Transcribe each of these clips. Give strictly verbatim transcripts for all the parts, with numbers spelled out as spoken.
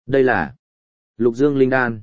Đây là Lục Dương Linh Đan.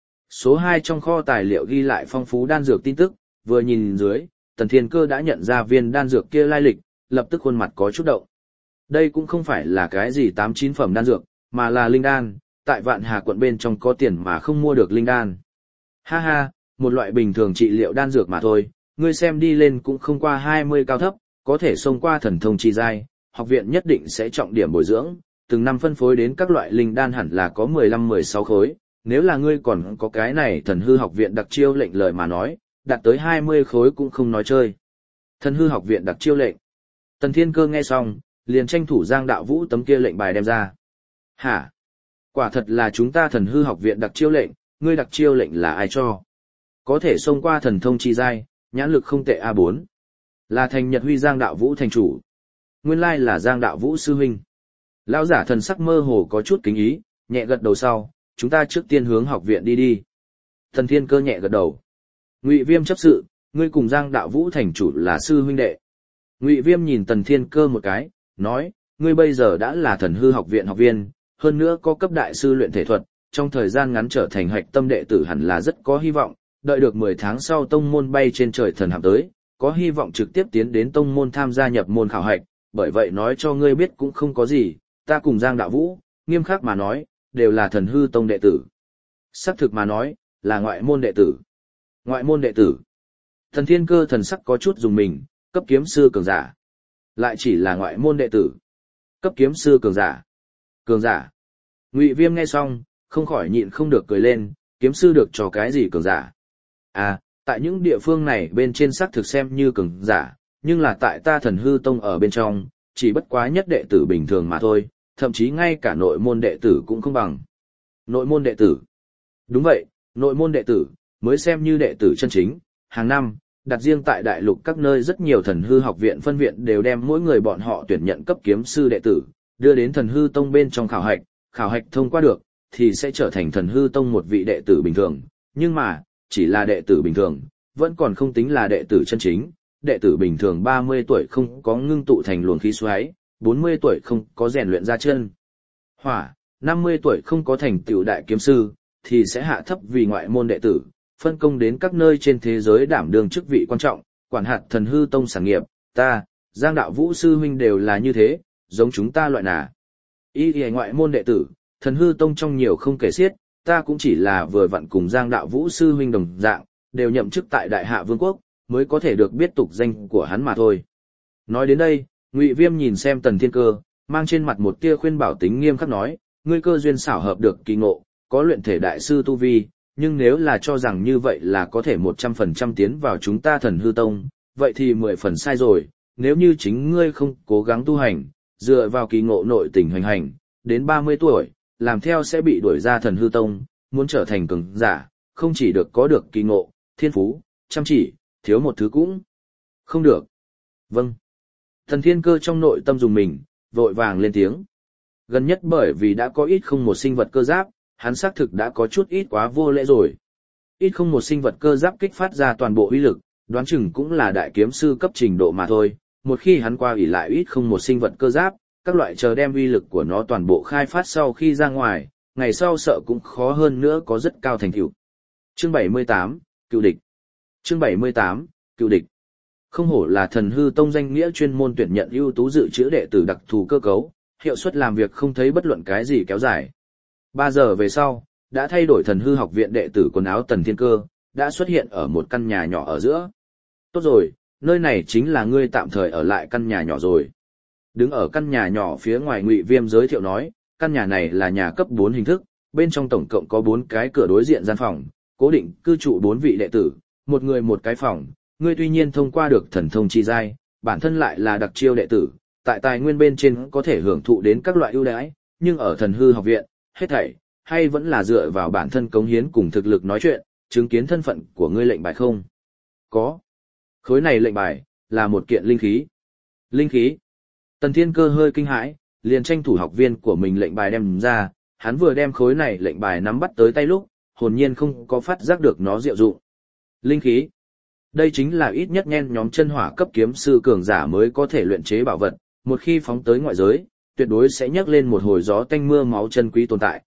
Số hai trong kho tài liệu ghi lại phong phú đan dược tin tức, vừa nhìn dưới, Tần Thiên Cơ đã nhận ra viên đan dược kia lai lịch, lập tức khuôn mặt có chút động. Đây cũng không phải là cái gì tám chín phẩm đan dược, mà là linh đan, tại Vạn Hà quận bên trong có tiền mà không mua được linh đan. Ha ha, một loại bình thường trị liệu đan dược mà thôi, ngươi xem đi lên cũng không qua hai mươi cao thấp, có thể xông qua thần thông chi giai, học viện nhất định sẽ trọng điểm bồi dưỡng, từng năm phân phối đến các loại linh đan hẳn là có mười lăm mười sáu khối, nếu là ngươi còn có cái này thần hư học viện đặc chiêu lệnh lời mà nói, đạt tới hai mươi khối cũng không nói chơi. Thần hư học viện đặc chiêu lệnh. Tần Thiên Cơ nghe xong, liền tranh thủ Giang Đạo Vũ tấm kia lệnh bài đem ra. Hả? Quả thật là chúng ta thần hư học viện đặc chiêu lệnh, ngươi đặc chiêu lệnh là ai cho? Có thể xông qua thần thông chi giai, nhãn lực không tệ a bốn. Là thành Nhật Huy Giang Đạo Vũ thành chủ. Nguyên lai là Giang Đạo Vũ sư huynh. Lão giả thần sắc mơ hồ có chút kính ý, nhẹ gật đầu sau, chúng ta trước tiên hướng học viện đi đi. Thần Thiên Cơ nhẹ gật đầu. Ngụy Viêm chấp sự, ngươi cùng Giang Đạo Vũ thành chủ là sư huynh đệ. Ngụy Viêm nhìn Tần Thiên Cơ một cái, nói, ngươi bây giờ đã là thần hư học viện học viên, hơn nữa có cấp đại sư luyện thể thuật, trong thời gian ngắn trở thành hạch tâm đệ tử hẳn là rất có hy vọng, đợi được mười tháng sau tông môn bay trên trời thần hạm tới, có hy vọng trực tiếp tiến đến tông môn tham gia nhập môn khảo hạch, bởi vậy nói cho ngươi biết cũng không có gì, ta cùng Giang Đạo Vũ, nghiêm khắc mà nói, đều là thần hư tông đệ tử. Sắc thực mà nói, là ngoại môn đệ tử. Ngoại môn đệ tử. Thần Thiên Cơ thần sắc có chút dùng mình, cấp kiếm sư cường giả. Lại chỉ là ngoại môn đệ tử. Cấp kiếm sư cường giả. Cường giả. Ngụy Viêm nghe xong, không khỏi nhịn không được cười lên, kiếm sư được cho cái gì cường giả. À, tại những địa phương này bên trên sắc thực xem như cường giả, nhưng là tại ta thần hư tông ở bên trong, chỉ bất quá nhất đệ tử bình thường mà thôi, thậm chí ngay cả nội môn đệ tử cũng không bằng. Nội môn đệ tử. Đúng vậy, nội môn đệ tử, mới xem như đệ tử chân chính, hàng năm, đặt riêng tại đại lục các nơi rất nhiều thần hư học viện phân viện đều đem mỗi người bọn họ tuyển nhận cấp kiếm sư đệ tử, đưa đến thần hư tông bên trong khảo hạch, khảo hạch thông qua được, thì sẽ trở thành thần hư tông một vị đệ tử bình thường, nhưng mà, chỉ là đệ tử bình thường, vẫn còn không tính là đệ tử chân chính, đệ tử bình thường ba mươi tuổi không có ngưng tụ thành luồng khí xoáy, bốn mươi tuổi không có rèn luyện ra chân hỏa, năm mươi tuổi không có thành tựu đại kiếm sư, thì sẽ hạ thấp vì ngoại môn đệ tử, phân công đến các nơi trên thế giới đảm đương chức vị quan trọng, quản hạt thần hư tông sản nghiệp, ta, Giang Đạo Vũ sư huynh đều là như thế, giống chúng ta loại nà. Ý thì ngoại môn đệ tử, thần hư tông trong nhiều không kể xiết, ta cũng chỉ là vừa vặn cùng Giang Đạo Vũ sư huynh đồng dạng, đều nhậm chức tại Đại Hạ Vương quốc, mới có thể được biết tục danh của hắn mà thôi. Nói đến đây, Ngụy Viêm nhìn xem Tần Thiên Cơ, mang trên mặt một tia khuyên bảo tính nghiêm khắc nói, ngươi cơ duyên xảo hợp được kỳ ngộ, có luyện thể đại sư tu vi, nhưng nếu là cho rằng như vậy là có thể một trăm phần trăm tiến vào chúng ta thần hư tông, vậy thì mười phần sai rồi, nếu như chính ngươi không cố gắng tu hành, dựa vào kỳ ngộ nội tình hoành hành, đến ba mươi tuổi, làm theo sẽ bị đuổi ra thần hư tông, muốn trở thành cường giả, không chỉ được có được kỳ ngộ, thiên phú, chăm chỉ, thiếu một thứ cũng không được. Vâng. Thần Thiên Cơ trong nội tâm dùng mình, vội vàng lên tiếng. Gần nhất bởi vì đã có ít không một sinh vật cơ giáp, hắn xác thực đã có chút ít quá vô lễ rồi. Ít không một sinh vật cơ giáp kích phát ra toàn bộ uy lực, đoán chừng cũng là đại kiếm sư cấp trình độ mà thôi. Một khi hắn qua ủy lại ít không một sinh vật cơ giáp, các loại chờ đem uy lực của nó toàn bộ khai phát sau khi ra ngoài, ngày sau sợ cũng khó hơn nữa có rất cao thành tựu. Chương bảy mươi tám, Cựu địch. Chương bảy mươi tám, Cựu địch. Không hổ là thần hư tông danh nghĩa chuyên môn tuyển nhận ưu tú dự trữ đệ tử đặc thù cơ cấu, hiệu suất làm việc không thấy bất luận cái gì kéo dài. Ba giờ về sau, đã thay đổi thần hư học viện đệ tử quần áo Tần Thiên Cơ, đã xuất hiện ở một căn nhà nhỏ ở giữa. Tốt rồi, nơi này chính là ngươi tạm thời ở lại căn nhà nhỏ rồi. Đứng ở căn nhà nhỏ phía ngoài Ngụy Viêm giới thiệu nói, căn nhà này là nhà cấp bốn hình thức, bên trong tổng cộng có bốn cái cửa đối diện gian phòng, cố định cư trụ bốn vị đệ tử, một người một cái phòng, ngươi tuy nhiên thông qua được thần thông chi giai, bản thân lại là đặc chiêu đệ tử, tại tài nguyên bên trên có thể hưởng thụ đến các loại ưu đãi, nhưng ở thần hư học viện, hết thảy, hay vẫn là dựa vào bản thân cống hiến cùng thực lực nói chuyện, chứng kiến thân phận của ngươi lệnh bài không? Có. Khối này lệnh bài, là một kiện linh khí. Linh khí. Tần Thiên Cơ hơi kinh hãi, liền tranh thủ học viên của mình lệnh bài đem ra, hắn vừa đem khối này lệnh bài nắm bắt tới tay lúc, hồn nhiên không có phát giác được nó diệu dụng. Linh khí. Đây chính là ít nhất nhen nhóm chân hỏa cấp kiếm sư cường giả mới có thể luyện chế bảo vật, một khi phóng tới ngoại giới, tuyệt đối sẽ nhấc lên một hồi gió tanh mưa máu chân quý tồn tại,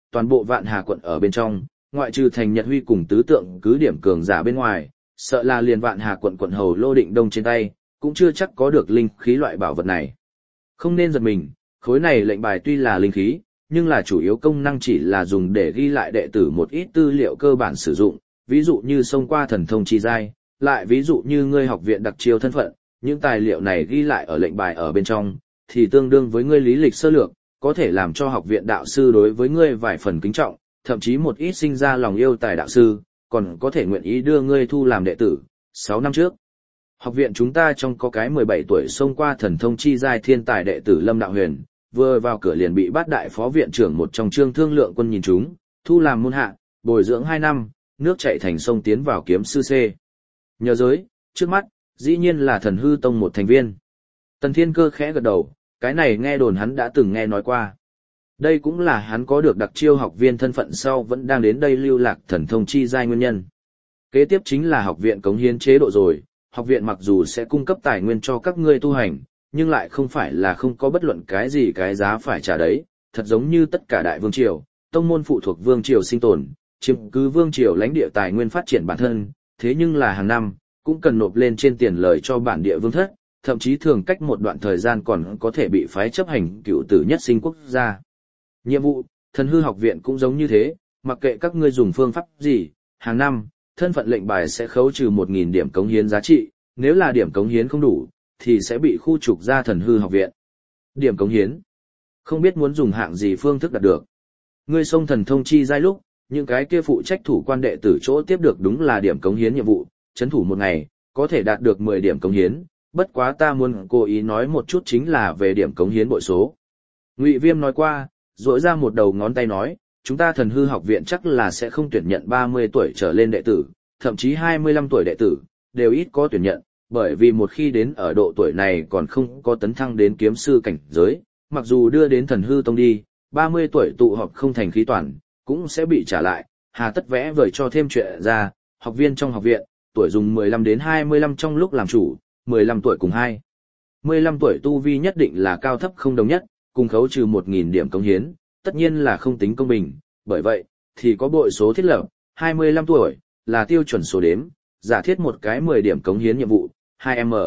toàn bộ Vạn Hà quận ở bên trong, ngoại trừ thành Nhật Huy cùng tứ tượng cứ điểm cường giả bên ngoài, sợ là liền Vạn Hà quận quận hầu Lô Định Đông trên tay, cũng chưa chắc có được linh khí loại bảo vật này. Không nên giật mình, khối này lệnh bài tuy là linh khí, nhưng là chủ yếu công năng chỉ là dùng để ghi lại đệ tử một ít tư liệu cơ bản sử dụng, ví dụ như xông qua thần thông chi giai, lại ví dụ như ngươi học viện đặc chiêu thân phận, những tài liệu này ghi lại ở lệnh bài ở bên trong, thì tương đương với ngươi lý lịch sơ lược, có thể làm cho học viện đạo sư đối với ngươi vài phần kính trọng, thậm chí một ít sinh ra lòng yêu tài đạo sư, còn có thể nguyện ý đưa ngươi thu làm đệ tử. Sáu năm trước, học viện chúng ta trong có cái mười bảy tuổi xông qua thần thông chi giai thiên tài đệ tử Lâm Đạo Huyền, vừa vào cửa liền bị bát đại phó viện trưởng một trong Trương Thương Lượng Quân nhìn trúng, thu làm môn hạ, bồi dưỡng hai năm, nước chảy thành sông tiến vào kiếm sư C. Nhờ giới, trước mắt, dĩ nhiên là Thần Hư Tông một thành viên. Tần Thiên Cơ khẽ gật đầu, cái này nghe đồn hắn đã từng nghe nói qua. Đây cũng là hắn có được đặc chiêu học viên thân phận sau vẫn đang đến đây lưu lạc thần thông chi giai nguyên nhân. Kế tiếp chính là học viện cống hiến chế độ rồi, học viện mặc dù sẽ cung cấp tài nguyên cho các ngươi tu hành, nhưng lại không phải là không có bất luận cái gì cái giá phải trả đấy, thật giống như tất cả đại vương triều, tông môn phụ thuộc vương triều sinh tồn, chiếm cứ vương triều lãnh địa tài nguyên phát triển bản thân, thế nhưng là hàng năm, cũng cần nộp lên trên tiền lời cho bản địa vương thất, thậm chí thường cách một đoạn thời gian còn có thể bị phái chấp hành cựu tử nhất sinh quốc gia. Nhiệm vụ, Thần Hư học viện cũng giống như thế, mặc kệ các ngươi dùng phương pháp gì, hàng năm, thân phận lệnh bài sẽ khấu trừ một nghìn điểm cống hiến giá trị, nếu là điểm cống hiến không đủ, thì sẽ bị khu trục ra Thần Hư học viện. Điểm cống hiến, không biết muốn dùng hạng gì phương thức đạt được. Ngươi xông thần thông chi giai lúc, những cái kia phụ trách thủ quan đệ tử chỗ tiếp được đúng là điểm cống hiến nhiệm vụ, chấn thủ một ngày, có thể đạt được mười điểm cống hiến, bất quá ta muốn cố ý nói một chút chính là về điểm cống hiến bội số. Ngụy Viêm nói qua, rỗi ra một đầu ngón tay nói, chúng ta Thần Hư học viện chắc là sẽ không tuyển nhận ba mươi tuổi trở lên đệ tử, thậm chí hai mươi lăm tuổi đệ tử, đều ít có tuyển nhận, bởi vì một khi đến ở độ tuổi này còn không có tấn thăng đến kiếm sư cảnh giới, mặc dù đưa đến Thần Hư tông đi, ba mươi tuổi tụ họp không thành khí toàn, cũng sẽ bị trả lại, hà tất vẽ vời cho thêm chuyện ra, học viên trong học viện, tuổi dùng mười lăm đến hai mươi lăm trong lúc làm chủ, mười lăm tuổi cùng hai mươi lăm tuổi tu vi nhất định là cao thấp không đồng nhất, cùng khấu trừ một nghìn điểm cống hiến, tất nhiên là không tính công bình, bởi vậy, thì có bội số thiết lập, hai mươi lăm tuổi, là tiêu chuẩn số đếm, giả thiết một cái mười điểm cống hiến nhiệm vụ, hai em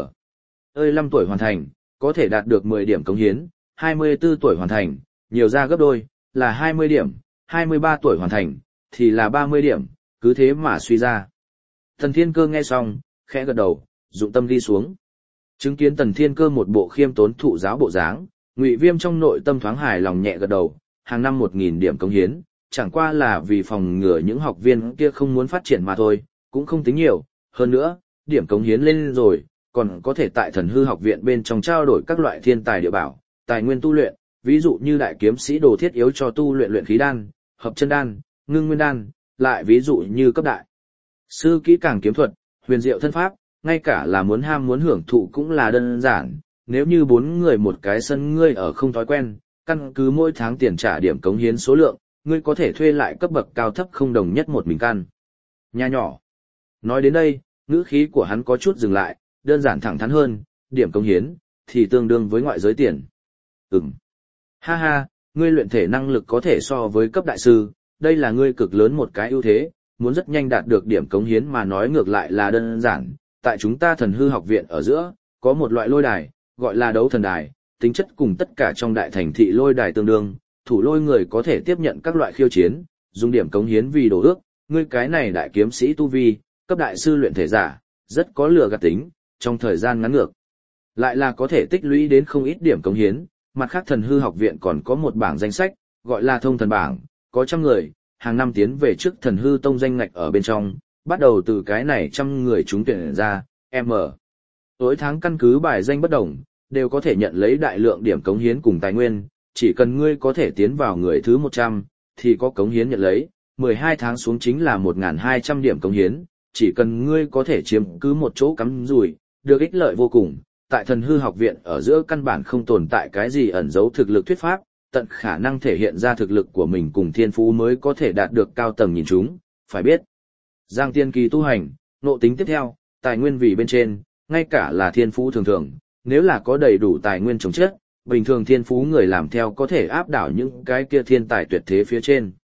ơi năm tuổi hoàn thành, có thể đạt được mười điểm cống hiến, hai mươi tư tuổi hoàn thành, nhiều ra gấp đôi, là hai mươi điểm, hai mươi ba tuổi hoàn thành, thì là ba mươi điểm, cứ thế mà suy ra. Tần Thiên Cơ nghe xong, khẽ gật đầu, dụng tâm đi xuống. Chứng kiến Tần Thiên Cơ một bộ khiêm tốn thụ giáo bộ dáng, Ngụy Viêm trong nội tâm thoáng hài lòng nhẹ gật đầu, hàng năm một nghìn điểm cống hiến, chẳng qua là vì phòng ngừa những học viên kia không muốn phát triển mà thôi, cũng không tính nhiều, hơn nữa, điểm cống hiến lên rồi, còn có thể tại Thần Hư học viện bên trong trao đổi các loại thiên tài địa bảo, tài nguyên tu luyện, ví dụ như đại kiếm sĩ đồ thiết yếu cho tu luyện luyện khí đan, hợp chân đan, ngưng nguyên đan, lại ví dụ như cấp đại sư kỹ càng kiếm thuật, huyền diệu thân pháp, ngay cả là muốn ham muốn hưởng thụ cũng là đơn giản, nếu như bốn người một cái sân ngươi ở không thói quen, căn cứ mỗi tháng tiền trả điểm cống hiến số lượng, ngươi có thể thuê lại cấp bậc cao thấp không đồng nhất một mình căn nhà nhỏ. Nói đến đây, ngữ khí của hắn có chút dừng lại, đơn giản thẳng thắn hơn, điểm cống hiến thì tương đương với ngoại giới tiền. Ừm. Ha ha, ngươi luyện thể năng lực có thể so với cấp đại sư, đây là ngươi cực lớn một cái ưu thế, muốn rất nhanh đạt được điểm cống hiến mà nói ngược lại là đơn giản. Tại chúng ta Thần Hư học viện ở giữa, có một loại lôi đài, gọi là đấu thần đài, tính chất cùng tất cả trong đại thành thị lôi đài tương đương, thủ lôi người có thể tiếp nhận các loại khiêu chiến, dùng điểm cống hiến vì đồ ước, ngươi cái này đại kiếm sĩ tu vi, cấp đại sư luyện thể giả, rất có lừa gạt tính, trong thời gian ngắn ngược. Lại là có thể tích lũy đến không ít điểm cống hiến, mặt khác Thần Hư học viện còn có một bảng danh sách, gọi là thông thần bảng, có trăm người, hàng năm tiến về trước Thần Hư tông danh ngạch ở bên trong, bắt đầu từ cái này trăm người chúng tuyển ra, M. Tối tháng căn cứ bài danh bất đồng, đều có thể nhận lấy đại lượng điểm cống hiến cùng tài nguyên, chỉ cần ngươi có thể tiến vào người thứ một trăm, thì có cống hiến nhận lấy, mười hai tháng xuống chính là một nghìn hai trăm điểm cống hiến, chỉ cần ngươi có thể chiếm cứ một chỗ cắm rủi, được ích lợi vô cùng. Tại Thần Hư học viện ở giữa căn bản không tồn tại cái gì ẩn giấu thực lực thuyết pháp, tận khả năng thể hiện ra thực lực của mình cùng thiên phú mới có thể đạt được cao tầng nhìn chúng, phải biết. Giang tiên kỳ tu hành, nộ tính tiếp theo, tài nguyên vì bên trên, ngay cả là thiên phú thường thường, nếu là có đầy đủ tài nguyên chống chết, bình thường thiên phú người làm theo có thể áp đảo những cái kia thiên tài tuyệt thế phía trên.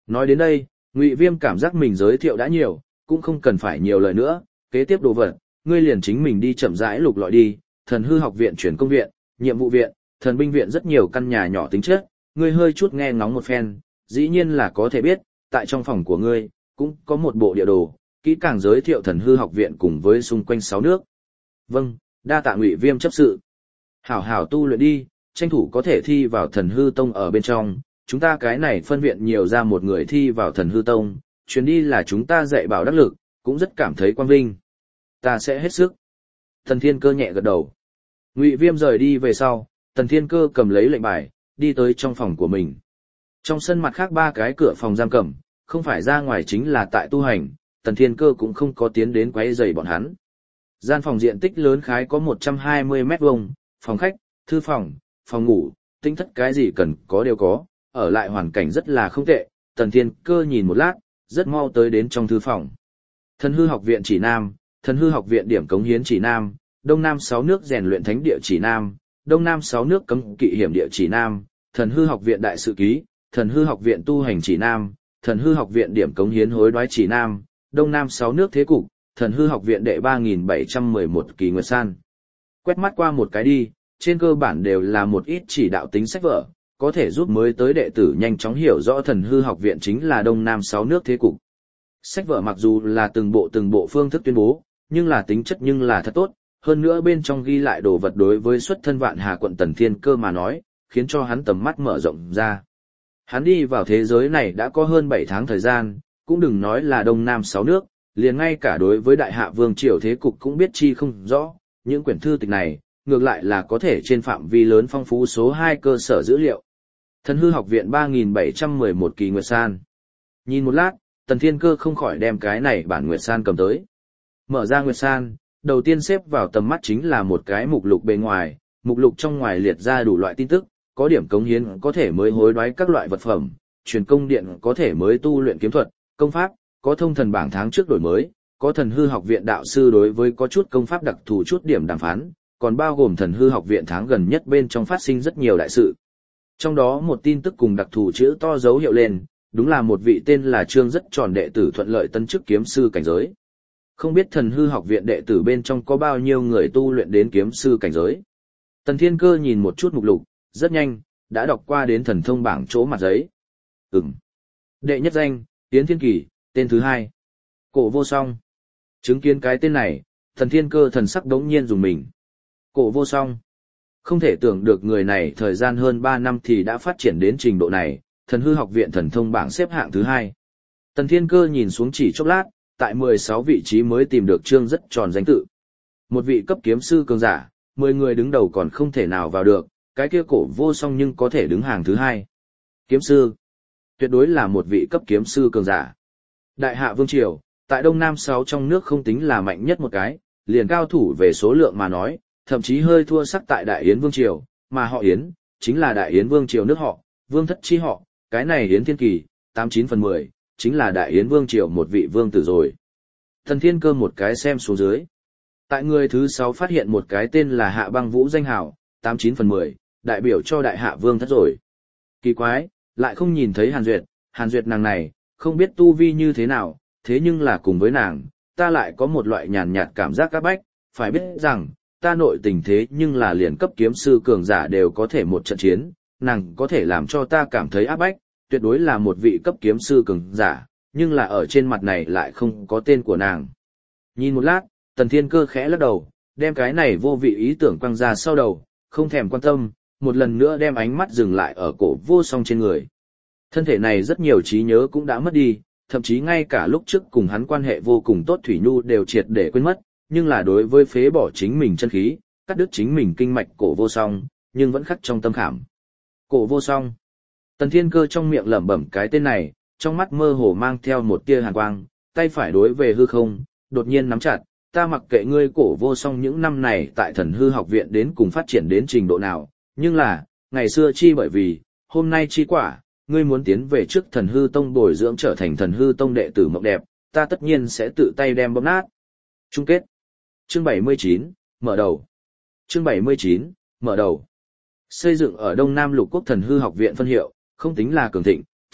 Nói đến đây, Ngụy Viêm cảm giác mình giới thiệu đã nhiều, cũng không cần phải nhiều lời nữa, kế tiếp đồ vật, ngươi liền chính mình đi chậm rãi lục lọi đi, thần hư học viện chuyển công viện, nhiệm vụ viện, thần binh viện rất nhiều căn nhà nhỏ tính chất, ngươi hơi chút nghe ngóng một phen, dĩ nhiên là có thể biết, tại trong phòng của ngươi, cũng có một bộ địa đồ, kỹ càng giới thiệu thần hư học viện cùng với xung quanh sáu nước. Vâng, đa tạ Ngụy Viêm chấp sự. Hảo hảo tu luyện đi, tranh thủ có thể thi vào thần hư tông ở bên trong, chúng ta cái này phân viện nhiều ra một người thi vào thần hư tông, chuyến đi là chúng ta dạy bảo đắc lực, cũng rất cảm thấy quang vinh. Ta sẽ hết sức. Tần Thiên Cơ nhẹ gật đầu. Ngụy Viêm rời đi về sau, Tần Thiên Cơ cầm lấy lệnh bài, đi tới trong phòng của mình. Trong sân mặt khác ba cái cửa phòng giam cầm, không phải ra ngoài chính là tại tu hành, Tần Thiên Cơ cũng không có tiến đến quấy rầy bọn hắn. Gian phòng diện tích lớn khái có một trăm hai mươi mét vuông, phòng khách, thư phòng, phòng ngủ, tinh thất cái gì cần có đều có, ở lại hoàn cảnh rất là không tệ. Tần Thiên Cơ nhìn một lát, rất mau tới đến trong thư phòng. Thần hư học viện chỉ nam, thần hư học viện điểm cống hiến chỉ nam, đông nam sáu nước rèn luyện thánh địa chỉ nam, đông nam sáu nước cấm kỵ hiểm địa chỉ nam, thần hư học viện đại sự ký, thần hư học viện tu hành chỉ nam, thần hư học viện điểm cống hiến hối đoái chỉ nam, đông nam sáu nước thế cục, thần hư học viện đệ ba nghìn bảy trăm mười một kỳ nguyệt san. Quét mắt qua một cái đi, trên cơ bản đều là một ít chỉ đạo tính sách vở, có thể giúp mới tới đệ tử nhanh chóng hiểu rõ thần hư học viện chính là đông nam sáu nước thế cục. Sách vở mặc dù là từng bộ từng bộ phương thức tuyên bố, nhưng là tính chất nhưng là thật tốt, hơn nữa bên trong ghi lại đồ vật đối với xuất thân Vạn Hà quận Tần Thiên Cơ mà nói, khiến cho hắn tầm mắt mở rộng ra. Hắn đi vào thế giới này đã có hơn bảy tháng thời gian, cũng đừng nói là đông nam sáu nước, liền ngay cả đối với đại hạ vương triều thế cục cũng biết chi không rõ, những quyển thư tịch này, ngược lại là có thể trên phạm vi lớn phong phú số hai cơ sở dữ liệu. Thần hư học viện ba nghìn bảy trăm mười một kỳ nguyệt san. Nhìn một lát, Tần Thiên Cơ không khỏi đem cái này bản nguyệt san cầm tới. Mở ra nguyệt san, đầu tiên xếp vào tầm mắt chính là một cái mục lục bề ngoài, mục lục trong ngoài liệt ra đủ loại tin tức, có điểm cống hiến có thể mới hối đoái các loại vật phẩm, truyền công điện có thể mới tu luyện kiếm thuật, công pháp, có thông thần bảng tháng trước đổi mới, có thần hư học viện đạo sư đối với có chút công pháp đặc thù chút điểm đàm phán, còn bao gồm thần hư học viện tháng gần nhất bên trong phát sinh rất nhiều đại sự. Trong đó một tin tức cùng đặc thù chữ to dấu hiệu lên, đúng là một vị tên là Trương rất tròn đệ tử thuận lợi tấn chức kiếm sư cảnh giới. Không biết thần hư học viện đệ tử bên trong có bao nhiêu người tu luyện đến kiếm sư cảnh giới. Tần Thiên Cơ nhìn một chút mục lục, rất nhanh, đã đọc qua đến thần thông bảng chỗ mặt giấy. Ừm. Đệ nhất danh, Yến Thiên Kỳ, tên thứ hai, Cổ Vô Song. Chứng kiến cái tên này, Tần Thiên Cơ thần sắc đống nhiên dùng mình. Cổ Vô Song. Không thể tưởng được người này thời gian hơn ba năm thì đã phát triển đến trình độ này, thần hư học viện thần thông bảng xếp hạng thứ hai. Tần Thiên Cơ nhìn xuống chỉ chốc lát, tại mười sáu vị trí mới tìm được Trương rất tròn danh tự. Một vị cấp kiếm sư cường giả, mười người đứng đầu còn không thể nào vào được, cái kia Cổ Vô Song nhưng có thể đứng hàng thứ hai. Kiếm sư. Tuyệt đối là một vị cấp kiếm sư cường giả. Đại hạ vương triều, tại đông nam sáu trong nước không tính là mạnh nhất một cái, liền cao thủ về số lượng mà nói, thậm chí hơi thua sắc tại Đại Yến vương triều, mà họ Yến, chính là Đại Yến vương triều nước họ, vương thất chi họ, cái này Yến Thiên Kỳ, tám chín phần mười, chính là Đại Yến vương triều một vị vương tử rồi. Thần Thiên Cơ một cái xem xuống dưới. Tại người thứ sáu phát hiện một cái tên là Hạ Băng Vũ danh hào, tám chín phần mười, đại biểu cho Đại Hạ vương thất rồi. Kỳ quái, lại không nhìn thấy Hàn Duyệt, Hàn Duyệt nàng này, không biết tu vi như thế nào, thế nhưng là cùng với nàng, ta lại có một loại nhàn nhạt cảm giác các bách, phải biết rằng, ta nội tình thế nhưng là liền cấp kiếm sư cường giả đều có thể một trận chiến, nàng có thể làm cho ta cảm thấy áp bách, tuyệt đối là một vị cấp kiếm sư cường giả, nhưng là ở trên mặt này lại không có tên của nàng. Nhìn một lát, Tần Thiên Cơ khẽ lắc đầu, đem cái này vô vị ý tưởng quăng ra sau đầu, không thèm quan tâm, một lần nữa đem ánh mắt dừng lại ở Cổ Vô Song trên người. Thân thể này rất nhiều trí nhớ cũng đã mất đi, thậm chí ngay cả lúc trước cùng hắn quan hệ vô cùng tốt Thủy Nhu đều triệt để quên mất, nhưng là đối với phế bỏ chính mình chân khí, cắt đứt chính mình kinh mạch Cổ Vô Song, nhưng vẫn khắc trong tâm khảm. Cổ Vô Song. Tần Thiên Cơ trong miệng lẩm bẩm cái tên này, trong mắt mơ hồ mang theo một tia hàn quang, tay phải đối về hư không, đột nhiên nắm chặt, ta mặc kệ ngươi Cổ Vô Song những năm này tại thần hư học viện đến cùng phát triển đến trình độ nào, nhưng là, ngày xưa chi bởi vì, hôm nay chi quả, ngươi muốn tiến về trước thần hư tông bồi dưỡng trở thành thần hư tông đệ tử mộng đẹp, ta tất nhiên sẽ tự tay đem bóp nát. Chung kết. Chương bảy mươi chín, mở đầu. Chương bảy mươi chín, mở đầu. Xây dựng ở Đông Nam Lục Quốc Thần hư học viện phân hiệu, không tính là cường thịnh,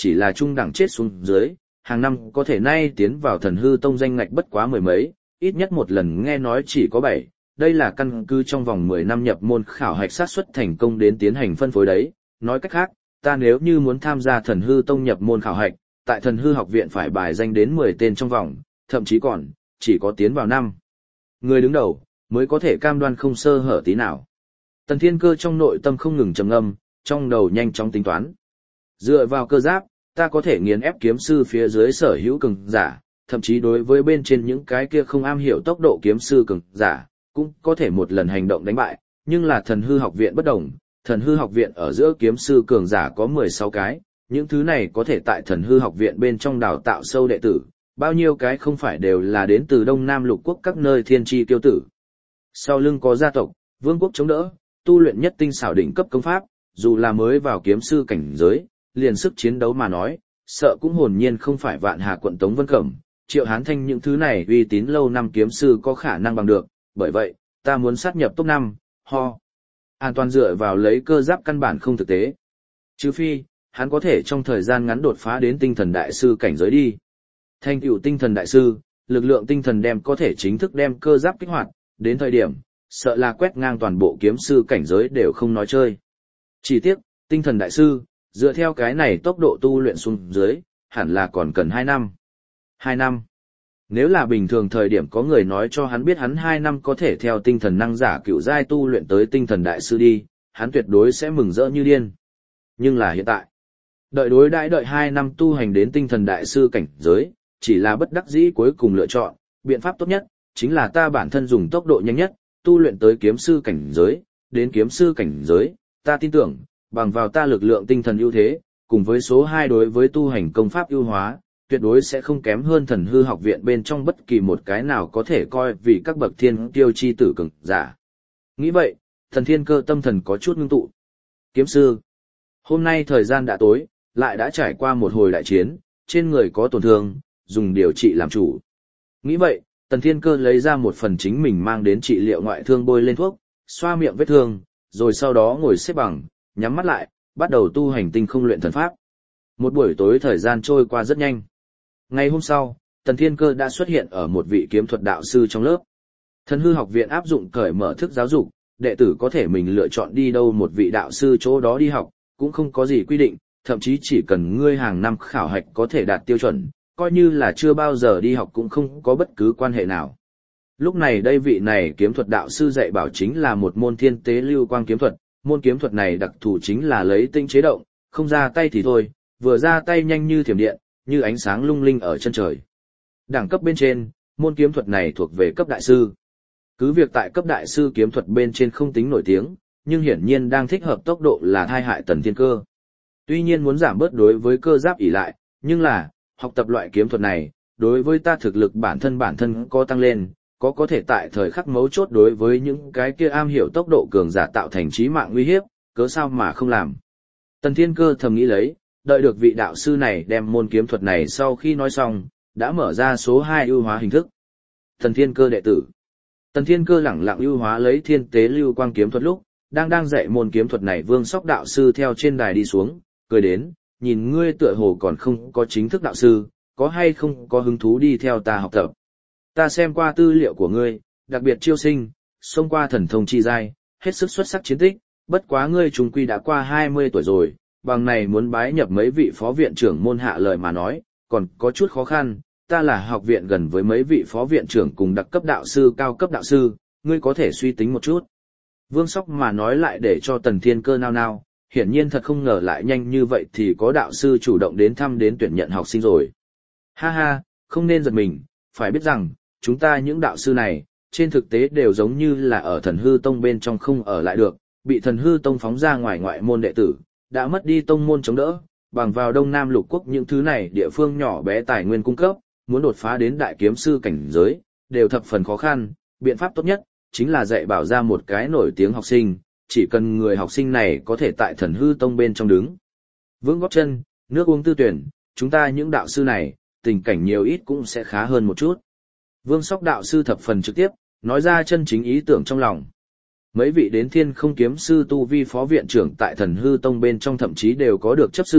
chỉ là trung đẳng chết xuống dưới, hàng năm có thể nay tiến vào thần hư tông danh ngạch bất quá mười mấy, ít nhất một lần nghe nói chỉ có bảy, đây là căn cứ trong vòng mười năm nhập môn khảo hạch sát suất thành công đến tiến hành phân phối đấy, nói cách khác, ta nếu như muốn tham gia thần hư tông nhập môn khảo hạch, tại thần hư học viện phải bài danh đến mười tên trong vòng, thậm chí còn, chỉ có tiến vào năm người đứng đầu, mới có thể cam đoan không sơ hở tí nào. Tần Thiên Cơ trong nội tâm không ngừng trầm ngâm, trong đầu nhanh chóng tính toán. Dựa vào cơ giáp, ta có thể nghiền ép kiếm sư phía dưới sở hữu cường giả, thậm chí đối với bên trên những cái kia không am hiểu tốc độ kiếm sư cường giả, cũng có thể một lần hành động đánh bại, nhưng là thần hư học viện bất đồng, thần hư học viện ở giữa kiếm sư cường giả có mười sáu cái, những thứ này có thể tại thần hư học viện bên trong đào tạo sâu đệ tử, bao nhiêu cái không phải đều là đến từ Đông Nam lục quốc các nơi thiên tri tiêu tử. Sau lưng có gia tộc, vương quốc chống đỡ, tu luyện nhất tinh xảo đỉnh cấp công pháp, dù là mới vào kiếm sư cảnh giới, liền sức chiến đấu mà nói, sợ cũng hồn nhiên không phải Vạn Hà quận Tống Vân Cẩm, Triệu Hán Thanh những thứ này uy tín lâu năm kiếm sư có khả năng bằng được, bởi vậy, ta muốn sát nhập top năm, ho. An toàn dựa vào lấy cơ giáp căn bản không thực tế. Trừ phi, hắn có thể trong thời gian ngắn đột phá đến tinh thần đại sư cảnh giới đi. Thành tựu tinh thần đại sư, lực lượng tinh thần đem có thể chính thức đem cơ giáp kích hoạt, đến thời điểm, sợ là quét ngang toàn bộ kiếm sư cảnh giới đều không nói chơi. Chỉ tiếc, tinh thần đại sư, dựa theo cái này tốc độ tu luyện xuống dưới, hẳn là còn cần hai năm. hai năm. Nếu là bình thường thời điểm có người nói cho hắn biết hắn hai năm có thể theo tinh thần năng giả cựu giai tu luyện tới tinh thần đại sư đi, hắn tuyệt đối sẽ mừng rỡ như điên. Nhưng là hiện tại, đợi đối đãi đợi hai năm tu hành đến tinh thần đại sư cảnh giới, chỉ là bất đắc dĩ cuối cùng lựa chọn, biện pháp tốt nhất, chính là ta bản thân dùng tốc độ nhanh nhất, tu luyện tới kiếm sư cảnh giới, đến kiếm sư cảnh giới, ta tin tưởng, bằng vào ta lực lượng tinh thần ưu thế, cùng với số hai đối với tu hành công pháp ưu hóa, tuyệt đối sẽ không kém hơn thần hư học viện bên trong bất kỳ một cái nào có thể coi vì các bậc thiên tiêu chi tử cường giả. Nghĩ vậy, Thần Thiên Cơ tâm thần có chút ngưng tụ. Kiếm sư, hôm nay thời gian đã tối, lại đã trải qua một hồi đại chiến, trên người có tổn thương, dùng điều trị làm chủ. Nghĩ vậy, Tần Thiên Cơ lấy ra một phần chính mình mang đến trị liệu ngoại thương bôi lên thuốc, xoa miệng vết thương, rồi sau đó ngồi xếp bằng, nhắm mắt lại, bắt đầu tu hành tinh không luyện thần pháp. Một buổi tối thời gian trôi qua rất nhanh. Ngày hôm sau, Tần Thiên Cơ đã xuất hiện ở một vị kiếm thuật đạo sư trong lớp. Thần hư học viện áp dụng cởi mở thức giáo dục, đệ tử có thể mình lựa chọn đi đâu một vị đạo sư chỗ đó đi học, cũng không có gì quy định, thậm chí chỉ cần ngươi hàng năm khảo hạch có thể đạt tiêu chuẩn, coi như là chưa bao giờ đi học cũng không có bất cứ quan hệ nào. Lúc này đây vị này kiếm thuật đạo sư dạy bảo chính là một môn thiên tế lưu quang kiếm thuật, môn kiếm thuật này đặc thù chính là lấy tinh chế động, không ra tay thì thôi, vừa ra tay nhanh như thiểm điện, như ánh sáng lung linh ở chân trời. Đẳng cấp bên trên, môn kiếm thuật này thuộc về cấp đại sư. Cứ việc tại cấp đại sư kiếm thuật bên trên không tính nổi tiếng, nhưng hiển nhiên đang thích hợp tốc độ là thai hại Tần Thiên Cơ. Tuy nhiên muốn giảm bớt đối với cơ giáp ỷ lại, nhưng là, học tập loại kiếm thuật này, đối với ta thực lực bản thân bản thân có tăng lên, có có thể tại thời khắc mấu chốt đối với những cái kia am hiểu tốc độ cường giả tạo thành chí mạng nguy hiếp, cớ sao mà không làm. Tần Thiên Cơ thầm nghĩ lấy, đợi được vị đạo sư này đem môn kiếm thuật này sau khi nói xong, đã mở ra số hai ưu hóa hình thức. Tần Thiên Cơ đệ tử. Tần Thiên Cơ lẳng lặng ưu hóa lấy thiên tế lưu quang kiếm thuật lúc, đang đang dạy môn kiếm thuật này Vương Sóc đạo sư theo trên đài đi xuống, cười đến, nhìn ngươi tựa hồ còn không có chính thức đạo sư, có hay không có hứng thú đi theo ta học tập. Ta xem qua tư liệu của ngươi, đặc biệt chiêu sinh, xông qua thần thông chi giai, hết sức xuất sắc chiến tích, bất quá ngươi trùng quy đã qua hai mươi tuổi rồi, bằng này muốn bái nhập mấy vị phó viện trưởng môn hạ lời mà nói, còn có chút khó khăn, ta là học viện gần với mấy vị phó viện trưởng cùng đặc cấp đạo sư cao cấp đạo sư, ngươi có thể suy tính một chút. Vương Sóc mà nói lại để cho Tần Thiên Cơ nao nao, hiển nhiên thật không ngờ lại nhanh như vậy thì có đạo sư chủ động đến thăm đến tuyển nhận học sinh rồi. Ha ha, không nên giật mình, phải biết rằng, chúng ta những đạo sư này, trên thực tế đều giống như là ở thần hư tông bên trong không ở lại được, bị thần hư tông phóng ra ngoài ngoại môn đệ tử, đã mất đi tông môn chống đỡ, bằng vào Đông Nam lục quốc những thứ này địa phương nhỏ bé tài nguyên cung cấp, muốn đột phá đến đại kiếm sư cảnh giới, đều thập phần khó khăn, biện pháp tốt nhất, chính là dạy bảo ra một cái nổi tiếng học sinh, chỉ cần người học sinh này có thể tại thần hư tông bên trong đứng. Vững gót chân, nước uống tư tuyển, chúng ta những đạo sư này, tình cảnh nhiều ít cũng sẽ khá hơn một chút. Vương Sóc đạo sư thập phần trực tiếp, nói ra chân chính ý tưởng trong lòng. Mấy vị đến thiên không kiếm sư tu vi phó viện trưởng tại thần hư tông bên trong thậm chí đều có được chấp sự,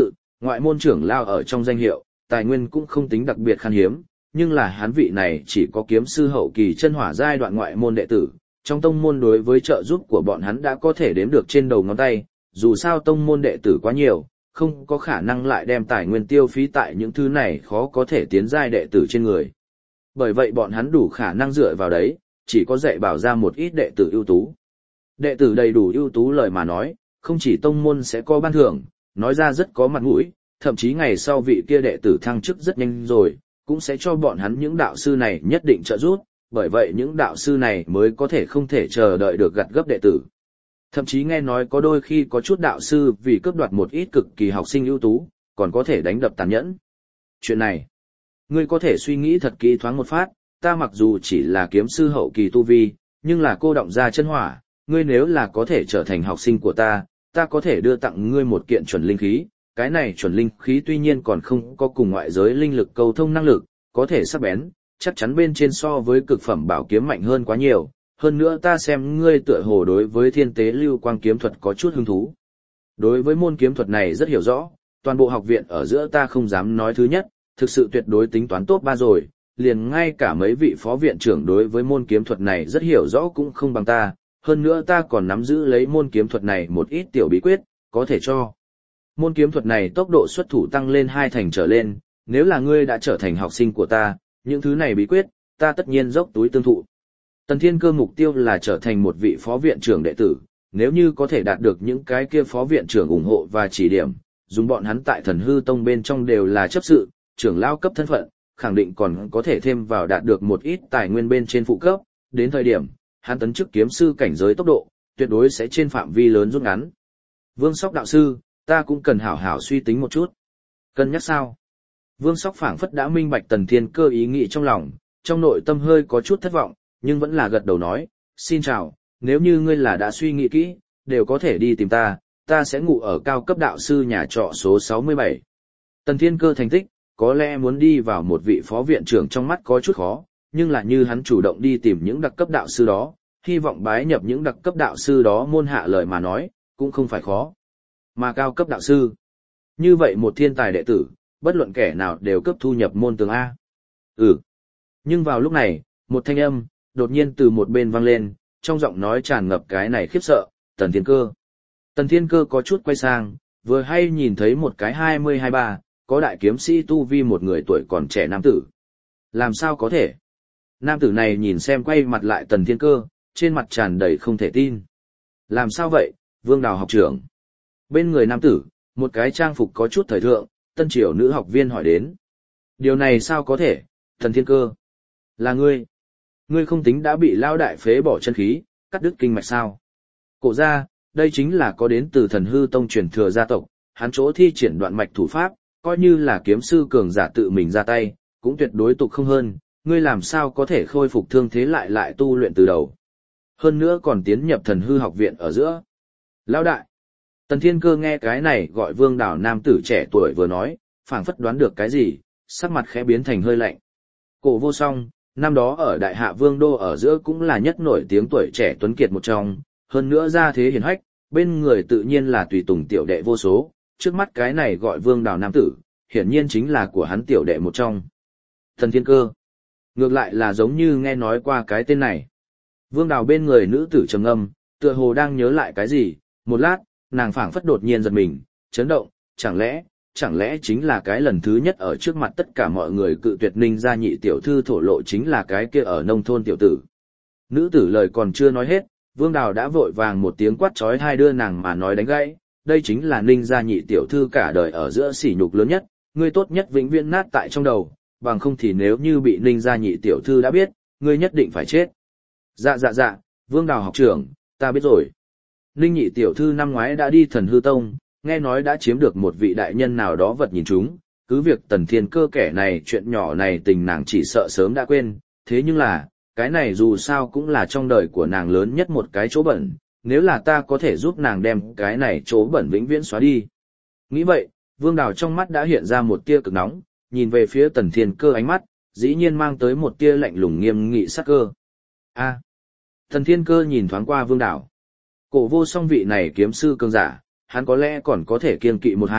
Ngoại môn trưởng lao ở trong danh hiệu, tài nguyên cũng không tính đặc biệt khan hiếm, nhưng là hắn vị này chỉ có kiếm sư hậu kỳ chân hỏa giai đoạn ngoại môn đệ tử, trong tông môn đối với trợ giúp của bọn hắn đã có thể đếm được trên đầu ngón tay, dù sao tông môn đệ tử quá nhiều, không có khả năng lại đem tài nguyên tiêu phí tại những thứ này khó có thể tiến giai đệ tử trên người. Bởi vậy bọn hắn đủ khả năng dựa vào đấy, chỉ có dạy bảo ra một ít đệ tử ưu tú. Đệ tử đầy đủ ưu tú lời mà nói, không chỉ tông môn sẽ có ban thưởng, nói ra rất có mặt mũi, thậm chí ngày sau vị kia đệ tử thăng chức rất nhanh rồi, cũng sẽ cho bọn hắn những đạo sư này nhất định trợ giúp, bởi vậy những đạo sư này mới có thể không thể chờ đợi được gặt gấp đệ tử. Thậm chí nghe nói có đôi khi có chút đạo sư vì cướp đoạt một ít cực kỳ học sinh ưu tú, còn có thể đánh đập tàn nhẫn. Chuyện này, ngươi có thể suy nghĩ thật kỹ thoáng một phát, ta mặc dù chỉ là kiếm sư hậu kỳ tu vi, nhưng là cô động ra chân hỏa, ngươi nếu là có thể trở thành học sinh của ta, ta có thể đưa tặng ngươi một kiện chuẩn linh khí. Cái này chuẩn linh khí tuy nhiên còn không có cùng ngoại giới linh lực cầu thông năng lực, có thể sắc bén, chắc chắn bên trên so với cực phẩm bảo kiếm mạnh hơn quá nhiều. Hơn nữa ta xem ngươi tựa hồ đối với thiên tế lưu quang kiếm thuật có chút hứng thú. Đối với môn kiếm thuật này rất hiểu rõ, toàn bộ học viện ở giữa ta không dám nói thứ nhất, thực sự tuyệt đối tính toán top ba rồi, liền ngay cả mấy vị phó viện trưởng đối với môn kiếm thuật này rất hiểu rõ cũng không bằng ta, hơn nữa ta còn nắm giữ lấy môn kiếm thuật này một ít tiểu bí quyết, có thể cho. Môn kiếm thuật này tốc độ xuất thủ tăng lên hai thành trở lên, nếu là ngươi đã trở thành học sinh của ta, những thứ này bí quyết, ta tất nhiên dốc túi tương thụ. Tần Thiên Cơ mục tiêu là trở thành một vị phó viện trưởng đệ tử, nếu như có thể đạt được những cái kia phó viện trưởng ủng hộ và chỉ điểm, dùng bọn hắn tại Thần Hư Tông bên trong đều là chấp sự, trưởng lao cấp thân phận, khẳng định còn có thể thêm vào đạt được một ít tài nguyên bên trên phụ cấp, đến thời điểm, hắn tấn chức kiếm sư cảnh giới tốc độ, tuyệt đối sẽ trên phạm vi lớn rút ngắn. Vương Sóc đạo sư, ta cũng cần hảo hảo suy tính một chút. Cân nhắc sao? Vương Sóc phảng phất đã minh bạch Tần Thiên Cơ ý nghĩ trong lòng, trong nội tâm hơi có chút thất vọng, nhưng vẫn là gật đầu nói, xin chào, nếu như ngươi là đã suy nghĩ kỹ, đều có thể đi tìm ta, ta sẽ ngủ ở cao cấp đạo sư nhà trọ số sáu mươi bảy. Tần Thiên Cơ thành tích, có lẽ muốn đi vào một vị phó viện trưởng trong mắt có chút khó, nhưng là như hắn chủ động đi tìm những đặc cấp đạo sư đó, hy vọng bái nhập những đặc cấp đạo sư đó môn hạ lời mà nói, cũng không phải khó. Mà cao cấp đạo sư, như vậy một thiên tài đệ tử, bất luận kẻ nào đều cấp thu nhập môn tường A. Ừ. Nhưng vào lúc này, một thanh âm, đột nhiên từ một bên vang lên, trong giọng nói tràn ngập cái này khiếp sợ, Tần Thiên Cơ. Tần Thiên Cơ có chút quay sang, vừa hay nhìn thấy một cái hai mươi hai ba, có đại kiếm sĩ tu vi một người tuổi còn trẻ nam tử. Làm sao có thể? Nam tử này nhìn xem quay mặt lại Tần Thiên Cơ, trên mặt tràn đầy không thể tin. Làm sao vậy, Vương Đào học trưởng? Bên người nam tử, một cái trang phục có chút thời thượng, tân triều nữ học viên hỏi đến. Điều này sao có thể, Tần Thiên Cơ? Là ngươi. Ngươi không tính đã bị lao đại phế bỏ chân khí, cắt đứt kinh mạch sao? Cổ ra, đây chính là có đến từ Thần Hư Tông truyền thừa gia tộc, hắn chỗ thi triển đoạn mạch thủ pháp, coi như là kiếm sư cường giả tự mình ra tay, cũng tuyệt đối tục không hơn, ngươi làm sao có thể khôi phục thương thế lại lại tu luyện từ đầu. Hơn nữa còn tiến nhập Thần Hư học viện ở giữa. Lão đại, Tần Thiên Cơ nghe cái này gọi Vương Đào nam tử trẻ tuổi vừa nói, phảng phất đoán được cái gì, sắc mặt khẽ biến thành hơi lạnh. Cổ Vô Song, năm đó ở Đại Hạ Vương đô ở giữa cũng là nhất nổi tiếng tuổi trẻ tuấn kiệt một trong, hơn nữa gia thế hiển hách, bên người tự nhiên là tùy tùng tiểu đệ vô số, trước mắt cái này gọi Vương Đào nam tử, hiển nhiên chính là của hắn tiểu đệ một trong. Tần Thiên Cơ, ngược lại là giống như nghe nói qua cái tên này. Vương Đào bên người nữ tử trầm ngâm, tựa hồ đang nhớ lại cái gì, một lát, nàng phảng phất đột nhiên giật mình, chấn động, chẳng lẽ, chẳng lẽ chính là cái lần thứ nhất ở trước mặt tất cả mọi người cự tuyệt Ninh gia nhị tiểu thư thổ lộ chính là cái kia ở nông thôn tiểu tử. Nữ tử lời còn chưa nói hết, Vương Đào đã vội vàng một tiếng quát chói hai đưa nàng mà nói đánh gãy, đây chính là Ninh gia nhị tiểu thư cả đời ở giữa sỉ nhục lớn nhất, ngươi tốt nhất vĩnh viễn nát tại trong đầu, bằng không thì nếu như bị Ninh gia nhị tiểu thư đã biết, ngươi nhất định phải chết. Dạ dạ dạ, Vương Đào học trưởng, ta biết rồi. Ninh nhị tiểu thư năm ngoái đã đi Thần Hư Tông, nghe nói đã chiếm được một vị đại nhân nào đó vật nhìn chúng, cứ việc Tần Thiên Cơ kẻ này chuyện nhỏ này tình nàng chỉ sợ sớm đã quên, thế nhưng là, cái này dù sao cũng là trong đời của nàng lớn nhất một cái chỗ bẩn, nếu là ta có thể giúp nàng đem cái này chỗ bẩn vĩnh viễn xóa đi. Nghĩ vậy, Vương Đào trong mắt đã hiện ra một tia cực nóng, nhìn về phía Tần Thiên Cơ ánh mắt, dĩ nhiên mang tới một tia lạnh lùng nghiêm nghị sắc cơ. A. Tần Thiên Cơ nhìn thoáng qua Vương Đào. Cổ Vô Song vị này kiếm sư cường giả, hắn có lẽ còn có thể kiêng kỵ một hai,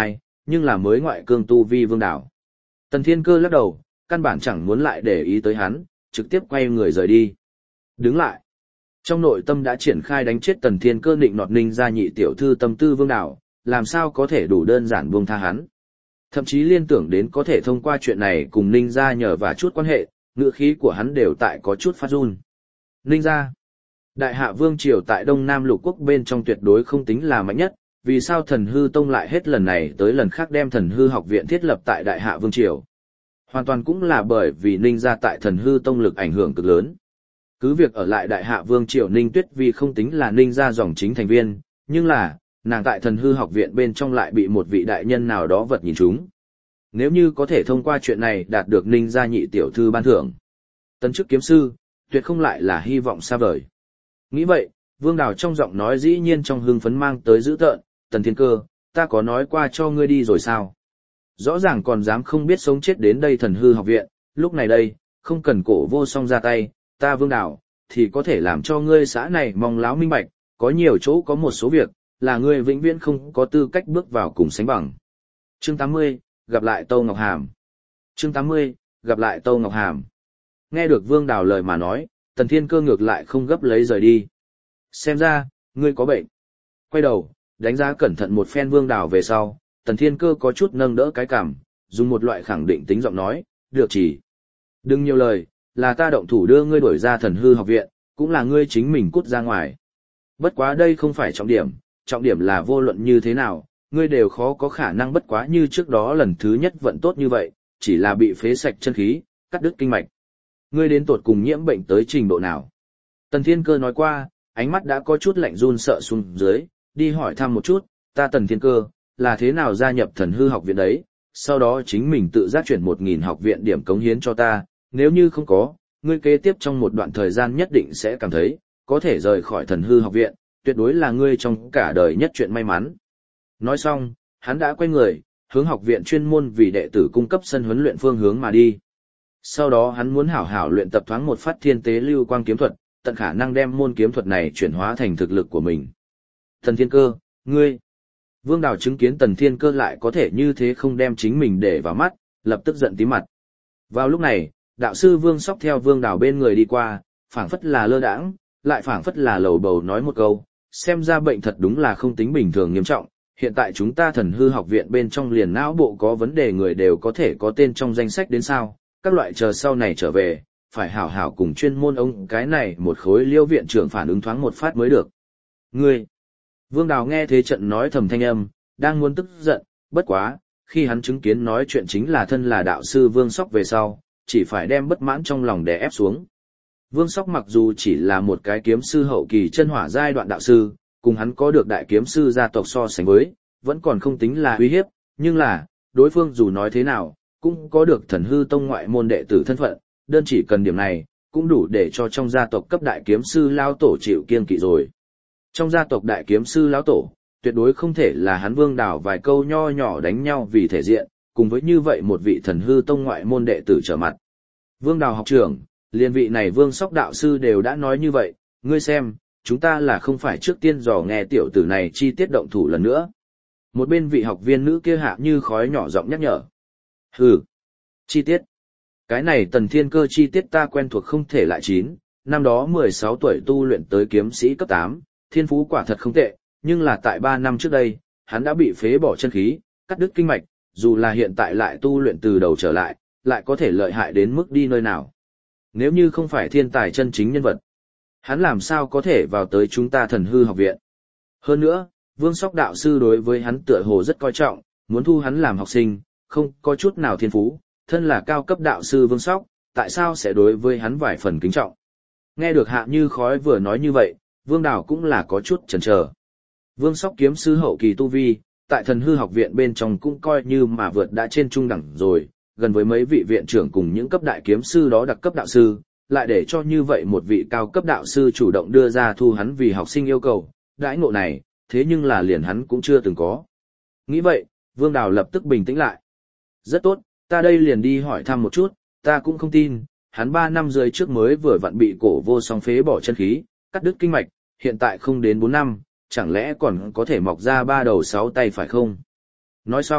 nhưng là mới ngoại cương tu vi Vương Đào. Tần Thiên Cơ lắc đầu, căn bản chẳng muốn lại để ý tới hắn, trực tiếp quay người rời đi. Đứng lại. Trong nội tâm đã triển khai đánh chết Tần Thiên Cơ định nọt Ninh gia nhị tiểu thư tâm tư Vương Đào, làm sao có thể đủ đơn giản buông tha hắn. Thậm chí liên tưởng đến có thể thông qua chuyện này cùng Ninh gia nhờ và chút quan hệ, ngữ khí của hắn đều tại có chút phát run. Ninh gia. Đại hạ vương triều tại Đông Nam lục quốc bên trong tuyệt đối không tính là mạnh nhất, vì sao thần hư tông lại hết lần này tới lần khác đem thần hư học viện thiết lập tại Đại hạ vương triều. Hoàn toàn cũng là bởi vì Ninh gia tại thần hư tông lực ảnh hưởng cực lớn. Cứ việc ở lại Đại hạ vương triều Ninh Tuyết vì không tính là Ninh gia dòng chính thành viên, nhưng là, nàng tại thần hư học viện bên trong lại bị một vị đại nhân nào đó vật nhìn trúng. Nếu như có thể thông qua chuyện này đạt được Ninh gia nhị tiểu thư ban thưởng, tấn chức kiếm sư, tuyệt không lại là hy vọng xa vời. Nghĩ vậy, Vương Đào trong giọng nói dĩ nhiên trong hưng phấn mang tới dữ tợn, Tần Thiên Cơ, ta có nói qua cho ngươi đi rồi sao? Rõ ràng còn dám không biết sống chết đến đây thần hư học viện, lúc này đây, không cần cổ vô song ra tay, ta Vương Đào, thì có thể làm cho ngươi xã này mong láo minh bạch, có nhiều chỗ có một số việc, là ngươi vĩnh viễn không có tư cách bước vào cùng sánh bằng. Chương tám mươi, gặp lại Tâu Ngọc Hàm. Chương tám mươi, gặp lại Tâu Ngọc Hàm. Nghe được Vương Đào lời mà nói, Tần Thiên Cơ ngược lại không gấp lấy rời đi. Xem ra, ngươi có bệnh. Quay đầu, đánh giá cẩn thận một phen Vương Đào về sau, Tần Thiên Cơ có chút nâng đỡ cái cằm, dùng một loại khẳng định tính giọng nói, được chỉ. Đừng nhiều lời, là ta động thủ đưa ngươi đuổi ra thần hư học viện, cũng là ngươi chính mình cút ra ngoài. Bất quá đây không phải trọng điểm, trọng điểm là vô luận như thế nào, ngươi đều khó có khả năng bất quá như trước đó lần thứ nhất vận tốt như vậy, chỉ là bị phế sạch chân khí, cắt đứt kinh mạch. Ngươi đến tột cùng nhiễm bệnh tới trình độ nào? Tần Thiên Cơ nói qua, ánh mắt đã có chút lạnh run sợ xuống dưới, đi hỏi thăm một chút, ta Tần Thiên Cơ, là thế nào gia nhập thần hư học viện đấy, sau đó chính mình tự giác chuyển một nghìn học viện điểm cống hiến cho ta, nếu như không có, ngươi kế tiếp trong một đoạn thời gian nhất định sẽ cảm thấy, có thể rời khỏi thần hư học viện, tuyệt đối là ngươi trong cả đời nhất chuyện may mắn. Nói xong, hắn đã quay người, hướng học viện chuyên môn vì đệ tử cung cấp sân huấn luyện phương hướng mà đi. Sau đó hắn muốn hảo hảo luyện tập thoáng một phát thiên tế lưu quang kiếm thuật, tận khả năng đem môn kiếm thuật này chuyển hóa thành thực lực của mình. Tần Thiên Cơ, ngươi. Vương Đào chứng kiến Tần Thiên Cơ lại có thể như thế không đem chính mình để vào mắt, lập tức giận tím mặt. Vào lúc này, đạo sư Vương Sóc theo Vương Đào bên người đi qua, phảng phất là lơ đãng, lại phảng phất là lầu bầu nói một câu, xem ra bệnh thật đúng là không tính bình thường nghiêm trọng. Hiện tại chúng ta thần hư học viện bên trong liền não bộ có vấn đề người đều có thể có tên trong danh sách đến sao, các loại chờ sau này trở về, phải hảo hảo cùng chuyên môn ông cái này một khối liêu viện trưởng phản ứng thoáng một phát mới được. Ngươi! Vương Đào nghe thế trận nói thầm thanh âm, đang muốn tức giận, bất quá, khi hắn chứng kiến nói chuyện chính là thân là đạo sư Vương Sóc về sau, chỉ phải đem bất mãn trong lòng đè ép xuống. Vương Sóc mặc dù chỉ là một cái kiếm sư hậu kỳ chân hỏa giai đoạn đạo sư, cùng hắn có được đại kiếm sư gia tộc so sánh với, vẫn còn không tính là uy hiếp, nhưng là, đối phương dù nói thế nào, cũng có được thần hư tông ngoại môn đệ tử thân phận, đơn chỉ cần điểm này, cũng đủ để cho trong gia tộc cấp đại kiếm sư lao tổ chịu kiêng kỵ rồi. Trong gia tộc đại kiếm sư lão tổ, tuyệt đối không thể là hắn Vương Đào vài câu nho nhỏ đánh nhau vì thể diện, cùng với như vậy một vị thần hư tông ngoại môn đệ tử trở mặt. Vương Đào học trưởng, liên vị này Vương Sóc đạo sư đều đã nói như vậy, ngươi xem, chúng ta là không phải trước tiên dò nghe tiểu tử này chi tiết động thủ lần nữa. Một bên vị học viên nữ kia hạ như khói nhỏ giọng nhắc nhở. Hừ, chi tiết. Cái này Tần Thiên Cơ chi tiết ta quen thuộc không thể lại chín, năm đó mười sáu tuổi tu luyện tới kiếm sĩ cấp tám, thiên phú quả thật không tệ, nhưng là tại ba năm trước đây, hắn đã bị phế bỏ chân khí, cắt đứt kinh mạch, dù là hiện tại lại tu luyện từ đầu trở lại, lại có thể lợi hại đến mức đi nơi nào. Nếu như không phải thiên tài chân chính nhân vật, hắn làm sao có thể vào tới chúng ta thần hư học viện. Hơn nữa, Vương Sóc đạo sư đối với hắn tựa hồ rất coi trọng, muốn thu hắn làm học sinh, không có chút nào thiên phú, thân là cao cấp đạo sư Vương Sóc, tại sao sẽ đối với hắn vài phần kính trọng. Nghe được Hạ Như Khói vừa nói như vậy, Vương Đào cũng là có chút chần chờ. Vương Sóc kiếm sư hậu kỳ tu vi, tại thần hư học viện bên trong cũng coi như mà vượt đã trên trung đẳng rồi, gần với mấy vị viện trưởng cùng những cấp đại kiếm sư đó đặc cấp đạo sư, lại để cho như vậy một vị cao cấp đạo sư chủ động đưa ra thu hắn vì học sinh yêu cầu, đãi ngộ này, thế nhưng là liền hắn cũng chưa từng có. Nghĩ vậy, Vương Đào lập tức bình tĩnh lại. Rất tốt, ta đây liền đi hỏi thăm một chút, ta cũng không tin, hắn ba năm rưỡi trước mới vừa vặn bị cổ vô song phế bỏ chân khí, cắt đứt kinh mạch, hiện tại không đến bốn năm, chẳng lẽ còn có thể mọc ra ba đầu sáu tay phải không? Nói xong,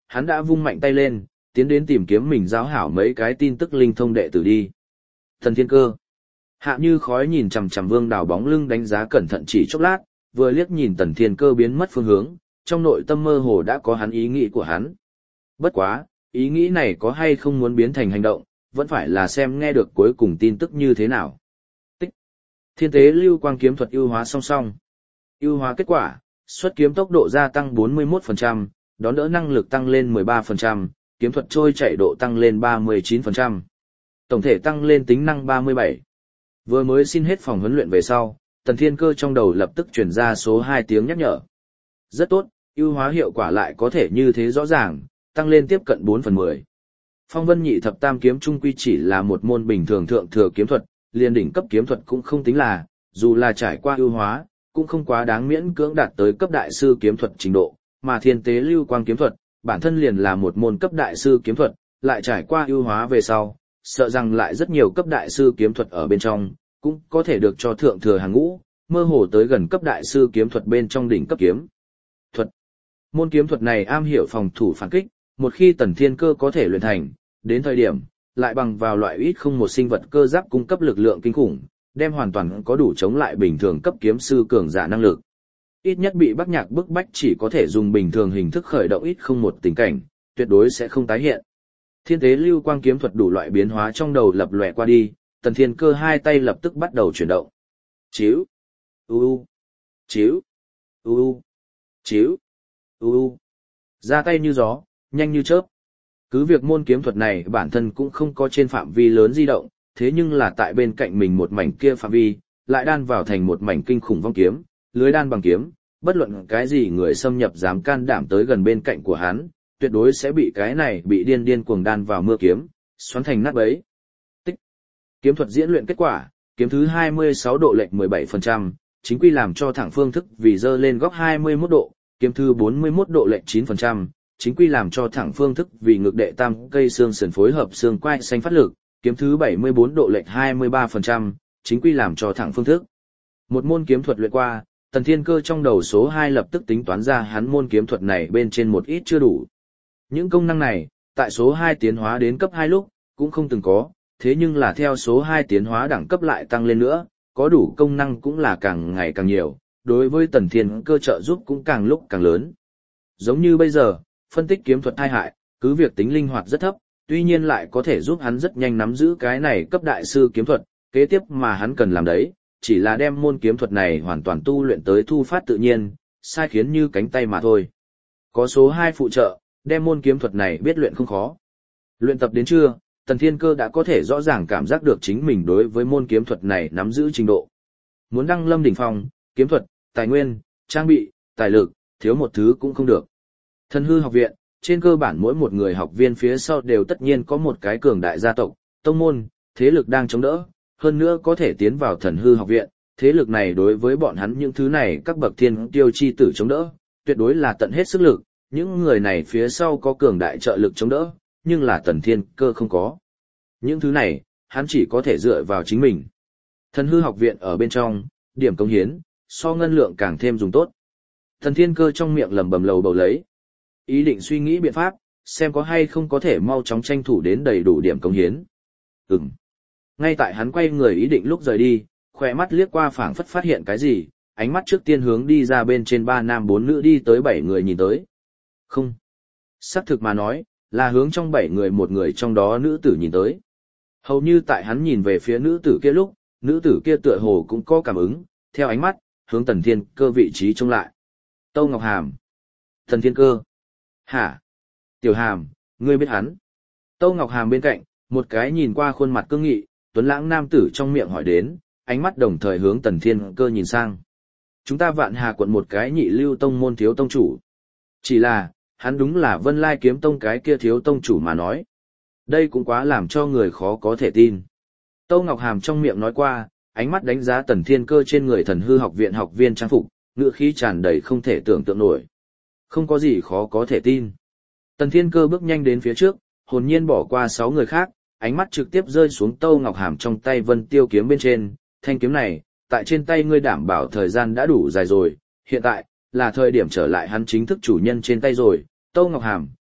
hắn đã vung mạnh tay lên, tiến đến tìm kiếm mình giáo hảo mấy cái tin tức linh thông đệ tử đi. Thần Thiên Cơ. Hạ Như khói nhìn chằm chằm Vương Đào bóng lưng đánh giá cẩn thận chỉ chốc lát, vừa liếc nhìn Tần Thiên Cơ biến mất phương hướng, trong nội tâm mơ hồ đã có hắn ý nghĩ của hắn. Bất quá, ý nghĩ này có hay không muốn biến thành hành động, vẫn phải là xem nghe được cuối cùng tin tức như thế nào. Tích. Thiên tế lưu quang kiếm thuật ưu hóa song song. Ưu hóa kết quả, xuất kiếm tốc độ gia tăng bốn mươi mốt phần trăm, đón đỡ năng lực tăng lên mười ba phần trăm, kiếm thuật trôi chạy độ tăng lên ba mươi chín phần trăm. Tổng thể tăng lên tính năng ba mươi bảy. Vừa mới xin hết phòng huấn luyện về sau, Tần Thiên Cơ trong đầu lập tức truyền ra số hai tiếng nhắc nhở. Rất tốt, ưu hóa hiệu quả lại có thể như thế rõ ràng, tăng lên tiếp cận bốn phần mười. Phong Vân Nhị Thập Tam kiếm trung quy chỉ là một môn bình thường thượng thừa kiếm thuật, liền đỉnh cấp kiếm thuật cũng không tính là, dù là trải qua ưu hóa, cũng không quá đáng miễn cưỡng đạt tới cấp đại sư kiếm thuật trình độ, mà Thiên Tế Lưu Quang kiếm thuật, bản thân liền là một môn cấp đại sư kiếm thuật, lại trải qua ưu hóa về sau, sợ rằng lại rất nhiều cấp đại sư kiếm thuật ở bên trong, cũng có thể được cho thượng thừa hàng ngũ, mơ hồ tới gần cấp đại sư kiếm thuật bên trong đỉnh cấp kiếm thuật. Môn kiếm thuật này am hiểu phòng thủ phản kích, một khi Tần Thiên Cơ có thể luyện thành, đến thời điểm, lại bằng vào loại ít không một sinh vật cơ giáp cung cấp lực lượng kinh khủng, đem hoàn toàn có đủ chống lại bình thường cấp kiếm sư cường giả năng lực. Ít nhất bị Bắc Nhạc bức bách chỉ có thể dùng bình thường hình thức khởi động ít không một tình cảnh, tuyệt đối sẽ không tái hiện. Thiên Tế Lưu Quang kiếm thuật đủ loại biến hóa trong đầu lập lòe qua đi, Tần Thiên Cơ hai tay lập tức bắt đầu chuyển động. Chiếu, u u, chiếu, u u, chiếu, u u. Ra tay như gió, nhanh như chớp. Cứ việc môn kiếm thuật này bản thân cũng không có trên phạm vi lớn di động, thế nhưng là tại bên cạnh mình một mảnh kia phạm vi, lại đan vào thành một mảnh kinh khủng vong kiếm, lưới đan bằng kiếm, bất luận cái gì người xâm nhập dám can đảm tới gần bên cạnh của hắn, tuyệt đối sẽ bị cái này bị điên điên cuồng đan vào mưa kiếm, xoắn thành nát bấy. Tích. Kiếm thuật diễn luyện kết quả, kiếm thứ hai mươi sáu độ lệch mười bảy phần trăm, chính quy làm cho thẳng phương thức vì dơ lên góc hai mươi mốt độ, kiếm thứ bốn mươi mốt độ lệch chín phần trăm, chính quy làm cho thẳng phương thức vì ngực đệ tam cây xương sườn phối hợp xương quai xanh phát lực, kiếm thứ bảy mươi bốn độ lệch hai mươi ba phần trăm, chính quy làm cho thẳng phương thức. Một môn kiếm thuật luyện qua, Tần Thiên Cơ trong đầu số hai lập tức tính toán ra hắn môn kiếm thuật này bên trên một ít chưa đủ. Những công năng này, tại số hai tiến hóa đến cấp hai lúc, cũng không từng có, thế nhưng là theo số hai tiến hóa đẳng cấp lại tăng lên nữa, có đủ công năng cũng là càng ngày càng nhiều, đối với Tần Thiên Cơ trợ giúp cũng càng lúc càng lớn. Giống như bây giờ, phân tích kiếm thuật tai hại, cứ việc tính linh hoạt rất thấp, tuy nhiên lại có thể giúp hắn rất nhanh nắm giữ cái này cấp đại sư kiếm thuật, kế tiếp mà hắn cần làm đấy, chỉ là đem môn kiếm thuật này hoàn toàn tu luyện tới thu phát tự nhiên, sai khiến như cánh tay mà thôi. Có số hai phụ trợ, đem môn kiếm thuật này biết luyện không khó. Luyện tập đến trưa, Tần Thiên Cơ đã có thể rõ ràng cảm giác được chính mình đối với môn kiếm thuật này nắm giữ trình độ. Muốn đăng lâm đỉnh phong, kiếm thuật, tài nguyên, trang bị, tài lực, thiếu một thứ cũng không được. Thần hư học viện, trên cơ bản mỗi một người học viên phía sau đều tất nhiên có một cái cường đại gia tộc, tông môn, thế lực đang chống đỡ, hơn nữa có thể tiến vào thần hư học viện, thế lực này đối với bọn hắn những thứ này các bậc thiên tiêu chi tử chống đỡ, tuyệt đối là tận hết sức lực, những người này phía sau có cường đại trợ lực chống đỡ, nhưng là Tần Thiên Cơ không có. Những thứ này, hắn chỉ có thể dựa vào chính mình. Thần hư học viện ở bên trong, điểm công hiến, so ngân lượng càng thêm dùng tốt. Tần Thiên Cơ trong miệng lẩm bẩm lầu bầu lấy, ý định suy nghĩ biện pháp, xem có hay không có thể mau chóng tranh thủ đến đầy đủ điểm công hiến. Ừm. Ngay tại hắn quay người ý định lúc rời đi, khỏe mắt liếc qua phảng phất phát hiện cái gì, ánh mắt trước tiên hướng đi ra bên trên ba nam bốn nữ đi tới bảy người nhìn tới. Không. Xác thực mà nói, là hướng trong bảy người một người trong đó nữ tử nhìn tới. Hầu như tại hắn nhìn về phía nữ tử kia lúc, nữ tử kia tựa hồ cũng có cảm ứng, theo ánh mắt, hướng Tần Thiên Cơ vị trí trông lại. Tâu Ngọc Hàm. Tần Thiên Cơ. Hả? Tiểu Hàm, ngươi biết hắn? Tâu Ngọc Hàm bên cạnh, một cái nhìn qua khuôn mặt cương nghị, tuấn lãng nam tử trong miệng hỏi đến, ánh mắt đồng thời hướng Tần Thiên Cơ nhìn sang. Chúng ta Vạn Hà quận một cái nhị lưu tông môn thiếu tông chủ. Chỉ là, hắn đúng là Vân Lai kiếm tông cái kia thiếu tông chủ mà nói. Đây cũng quá làm cho người khó có thể tin. Tâu Ngọc Hàm trong miệng nói qua, ánh mắt đánh giá Tần Thiên Cơ trên người thần hư học viện học viên trang phục, ngựa khí tràn đầy không thể tưởng tượng nổi. Không có gì khó có thể tin. Tần Thiên Cơ bước nhanh đến phía trước, hồn nhiên bỏ qua sáu người khác, ánh mắt trực tiếp rơi xuống Tâu Ngọc Hàm trong tay Vân Tiêu kiếm bên trên, thanh kiếm này, tại trên tay ngươi đảm bảo thời gian đã đủ dài rồi, hiện tại, là thời điểm trở lại hắn chính thức chủ nhân trên tay rồi, Tâu Ngọc Hàm,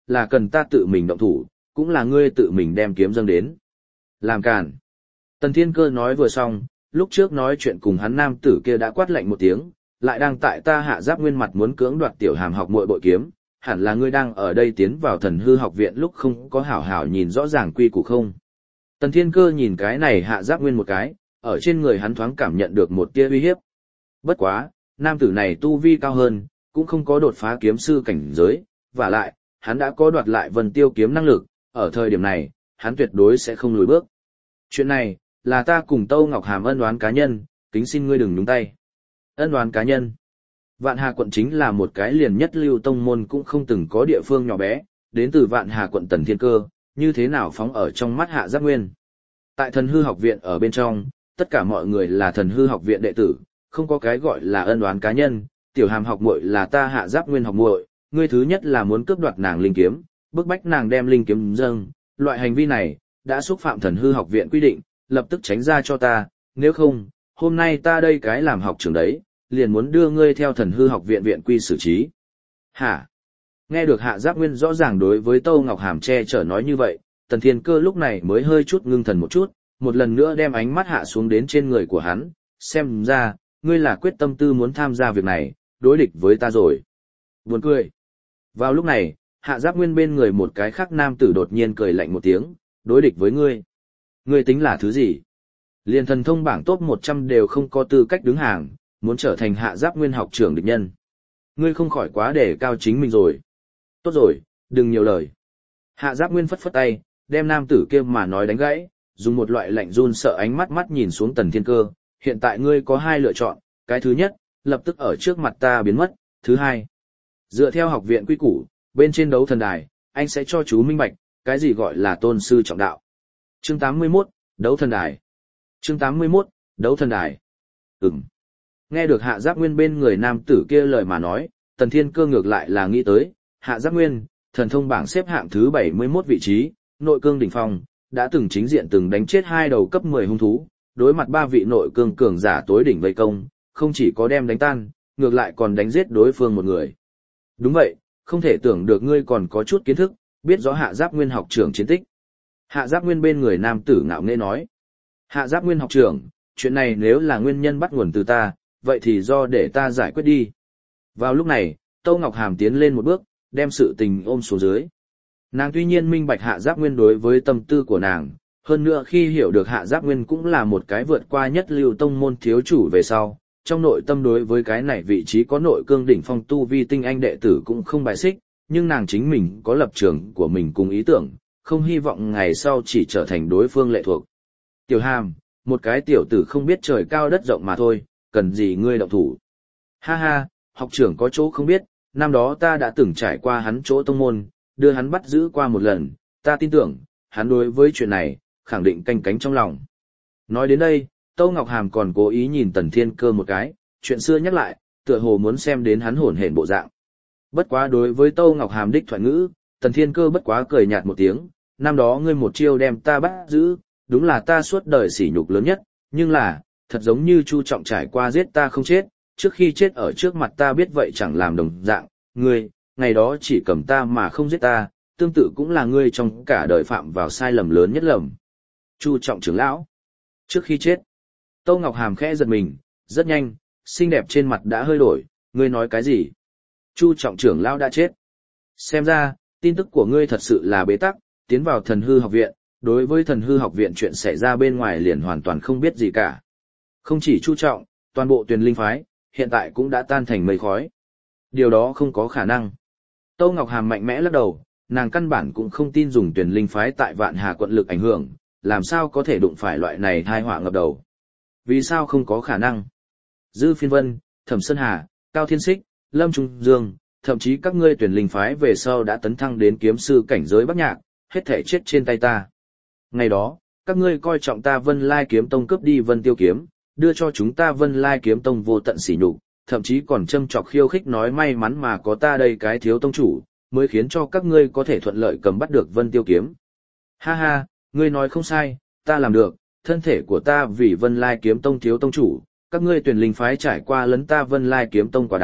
là cần ta tự mình động thủ, cũng là ngươi tự mình đem kiếm dâng đến. Làm càn. Tần Thiên Cơ nói vừa xong, lúc trước nói chuyện cùng hắn nam tử kia đã quát lạnh một tiếng, lại đang tại ta Hạ Giáp Nguyên mặt muốn cưỡng đoạt Tiểu Hàm học muội bội kiếm, hẳn là ngươi đang ở đây tiến vào Thần Hư học viện lúc không có hảo hảo nhìn rõ ràng quy củ không. Tần Thiên Cơ nhìn cái này Hạ Giáp Nguyên một cái, ở trên người hắn thoáng cảm nhận được một tia uy hiếp. Bất quá, nam tử này tu vi cao hơn, cũng không có đột phá kiếm sư cảnh giới, và lại, hắn đã có đoạt lại Vân Tiêu kiếm năng lực, ở thời điểm này, hắn tuyệt đối sẽ không lùi bước. Chuyện này, là ta cùng Tâu Ngọc Hàm ân oán cá nhân, kính xin ngươi đừng nhúng tay. Ân oán cá nhân. Vạn Hà quận chính là một cái liền nhất lưu tông môn cũng không từng có địa phương nhỏ bé, đến từ Vạn Hà quận Tần Thiên Cơ, như thế nào phóng ở trong mắt Hạ Giáp Nguyên. Tại Thần Hư học viện ở bên trong, tất cả mọi người là Thần Hư học viện đệ tử, không có cái gọi là ân oán cá nhân, Tiểu Hàm học muội là ta Hạ Giáp Nguyên học muội, ngươi thứ nhất là muốn cướp đoạt nàng linh kiếm, bức bách nàng đem linh kiếm dâng, loại hành vi này đã xúc phạm Thần Hư học viện quy định, lập tức tránh ra cho ta, nếu không, hôm nay ta đây cái làm học trưởng đấy, liền muốn đưa ngươi theo Thần Hư học viện viện quy xử trí. Hả? Nghe được Hạ Giáp Nguyên rõ ràng đối với Tâu Ngọc Hàm che chở nói như vậy, Tần Thiên Cơ lúc này mới hơi chút ngưng thần một chút, một lần nữa đem ánh mắt hạ xuống đến trên người của hắn, xem ra, ngươi là quyết tâm tư muốn tham gia việc này, đối địch với ta rồi. Buồn cười. Vào lúc này, Hạ Giáp Nguyên bên người một cái khác nam tử đột nhiên cười lạnh một tiếng, đối địch với ngươi. Ngươi tính là thứ gì? Liên thần thông bảng top một trăm đều không có tư cách đứng hàng, muốn trở thành Hạ Giáp Nguyên học trưởng địch nhân. Ngươi không khỏi quá để cao chính mình rồi. Tốt rồi, đừng nhiều lời. Hạ Giáp Nguyên phất phất tay, đem nam tử kia mà nói đánh gãy, dùng một loại lạnh run sợ ánh mắt mắt nhìn xuống Tần Thiên Cơ. Hiện tại ngươi có hai lựa chọn, cái thứ nhất, lập tức ở trước mặt ta biến mất, thứ hai. Dựa theo học viện quy củ, bên trên đấu thần đài, anh sẽ cho chú minh bạch, cái gì gọi là tôn sư trọng đạo. Chương tám mươi mốt, đấu thần đài. Chương tám mươi mốt, đấu thần đài. Ừm. Nghe được Hạ Giáp Nguyên bên người nam tử kia lời mà nói, Tần Thiên Cơ ngược lại là nghĩ tới, Hạ Giáp Nguyên, thần thông bảng xếp hạng thứ bảy mươi mốt vị trí, nội cương đỉnh phong, đã từng chính diện từng đánh chết hai đầu cấp mười hung thú, đối mặt ba vị nội cương cường giả tối đỉnh vây công, không chỉ có đem đánh tan, ngược lại còn đánh giết đối phương một người. Đúng vậy, không thể tưởng được ngươi còn có chút kiến thức, biết rõ Hạ Giáp Nguyên học trưởng chiến tích. Hạ Giáp Nguyên bên người nam tử ngạo nghễ nói. Hạ Giáp Nguyên học trưởng, chuyện này nếu là nguyên nhân bắt nguồn từ ta, vậy thì do để ta giải quyết đi. Vào lúc này, Tâu Ngọc Hàm tiến lên một bước, đem sự tình ôm xuống dưới. Nàng tuy nhiên minh bạch Hạ Giáp Nguyên đối với tâm tư của nàng, hơn nữa khi hiểu được Hạ Giáp Nguyên cũng là một cái vượt qua nhất lưu tông môn thiếu chủ về sau, trong nội tâm đối với cái này vị trí có nội cương đỉnh phong tu vi tinh anh đệ tử cũng không bài xích, nhưng nàng chính mình có lập trường của mình cùng ý tưởng, không hy vọng ngày sau chỉ trở thành đối phương lệ thuộc. Tiểu Hàm, một cái tiểu tử không biết trời cao đất rộng mà thôi, cần gì ngươi động thủ. Ha ha, học trưởng có chỗ không biết, năm đó ta đã từng trải qua hắn chỗ tông môn, đưa hắn bắt giữ qua một lần, ta tin tưởng, hắn đối với chuyện này, khẳng định canh cánh trong lòng. Nói đến đây, Tâu Ngọc Hàm còn cố ý nhìn Tần Thiên Cơ một cái, chuyện xưa nhắc lại, tựa hồ muốn xem đến hắn hổn hển bộ dạng. Bất quá đối với Tâu Ngọc Hàm đích thoại ngữ, Tần Thiên Cơ bất quá cười nhạt một tiếng, năm đó ngươi một chiêu đem ta bắt giữ, đúng là ta suốt đời sỉ nhục lớn nhất, nhưng là, thật giống như Chu Trọng trải qua giết ta không chết, trước khi chết ở trước mặt ta biết vậy chẳng làm đồng dạng, ngươi, ngày đó chỉ cầm ta mà không giết ta, tương tự cũng là ngươi trong cả đời phạm vào sai lầm lớn nhất lầm. Chu Trọng trưởng lão, trước khi chết, Tâu Ngọc Hàm khẽ giật mình, rất nhanh, xinh đẹp trên mặt đã hơi đổi, ngươi nói cái gì? Chu Trọng trưởng lão đã chết. Xem ra, tin tức của ngươi thật sự là bế tắc, tiến vào Thần Hư học viện, đối với Thần Hư học viện chuyện xảy ra bên ngoài liền hoàn toàn không biết gì cả. Không chỉ Chu Trọng, toàn bộ Tuyền Linh phái, hiện tại cũng đã tan thành mây khói. Điều đó không có khả năng. Tâu Ngọc Hàm mạnh mẽ lắc đầu, nàng căn bản cũng không tin dùng Tuyền Linh phái tại Vạn Hà quận lực ảnh hưởng, làm sao có thể đụng phải loại này tai họa ngập đầu. Vì sao không có khả năng? Dư Phiên Vân, Thẩm Sơn Hà, Cao Thiên Sích, Lâm Trung Dương, thậm chí các ngươi Tuyền Linh phái về sau đã tấn thăng đến kiếm sư cảnh giới Bắc Nhạc, hết thể chết trên tay ta. Ngày đó, các ngươi coi trọng ta Vân Lai kiếm tông cướp đi Vân Tiêu kiếm, đưa cho chúng ta Vân Lai kiếm tông vô tận sỉ nhục, thậm chí còn châm chọc khiêu khích nói may mắn mà có ta đây cái thiếu tông chủ, mới khiến cho các ngươi có thể thuận lợi cầm bắt được Vân Tiêu kiếm. Ha ha, ngươi nói không sai, ta làm được, thân thể của ta vì Vân Lai kiếm tông thiếu tông chủ, các ngươi Tuyền Linh phái trải qua lấn ta Vân Lai kiếm tông quá đáng,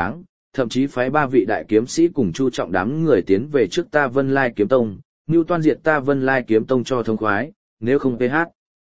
thậm chí phái ba vị đại kiếm sĩ cùng chu trọng đám người tiến về trước ta Vân Lai Kiếm Tông, mưu toan diệt ta Vân Lai Kiếm Tông cho thông khoái, nếu không ph.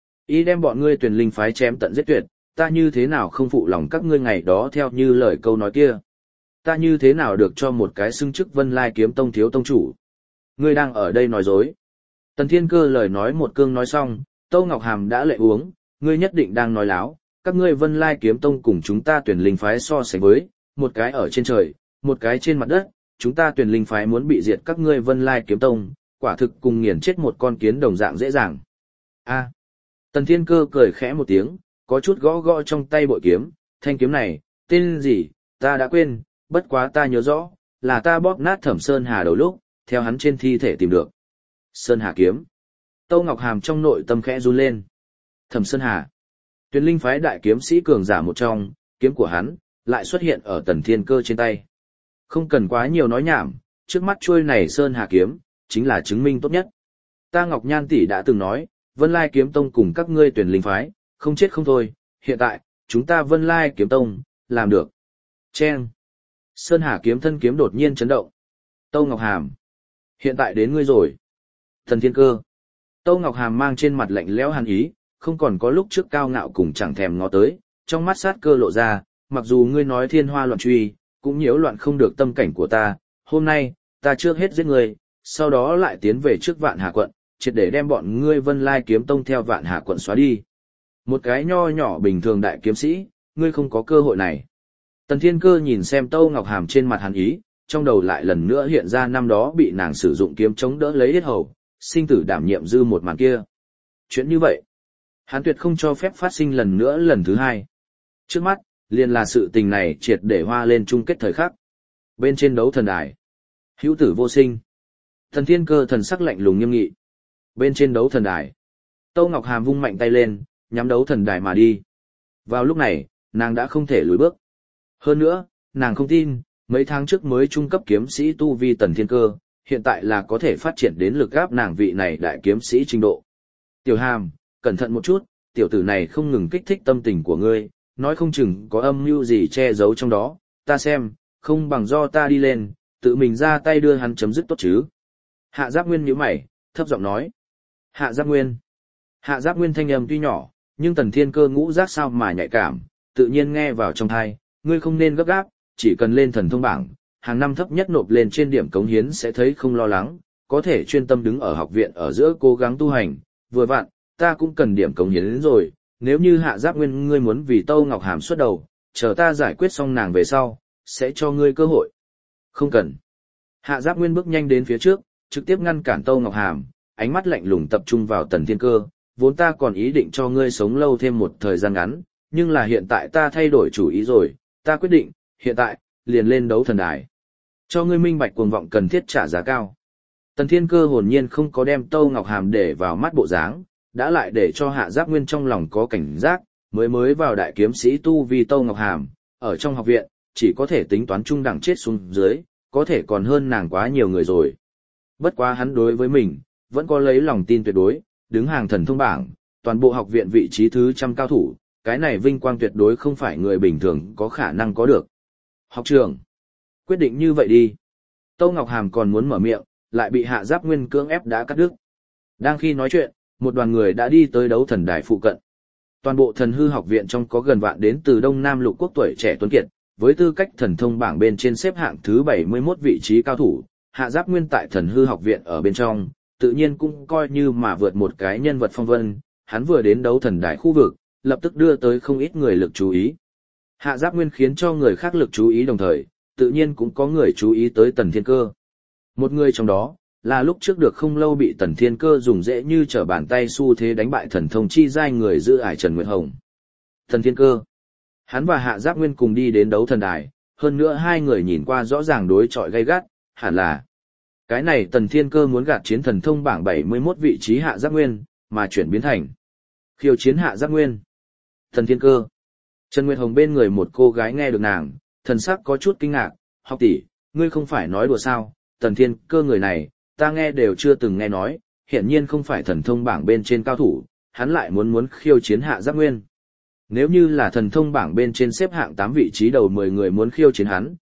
Ý đem bọn ngươi tuyển linh phái chém tận giết tuyệt, ta như thế nào không phụ lòng các ngươi ngày đó theo như lời câu nói kia. Ta như thế nào được cho một cái xưng chức Vân Lai Kiếm Tông thiếu tông chủ. Ngươi đang ở đây nói dối. Tần Thiên Cơ lời nói một cương nói xong, Tâu Ngọc Hàm đã lệ uống, ngươi nhất định đang nói láo, các ngươi Vân Lai Kiếm Tông cùng chúng ta tuyển linh phái so sánh với, một cái ở trên trời, một cái trên mặt đất, chúng ta tuyển linh phái muốn bị diệt các ngươi Vân Lai Kiếm Tông, quả thực cùng nghiền chết một con kiến đồng dạng dễ dàng. A. Tần Thiên Cơ cười khẽ một tiếng, có chút gõ gõ trong tay bội kiếm, thanh kiếm này, tên gì, ta đã quên, bất quá ta nhớ rõ, là ta bóp nát Thẩm Sơn Hà đầu lúc, theo hắn trên thi thể tìm được. Sơn Hà kiếm. Tâu Ngọc Hàm trong nội tâm khẽ run lên. Thẩm Sơn Hà. Tuyển linh phái đại kiếm sĩ cường giả một trong, kiếm của hắn, lại xuất hiện ở Tần Thiên Cơ trên tay. Không cần quá nhiều nói nhảm, trước mắt chuôi này Sơn Hà kiếm, chính là chứng minh tốt nhất. Ta Ngọc Nhan tỷ đã từng nói, Vân Lai Kiếm Tông cùng các ngươi tuyển linh phái, không chết không thôi, hiện tại, chúng ta Vân Lai Kiếm Tông, làm được. Chen. Sơn Hà kiếm thân kiếm đột nhiên chấn động. Tâu Ngọc Hàm. Hiện tại đến ngươi rồi. Thần Thiên Cơ. Tâu Ngọc Hàm mang trên mặt lạnh lẽo hàn ý, không còn có lúc trước cao ngạo cùng chẳng thèm ngó tới, trong mắt sát cơ lộ ra, mặc dù ngươi nói thiên hoa loạn truy, cũng nhiễu loạn không được tâm cảnh của ta, hôm nay, ta trước hết giết ngươi, sau đó lại tiến về trước Vạn Hà quận, triệt để đem bọn ngươi Vân Lai Kiếm Tông theo Vạn Hà quận xóa đi. Một cái nho nhỏ bình thường đại kiếm sĩ, ngươi không có cơ hội này. Tần Thiên Cơ nhìn xem Tâu Ngọc Hàm trên mặt hàn ý, trong đầu lại lần nữa hiện ra năm đó bị nàng sử dụng kiếm chống đỡ lấy yết hầu, sinh tử đảm nhiệm dư một màn kia. Chuyện như vậy, hắn tuyệt không cho phép phát sinh lần nữa lần thứ hai. Trước mắt, liền là sự tình này triệt để hoa lên chung kết thời khắc. Bên trên đấu thần đài, hữu tử vô sinh. Tần Thiên Cơ thần sắc lạnh lùng nghiêm nghị. Bên trên đấu thần đài, Tâu Ngọc Hàm vung mạnh tay lên, nhắm đấu thần đài mà đi. Vào lúc này, nàng đã không thể lùi bước. Hơn nữa, nàng không tin, mấy tháng trước mới trung cấp kiếm sĩ tu vi Tần Thiên Cơ, hiện tại là có thể phát triển đến lực gáp nàng vị này đại kiếm sĩ trình độ. Tiểu Hàm, cẩn thận một chút, tiểu tử này không ngừng kích thích tâm tình của ngươi, nói không chừng có âm mưu gì che giấu trong đó, ta xem, không bằng do ta đi lên, tự mình ra tay đưa hắn chấm dứt tốt chứ. Hạ Giáp Nguyên nhíu mày, thấp giọng nói. Hạ Giáp Nguyên. Hạ Giáp Nguyên thanh âm tuy nhỏ, nhưng Tần Thiên Cơ ngũ giác sao mà nhạy cảm, tự nhiên nghe vào trong tai, ngươi không nên gấp gáp, chỉ cần lên thần thông bảng, hàng năm thấp nhất nộp lên trên điểm cống hiến sẽ thấy không lo lắng, có thể chuyên tâm đứng ở học viện ở giữa cố gắng tu hành, vừa vặn, ta cũng cần điểm cống hiến rồi, nếu như Hạ Giáp Nguyên ngươi muốn vì Tâu Ngọc Hàm xuất đầu, chờ ta giải quyết xong nàng về sau, sẽ cho ngươi cơ hội. Không cần. Hạ Giáp Nguyên bước nhanh đến phía trước, trực tiếp ngăn cản Tâu Ngọc Hàm, ánh mắt lạnh lùng tập trung vào Tần Thiên Cơ, vốn ta còn ý định cho ngươi sống lâu thêm một thời gian ngắn, nhưng là hiện tại ta thay đổi chủ ý rồi, ta quyết định, hiện tại, liền lên đấu thần đài. Cho ngươi minh bạch cuồng vọng cần thiết trả giá cao. Tần Thiên Cơ hồn nhiên không có đem Tâu Ngọc Hàm để vào mắt bộ dáng, đã lại để cho Hạ Giáp Nguyên trong lòng có cảnh giác, mới mới vào đại kiếm sĩ tu vi Tâu Ngọc Hàm, ở trong học viện, chỉ có thể tính toán trung đẳng chết xuống dưới, có thể còn hơn nàng quá nhiều người rồi. Bất quá hắn đối với mình, vẫn có lấy lòng tin tuyệt đối, đứng hàng thần thông bảng, toàn bộ học viện vị trí thứ trăm cao thủ, cái này vinh quang tuyệt đối không phải người bình thường có khả năng có được. Học trưởng, quyết định như vậy đi. Tâu Ngọc Hàm còn muốn mở miệng, lại bị Hạ Giáp Nguyên cưỡng ép đã cắt đứt. Đang khi nói chuyện, một đoàn người đã đi tới đấu thần đài phụ cận. Toàn bộ thần hư học viện trong có gần vạn đến từ Đông Nam lục quốc tuổi trẻ tuấn kiệt, với tư cách thần thông bảng bên trên xếp hạng thứ bảy mươi mốt vị trí cao thủ, Hạ Giáp Nguyên tại thần hư học viện ở bên trong, tự nhiên cũng coi như mà vượt một cái nhân vật phong vân, hắn vừa đến đấu thần đài khu vực, lập tức đưa tới không ít người lực chú ý. Hạ Giáp Nguyên khiến cho người khác lực chú ý đồng thời, tự nhiên cũng có người chú ý tới Tần Thiên Cơ. Một người trong đó, là lúc trước được không lâu bị Tần Thiên Cơ dùng dễ như trở bàn tay xu thế đánh bại thần thông chi giai người giữ ải Trần Nguyệt Hồng. Tần Thiên Cơ. Hắn và Hạ Giáp Nguyên cùng đi đến đấu thần đài, hơn nữa hai người nhìn qua rõ ràng đối chọi gay gắt, hẳn là cái này Tần Thiên Cơ muốn gạt chiến thần thông bảng bảy mươi mốt vị trí Hạ Giáp Nguyên, mà chuyển biến thành khiêu chiến Hạ Giáp Nguyên. Tần Thiên Cơ. Trần Nguyệt Hồng bên người một cô gái nghe được nàng, thần sắc có chút kinh ngạc, học tỷ, ngươi không phải nói đùa sao, Tần Thiên Cơ người này, ta nghe đều chưa từng nghe nói, hiển nhiên không phải thần thông bảng bên trên cao thủ, hắn lại muốn muốn khiêu chiến Hạ Giáp Nguyên. Nếu như là thần thông bảng bên trên xếp hạng tám vị trí đầu mười người muốn khiêu chiến hắn,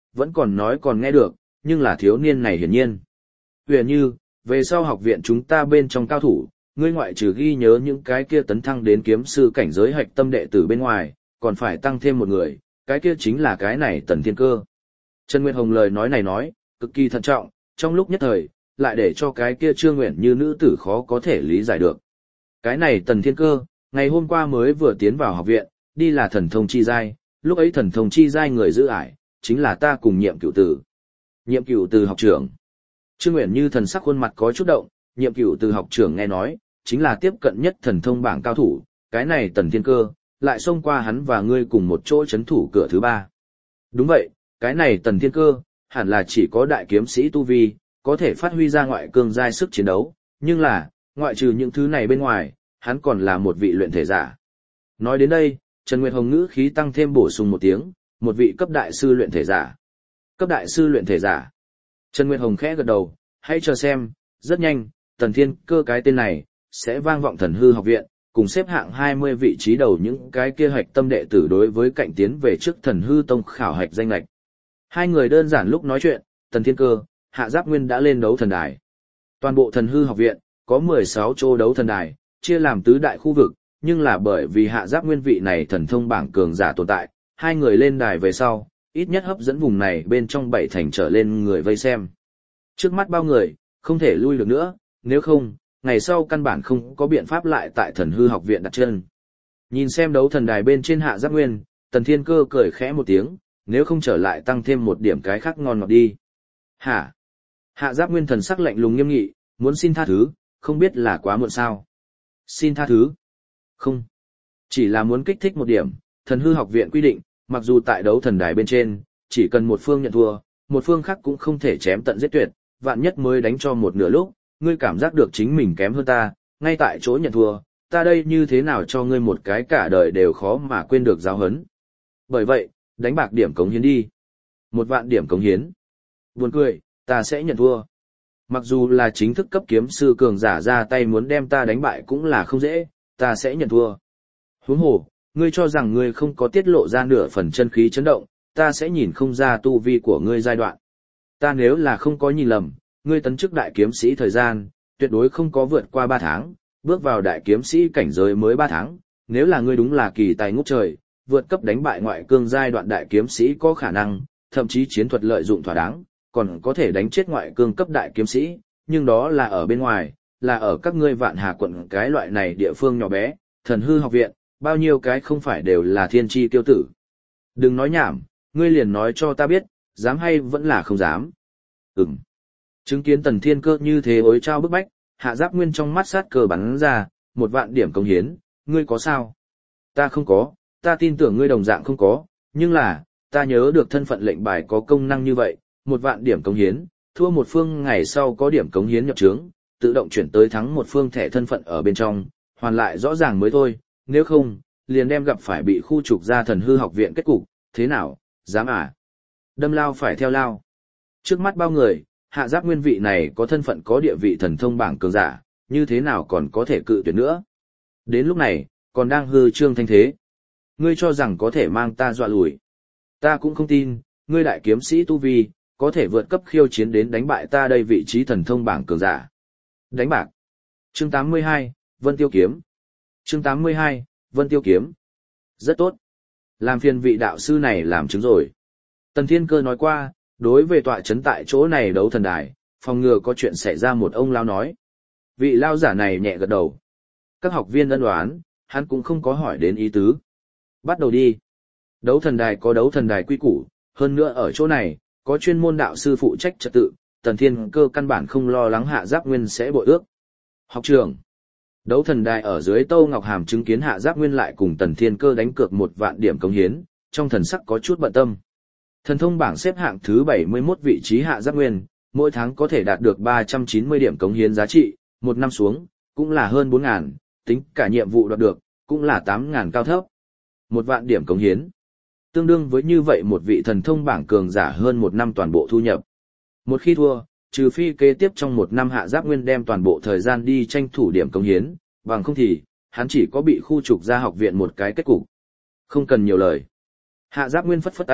vẫn còn nói còn nghe được, nhưng là thiếu niên này hiển nhiên. Huyền Như, về sau học viện chúng ta bên trong cao thủ, ngươi ngoại trừ ghi nhớ những cái kia tấn thăng đến kiếm sư cảnh giới hạch tâm đệ tử bên ngoài, còn phải tăng thêm một người, cái kia chính là cái này Tần Thiên Cơ. Trần Nguyệt Hồng lời nói này nói, cực kỳ thận trọng, trong lúc nhất thời, lại để cho cái kia Trương Nguyện Như nữ tử khó có thể lý giải được. Cái này Tần Thiên Cơ, ngày hôm qua mới vừa tiến vào học viện, đi là thần thông chi giai, lúc ấy thần thông chi giai người giữ ải, chính là ta cùng Nhiệm Cửu Từ. Nhiệm Cửu Từ học trưởng. Trương Nguyện Như thần sắc khuôn mặt có chút động, Nhiệm Cửu Từ học trưởng nghe nói, chính là tiếp cận nhất thần thông bảng cao thủ, cái này Tần Thiên Cơ, lại xông qua hắn và ngươi cùng một chỗ chấn thủ cửa thứ ba. Đúng vậy, cái này Tần Thiên Cơ, hẳn là chỉ có đại kiếm sĩ tu vi, có thể phát huy ra ngoại cương giai sức chiến đấu, nhưng là, ngoại trừ những thứ này bên ngoài, hắn còn là một vị luyện thể giả. Nói đến đây, Trần Nguyệt Hồng ngữ khí tăng thêm bổ sung một tiếng, một vị cấp đại sư luyện thể giả. Cấp đại sư luyện thể giả. Trần Nguyệt Hồng khẽ gật đầu, hãy chờ xem, rất nhanh, Tần Thiên Cơ cái tên này, sẽ vang vọng thần hư học viện, cùng xếp hạng hai mươi vị trí đầu những cái kia hạch tâm đệ tử đối với cạnh tiến về trước thần hư tông khảo hạch danh lệch. Hai người đơn giản lúc nói chuyện, Tần Thiên Cơ, Hạ Giáp Nguyên đã lên đấu thần đài. Toàn bộ thần hư học viện, có mười sáu chỗ đấu thần đài, chia làm tứ đại khu vực, nhưng là bởi vì Hạ Giáp Nguyên vị này thần thông bảng cường giả tồn tại, hai người lên đài về sau, ít nhất hấp dẫn vùng này bên trong bảy thành trở lên người vây xem. Trước mắt bao người, không thể lui được nữa, nếu không, ngày sau căn bản không có biện pháp lại tại thần hư học viện đặt chân. Nhìn xem đấu thần đài bên trên Hạ Giáp Nguyên, Tần Thiên Cơ cười khẽ một tiếng, nếu không trở lại tăng thêm một điểm cái khác ngon ngọt đi. Hả? Hạ Giáp Nguyên thần sắc lạnh lùng nghiêm nghị, muốn xin tha thứ, không biết là quá muộn sao. Xin tha thứ? Không. Chỉ là muốn kích thích một điểm, thần hư học viện quy định, mặc dù tại đấu thần đài bên trên, chỉ cần một phương nhận thua, một phương khác cũng không thể chém tận giết tuyệt, vạn nhất mới đánh cho một nửa lúc, ngươi cảm giác được chính mình kém hơn ta, ngay tại chỗ nhận thua, ta đây như thế nào cho ngươi một cái cả đời đều khó mà quên được giáo huấn. Bởi vậy, đánh bạc điểm cống hiến đi. Một vạn điểm cống hiến. Buồn cười, ta sẽ nhận thua. Mặc dù là chính thức cấp kiếm sư cường giả ra tay muốn đem ta đánh bại cũng là không dễ, ta sẽ nhận thua. Huống hồ, ngươi cho rằng ngươi không có tiết lộ ra nửa phần chân khí chấn động, ta sẽ nhìn không ra tu vi của ngươi giai đoạn. Ta nếu là không có nhìn lầm, ngươi tấn chức đại kiếm sĩ thời gian, tuyệt đối không có vượt qua ba tháng, bước vào đại kiếm sĩ cảnh giới mới ba tháng, nếu là ngươi đúng là kỳ tài ngút trời, vượt cấp đánh bại ngoại cương giai đoạn đại kiếm sĩ có khả năng, thậm chí chiến thuật lợi dụng thỏa đáng, còn có thể đánh chết ngoại cương cấp đại kiếm sĩ, nhưng đó là ở bên ngoài, là ở các ngươi Vạn Hà quận cái loại này địa phương nhỏ bé, thần hư học viện, bao nhiêu cái không phải đều là thiên chi tiêu tử. Đừng nói nhảm, ngươi liền nói cho ta biết, dám hay vẫn là không dám. Ừm. Chứng kiến Tần Thiên Cơ như thế ối trao bức bách, Hạ Giáp Nguyên trong mắt sát cờ bắn ra, một vạn điểm cống hiến, ngươi có sao? Ta không có, ta tin tưởng ngươi đồng dạng không có, nhưng là, ta nhớ được thân phận lệnh bài có công năng như vậy, một vạn điểm cống hiến, thua một phương ngày sau có điểm cống hiến nhập trướng, tự động chuyển tới thắng một phương thẻ thân phận ở bên trong, hoàn lại rõ ràng mới thôi, nếu không, liền đem gặp phải bị khu trục ra thần hư học viện kết cục, thế nào, dám à? Đâm lao phải theo lao. Trước mắt bao người, Hạ Giáp Nguyên vị này có thân phận có địa vị thần thông bảng cường giả, như thế nào còn có thể cự tuyệt nữa? Đến lúc này, còn đang hư trương thanh thế. Ngươi cho rằng có thể mang ta dọa lùi. Ta cũng không tin, ngươi đại kiếm sĩ tu vi, có thể vượt cấp khiêu chiến đến đánh bại ta đây vị trí thần thông bảng cường giả. Đánh bạc. Chương tám mươi hai, Vân Tiêu Kiếm. Chương tám mươi hai, Vân Tiêu Kiếm. Rất tốt. Làm phiền vị đạo sư này làm chứng rồi. Tần Thiên Cơ nói qua, đối về tọa chấn tại chỗ này đấu thần đài, phòng ngừa có chuyện xảy ra một ông lao nói. Vị lao giả này nhẹ gật đầu. Các học viên ân đoán, hắn cũng không có hỏi đến ý tứ. Bắt đầu đi. Đấu thần đài có đấu thần đài quy củ, hơn nữa ở chỗ này, có chuyên môn đạo sư phụ trách trật tự, Tần Thiên Cơ căn bản không lo lắng Hạ Giáp Nguyên sẽ bội ước. Học trưởng. Đấu thần đài ở dưới Tâu Ngọc Hàm chứng kiến Hạ Giáp Nguyên lại cùng Tần Thiên Cơ đánh cược một vạn điểm cống hiến, trong thần sắc có chút bận tâm. Thần thông bảng xếp hạng thứ bảy mươi mốt vị trí Hạ Giáp Nguyên, mỗi tháng có thể đạt được ba trăm chín mươi điểm cống hiến giá trị, một năm xuống, cũng là hơn bốn ngàn, tính cả nhiệm vụ đoạt được, cũng là tám ngàn cao thấp. Một vạn điểm cống hiến. Tương đương với như vậy một vị thần thông bảng cường giả hơn một năm toàn bộ thu nhập. Một khi thua, trừ phi kế tiếp trong một năm Hạ Giáp Nguyên đem toàn bộ thời gian đi tranh thủ điểm cống hiến, bằng không thì, hắn chỉ có bị khu trục ra học viện một cái kết cục. Không cần nhiều lời. Hạ Giáp Nguyên phất phất tay,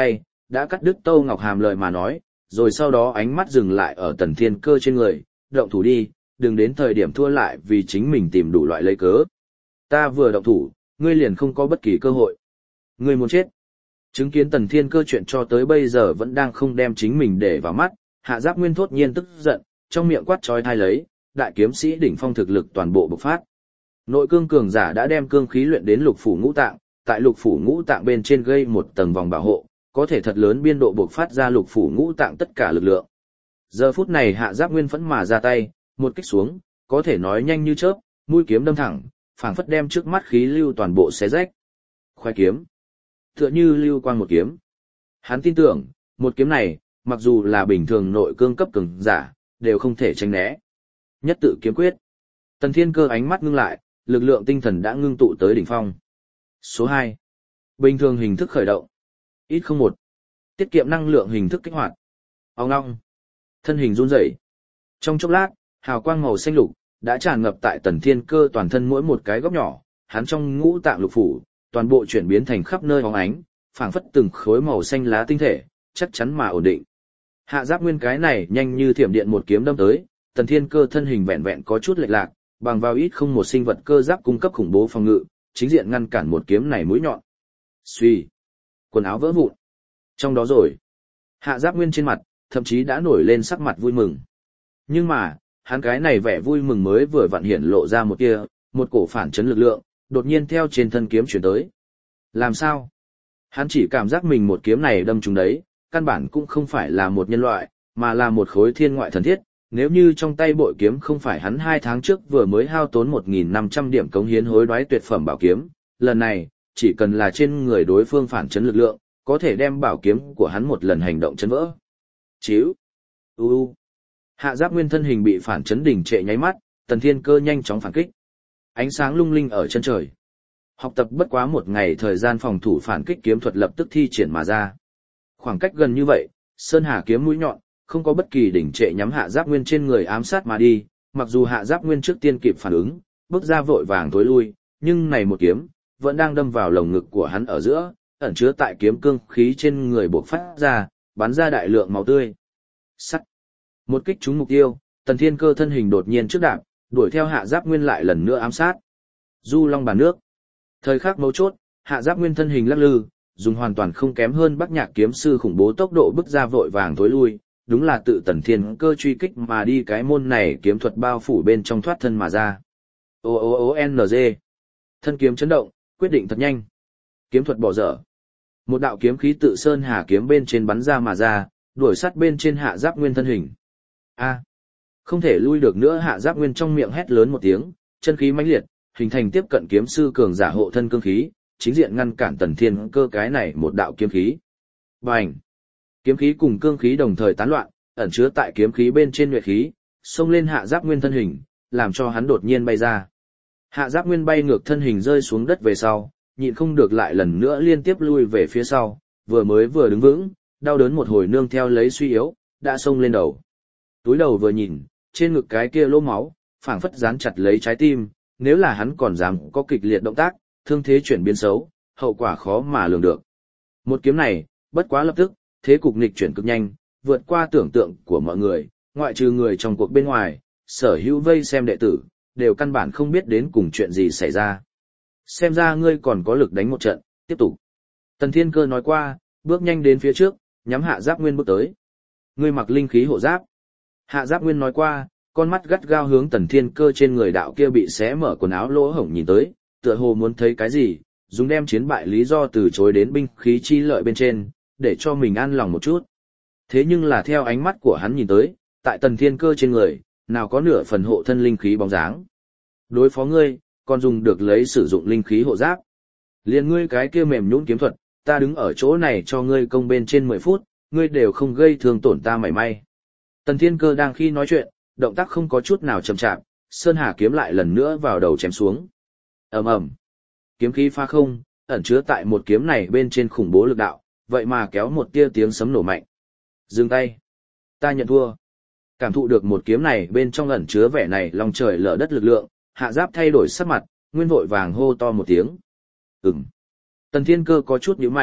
đã cắt đứt Tâu Ngọc Hàm lời mà nói, rồi sau đó ánh mắt dừng lại ở Tần Thiên Cơ trên người, động thủ đi, đừng đến thời điểm thua lại vì chính mình tìm đủ loại lấy cớ. Ta vừa động thủ, ngươi liền không có bất kỳ cơ hội. Ngươi muốn chết. Chứng kiến Tần Thiên Cơ chuyện cho tới bây giờ vẫn đang không đem chính mình để vào mắt, Hạ Giáp Nguyên thốt nhiên tức giận, trong miệng quát chói tai lấy, đại kiếm sĩ đỉnh phong thực lực toàn bộ bộc phát. Nội cương cường giả đã đem cương khí luyện đến lục phủ ngũ tạng, tại lục phủ ngũ tạng bên trên gây một tầng vòng bảo hộ, có thể thật lớn biên độ bộc phát ra lục phủ ngũ tạng tất cả lực lượng. Giờ phút này Hạ Giáp Nguyên phẫn mà ra tay, một kích xuống, có thể nói nhanh như chớp, mũi kiếm đâm thẳng, phảng phất đem trước mắt khí lưu toàn bộ xé rách. Khoai kiếm, tựa như lưu quang một kiếm. Hắn tin tưởng, một kiếm này, mặc dù là bình thường nội cương cấp cường giả, đều không thể tránh né. Nhất tự kiếm quyết. Tần Thiên Cơ ánh mắt ngưng lại, lực lượng tinh thần đã ngưng tụ tới đỉnh phong. Số hai. Bình thường hình thức khởi động. Ít không một. Tiết kiệm năng lượng hình thức kích hoạt. Ong ong. Thân hình run rẩy. Trong chốc lát, hào quang màu xanh lục đã tràn ngập tại Tần Thiên Cơ toàn thân mỗi một cái góc nhỏ, hắn trong ngũ tạng lục phủ, toàn bộ chuyển biến thành khắp nơi bóng ánh, phảng phất từng khối màu xanh lá tinh thể, chắc chắn mà ổn định. Hạ Giáp Nguyên cái này nhanh như thiểm điện một kiếm đâm tới, Tần Thiên Cơ thân hình vẹn vẹn có chút lệch lạc, bằng vào ít không một sinh vật cơ giáp cung cấp khủng bố phòng ngự, chính diện ngăn cản một kiếm này mũi nhọn. Xuy, quần áo vỡ vụn. Trong đó rồi, Hạ Giáp Nguyên trên mặt, thậm chí đã nổi lên sắc mặt vui mừng. Nhưng mà, hắn cái này vẻ vui mừng mới vừa vặn hiện lộ ra một kia, một cổ phản chấn lực lượng, đột nhiên theo trên thân kiếm chuyển tới. Làm sao? Hắn chỉ cảm giác mình một kiếm này đâm trúng đấy, căn bản cũng không phải là một nhân loại, mà là một khối thiên ngoại thần thiết. Nếu như trong tay bội kiếm không phải hắn hai tháng trước vừa mới hao tốn một nghìn năm trăm điểm cống hiến hối đoái tuyệt phẩm bảo kiếm, lần này, chỉ cần là trên người đối phương phản chấn lực lượng, có thể đem bảo kiếm của hắn một lần hành động chấn vỡ. Chíu. U u. Hạ Giáp Nguyên thân hình bị phản chấn đỉnh trệ nháy mắt, Tần Thiên Cơ nhanh chóng phản kích. Ánh sáng lung linh ở chân trời. Học tập bất quá một ngày thời gian phòng thủ phản kích kiếm thuật lập tức thi triển mà ra. Khoảng cách gần như vậy, Sơn Hà kiếm mũi nhọn, không có bất kỳ đỉnh trệ nhắm Hạ Giáp Nguyên trên người ám sát mà đi, mặc dù Hạ Giáp Nguyên trước tiên kịp phản ứng, bước ra vội vàng tối lui, nhưng này một kiếm, vẫn đang đâm vào lồng ngực của hắn ở giữa, ẩn chứa tại kiếm cương khí trên người bộc phát ra, bắn ra đại lượng máu tươi. Sắt. Một kích trúng mục tiêu, Tần Thiên Cơ thân hình đột nhiên trước đạp, đuổi theo Hạ Giáp Nguyên lại lần nữa ám sát. Du long bàn nước. Thời khắc mấu chốt, Hạ Giáp Nguyên thân hình lắc lư, dùng hoàn toàn không kém hơn Bắc Nhạc kiếm sư khủng bố tốc độ bước ra vội vàng tối lui, đúng là tự Tần Thiên Cơ truy kích mà đi cái môn này kiếm thuật bao phủ bên trong thoát thân mà ra. O O O N G. Thân kiếm chấn động, quyết định thật nhanh. Kiếm thuật bỏ dở. Một đạo kiếm khí tự Sơn Hà kiếm bên trên bắn ra mà ra, đuổi sát bên trên Hạ Giáp Nguyên thân hình. A. Không thể lui được nữa, Hạ Giáp Nguyên trong miệng hét lớn một tiếng, chân khí mãnh liệt, hình thành tiếp cận kiếm sư cường giả hộ thân cương khí, chính diện ngăn cản Tần Thiên Cơ cái này một đạo kiếm khí. Bành! Kiếm khí cùng cương khí đồng thời tán loạn, ẩn chứa tại kiếm khí bên trên nhuệ khí, xông lên Hạ Giáp Nguyên thân hình, làm cho hắn đột nhiên bay ra. Hạ Giáp Nguyên bay ngược thân hình rơi xuống đất về sau, nhịn không được lại lần nữa liên tiếp lui về phía sau, vừa mới vừa đứng vững, đau đớn một hồi nương theo lấy suy yếu, đã xông lên đầu. Túi đầu vừa nhìn, trên ngực cái kia lỗ máu, phảng phất dán chặt lấy trái tim, nếu là hắn còn dám có kịch liệt động tác, thương thế chuyển biến xấu, hậu quả khó mà lường được. Một kiếm này, bất quá lập tức, thế cục nghịch chuyển cực nhanh, vượt qua tưởng tượng của mọi người, ngoại trừ người trong cuộc bên ngoài, sở hữu vây xem đệ tử, đều căn bản không biết đến cùng chuyện gì xảy ra. Xem ra ngươi còn có lực đánh một trận, tiếp tục. Tần Thiên Cơ nói qua, bước nhanh đến phía trước, nhắm Hạ Giáp Nguyên bước tới. Ngươi mặc linh khí hộ giáp. Hạ Giáp Nguyên nói qua, con mắt gắt gao hướng Tần Thiên Cơ trên người đạo kia bị xé mở quần áo lỗ hổng nhìn tới, tựa hồ muốn thấy cái gì, dùng đem chiến bại lý do từ chối đến binh khí chi lợi bên trên, để cho mình an lòng một chút. Thế nhưng là theo ánh mắt của hắn nhìn tới, tại Tần Thiên Cơ trên người, nào có nửa phần hộ thân linh khí bóng dáng. Đối phó ngươi, còn dùng được lấy sử dụng linh khí hộ giáp. Liền ngươi cái kia mềm nhũn kiếm thuật, ta đứng ở chỗ này cho ngươi công bên trên mười phút, ngươi đều không gây thương tổn ta mảy may. Tần Thiên Cơ đang khi nói chuyện, động tác không có chút nào chậm chạp, Sơn Hà kiếm lại lần nữa vào đầu chém xuống. Ầm ầm. Kiếm khí phá không, ẩn chứa tại một kiếm này bên trên khủng bố lực đạo, vậy mà kéo một tia tiếng sấm nổ mạnh. Dừng tay. Ta nhận thua. Cảm thụ được một kiếm này bên trong ẩn chứa vẻ này lòng trời lở đất lực lượng, Hạ Giáp thay đổi sắc mặt, nguyên vội vàng hô to một tiếng. Ừm. Tần Thiên Cơ có chút nhíu mày,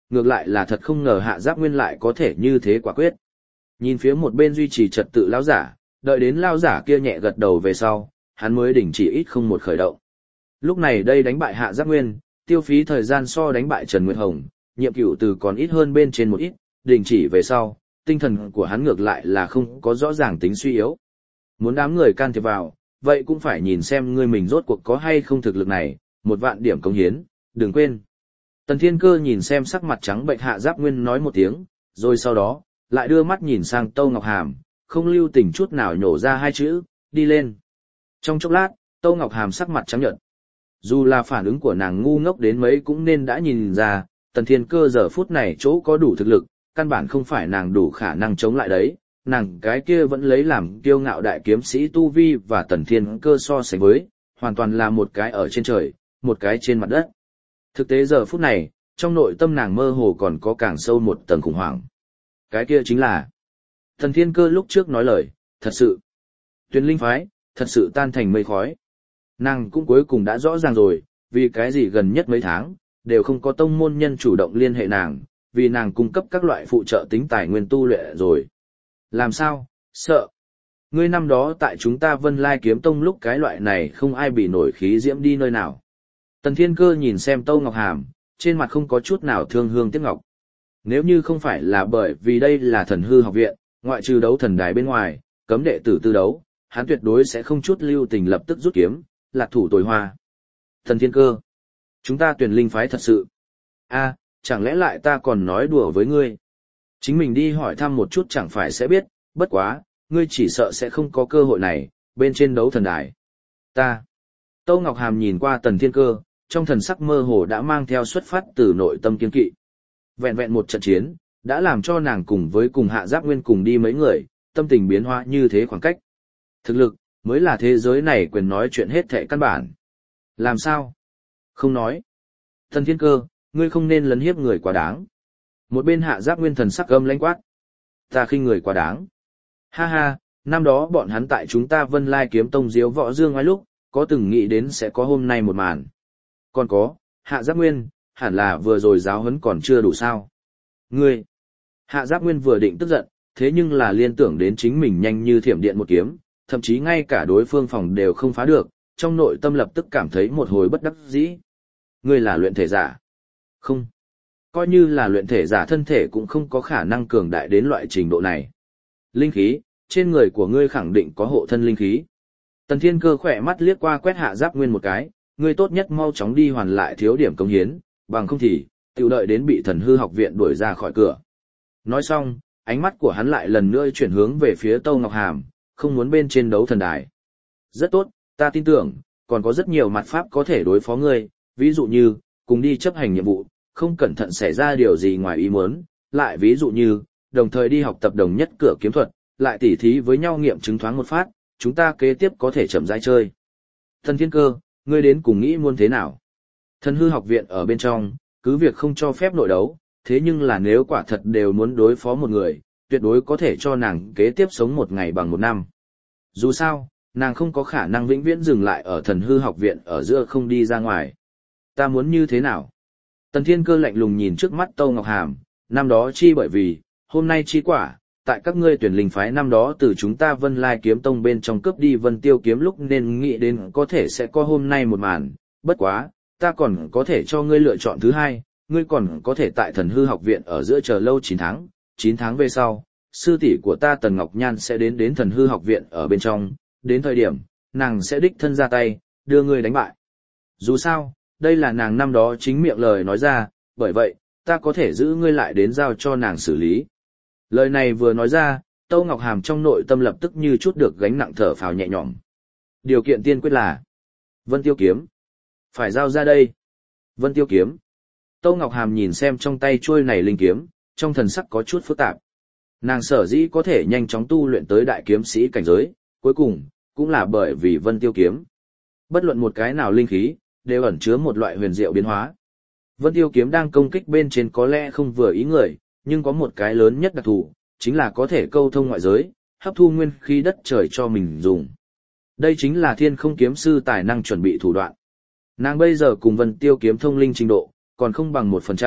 ngược lại là thật không ngờ Hạ Giáp Nguyên lại có thể như thế quả quyết. Nhìn phía một bên duy trì trật tự lão giả, đợi đến lão giả kia nhẹ gật đầu về sau, hắn mới đình chỉ ít không một khởi động. Lúc này đây đánh bại Hạ Giáp Nguyên, tiêu phí thời gian so đánh bại Trần Nguyệt Hồng, nhiệm cựu từ còn ít hơn bên trên một ít, đình chỉ về sau, tinh thần của hắn ngược lại là không có rõ ràng tính suy yếu. Muốn đám người can thiệp vào, vậy cũng phải nhìn xem ngươi mình rốt cuộc có hay không thực lực này, một vạn điểm công hiến, đừng quên. Tần Thiên Cơ nhìn xem sắc mặt trắng bệnh Hạ Giáp Nguyên nói một tiếng, rồi sau đó, lại đưa mắt nhìn sang Tâu Ngọc Hàm, không lưu tình chút nào nhổ ra hai chữ, đi lên. Trong chốc lát, Tâu Ngọc Hàm sắc mặt trắng nhợt. Dù là phản ứng của nàng ngu ngốc đến mấy cũng nên đã nhìn ra, Tần Thiên Cơ giờ phút này chỗ có đủ thực lực, căn bản không phải nàng đủ khả năng chống lại đấy, nàng cái kia vẫn lấy làm kiêu ngạo đại kiếm sĩ Tu Vi và Tần Thiên Cơ so sánh với, hoàn toàn là một cái ở trên trời, một cái trên mặt đất. Thực tế giờ phút này, trong nội tâm nàng mơ hồ còn có càng sâu một tầng khủng hoảng. Cái kia chính là, Tần Thiên Cơ lúc trước nói lời, thật sự, Tuyền Linh phái, thật sự tan thành mây khói. Nàng cũng cuối cùng đã rõ ràng rồi, vì cái gì gần nhất mấy tháng, đều không có tông môn nhân chủ động liên hệ nàng, vì nàng cung cấp các loại phụ trợ tính tài nguyên tu luyện rồi. Làm sao? Sợ. Ngươi năm đó tại chúng ta Vân Lai Kiếm Tông lúc cái loại này không ai bị nổi khí diễm đi nơi nào. Tần Thiên Cơ nhìn xem Tâu Ngọc Hàm, trên mặt không có chút nào thương hương tiếc ngọc. Nếu như không phải là bởi vì đây là thần hư học viện, ngoại trừ đấu thần đài bên ngoài, cấm đệ tử tư đấu, hắn tuyệt đối sẽ không chút lưu tình lập tức rút kiếm, lạc thủ tồi hoa. Tần Thiên Cơ, chúng ta Tuyền Linh phái thật sự. A, chẳng lẽ lại ta còn nói đùa với ngươi? Chính mình đi hỏi thăm một chút chẳng phải sẽ biết, bất quá, ngươi chỉ sợ sẽ không có cơ hội này, bên trên đấu thần đài. Ta. Tâu Ngọc Hàm nhìn qua Tần Thiên Cơ, trong thần sắc mơ hồ đã mang theo xuất phát từ nội tâm kiên kỵ. Vẹn vẹn một trận chiến, đã làm cho nàng cùng với cùng Hạ Giáp Nguyên cùng đi mấy người, tâm tình biến hóa như thế khoảng cách. Thực lực, mới là thế giới này quyền nói chuyện hết thệ căn bản. Làm sao? Không nói. Tần Thiên Cơ, ngươi không nên lấn hiếp người quá đáng. Một bên Hạ Giáp Nguyên thần sắc âm lãnh quát. Ta khinh người quá đáng. Ha ha, năm đó bọn hắn tại chúng ta Vân Lai Kiếm Tông diếu võ dương ngoài lúc, có từng nghĩ đến sẽ có hôm nay một màn. Còn có, Hạ Giáp Nguyên, hẳn là vừa rồi giáo huấn còn chưa đủ sao. Ngươi. Hạ Giáp Nguyên vừa định tức giận, thế nhưng là liên tưởng đến chính mình nhanh như thiểm điện một kiếm, thậm chí ngay cả đối phương phòng đều không phá được, trong nội tâm lập tức cảm thấy một hồi bất đắc dĩ. Ngươi là luyện thể giả. Không. Coi như là luyện thể giả thân thể cũng không có khả năng cường đại đến loại trình độ này. Linh khí, trên người của ngươi khẳng định có hộ thân linh khí. Tần Thiên Cơ khỏe mắt liếc qua quét Hạ Giáp Nguyên một cái, ngươi tốt nhất mau chóng đi hoàn lại thiếu điểm công hiến, bằng không thì, tiểu đợi đến bị thần hư học viện đuổi ra khỏi cửa. Nói xong, ánh mắt của hắn lại lần nữa chuyển hướng về phía Tâu Ngọc Hàm, không muốn bên trên đấu thần đài. Rất tốt, ta tin tưởng, còn có rất nhiều mặt pháp có thể đối phó ngươi, ví dụ như, cùng đi chấp hành nhiệm vụ, không cẩn thận xảy ra điều gì ngoài ý muốn, lại ví dụ như, đồng thời đi học tập đồng nhất cửa kiếm thuật, lại tỉ thí với nhau nghiệm chứng thoáng một phát, chúng ta kế tiếp có thể chậm rãi chơi. Thần Thiên Cơ, ngươi đến cùng nghĩ muốn thế nào? Thần hư học viện ở bên trong, cứ việc không cho phép nội đấu, thế nhưng là nếu quả thật đều muốn đối phó một người, tuyệt đối có thể cho nàng kế tiếp sống một ngày bằng một năm. Dù sao, nàng không có khả năng vĩnh viễn dừng lại ở thần hư học viện ở giữa không đi ra ngoài. Ta muốn như thế nào? Tần Thiên Cơ lạnh lùng nhìn trước mắt Tâu Ngọc Hàm, năm đó chi bởi vì, hôm nay chi quả, tại các ngươi tuyển linh phái năm đó từ chúng ta Vân Lai Kiếm Tông bên trong cướp đi Vân Tiêu kiếm lúc nên nghĩ đến có thể sẽ có hôm nay một màn, bất quá, ta còn có thể cho ngươi lựa chọn thứ hai, ngươi còn có thể tại thần hư học viện ở giữa chờ lâu chín tháng, chín tháng về sau, sư tỷ của ta Tần Ngọc Nhan sẽ đến đến thần hư học viện ở bên trong, đến thời điểm, nàng sẽ đích thân ra tay, đưa ngươi đánh bại. Dù sao, đây là nàng năm đó chính miệng lời nói ra, bởi vậy, ta có thể giữ ngươi lại đến giao cho nàng xử lý. Lời này vừa nói ra, Tâu Ngọc Hàm trong nội tâm lập tức như chút được gánh nặng thở phào nhẹ nhõm. Điều kiện tiên quyết là Vân Tiêu kiếm. Phải giao ra đây. Vân Tiêu kiếm. Tâu Ngọc Hàm nhìn xem trong tay chuôi này linh kiếm, trong thần sắc có chút phức tạp. Nàng sở dĩ có thể nhanh chóng tu luyện tới đại kiếm sĩ cảnh giới, cuối cùng, cũng là bởi vì Vân Tiêu kiếm. Bất luận một cái nào linh khí, đều ẩn chứa một loại huyền diệu biến hóa. Vân Tiêu kiếm đang công kích bên trên có lẽ không vừa ý người, nhưng có một cái lớn nhất đặc thù, chính là có thể câu thông ngoại giới, hấp thu nguyên khí đất trời cho mình dùng. Đây chính là Thiên Không kiếm sư tài năng chuẩn bị thủ đoạn. Nàng bây giờ cùng Vân Tiêu kiếm thông linh trình độ, còn không bằng một phần trăm,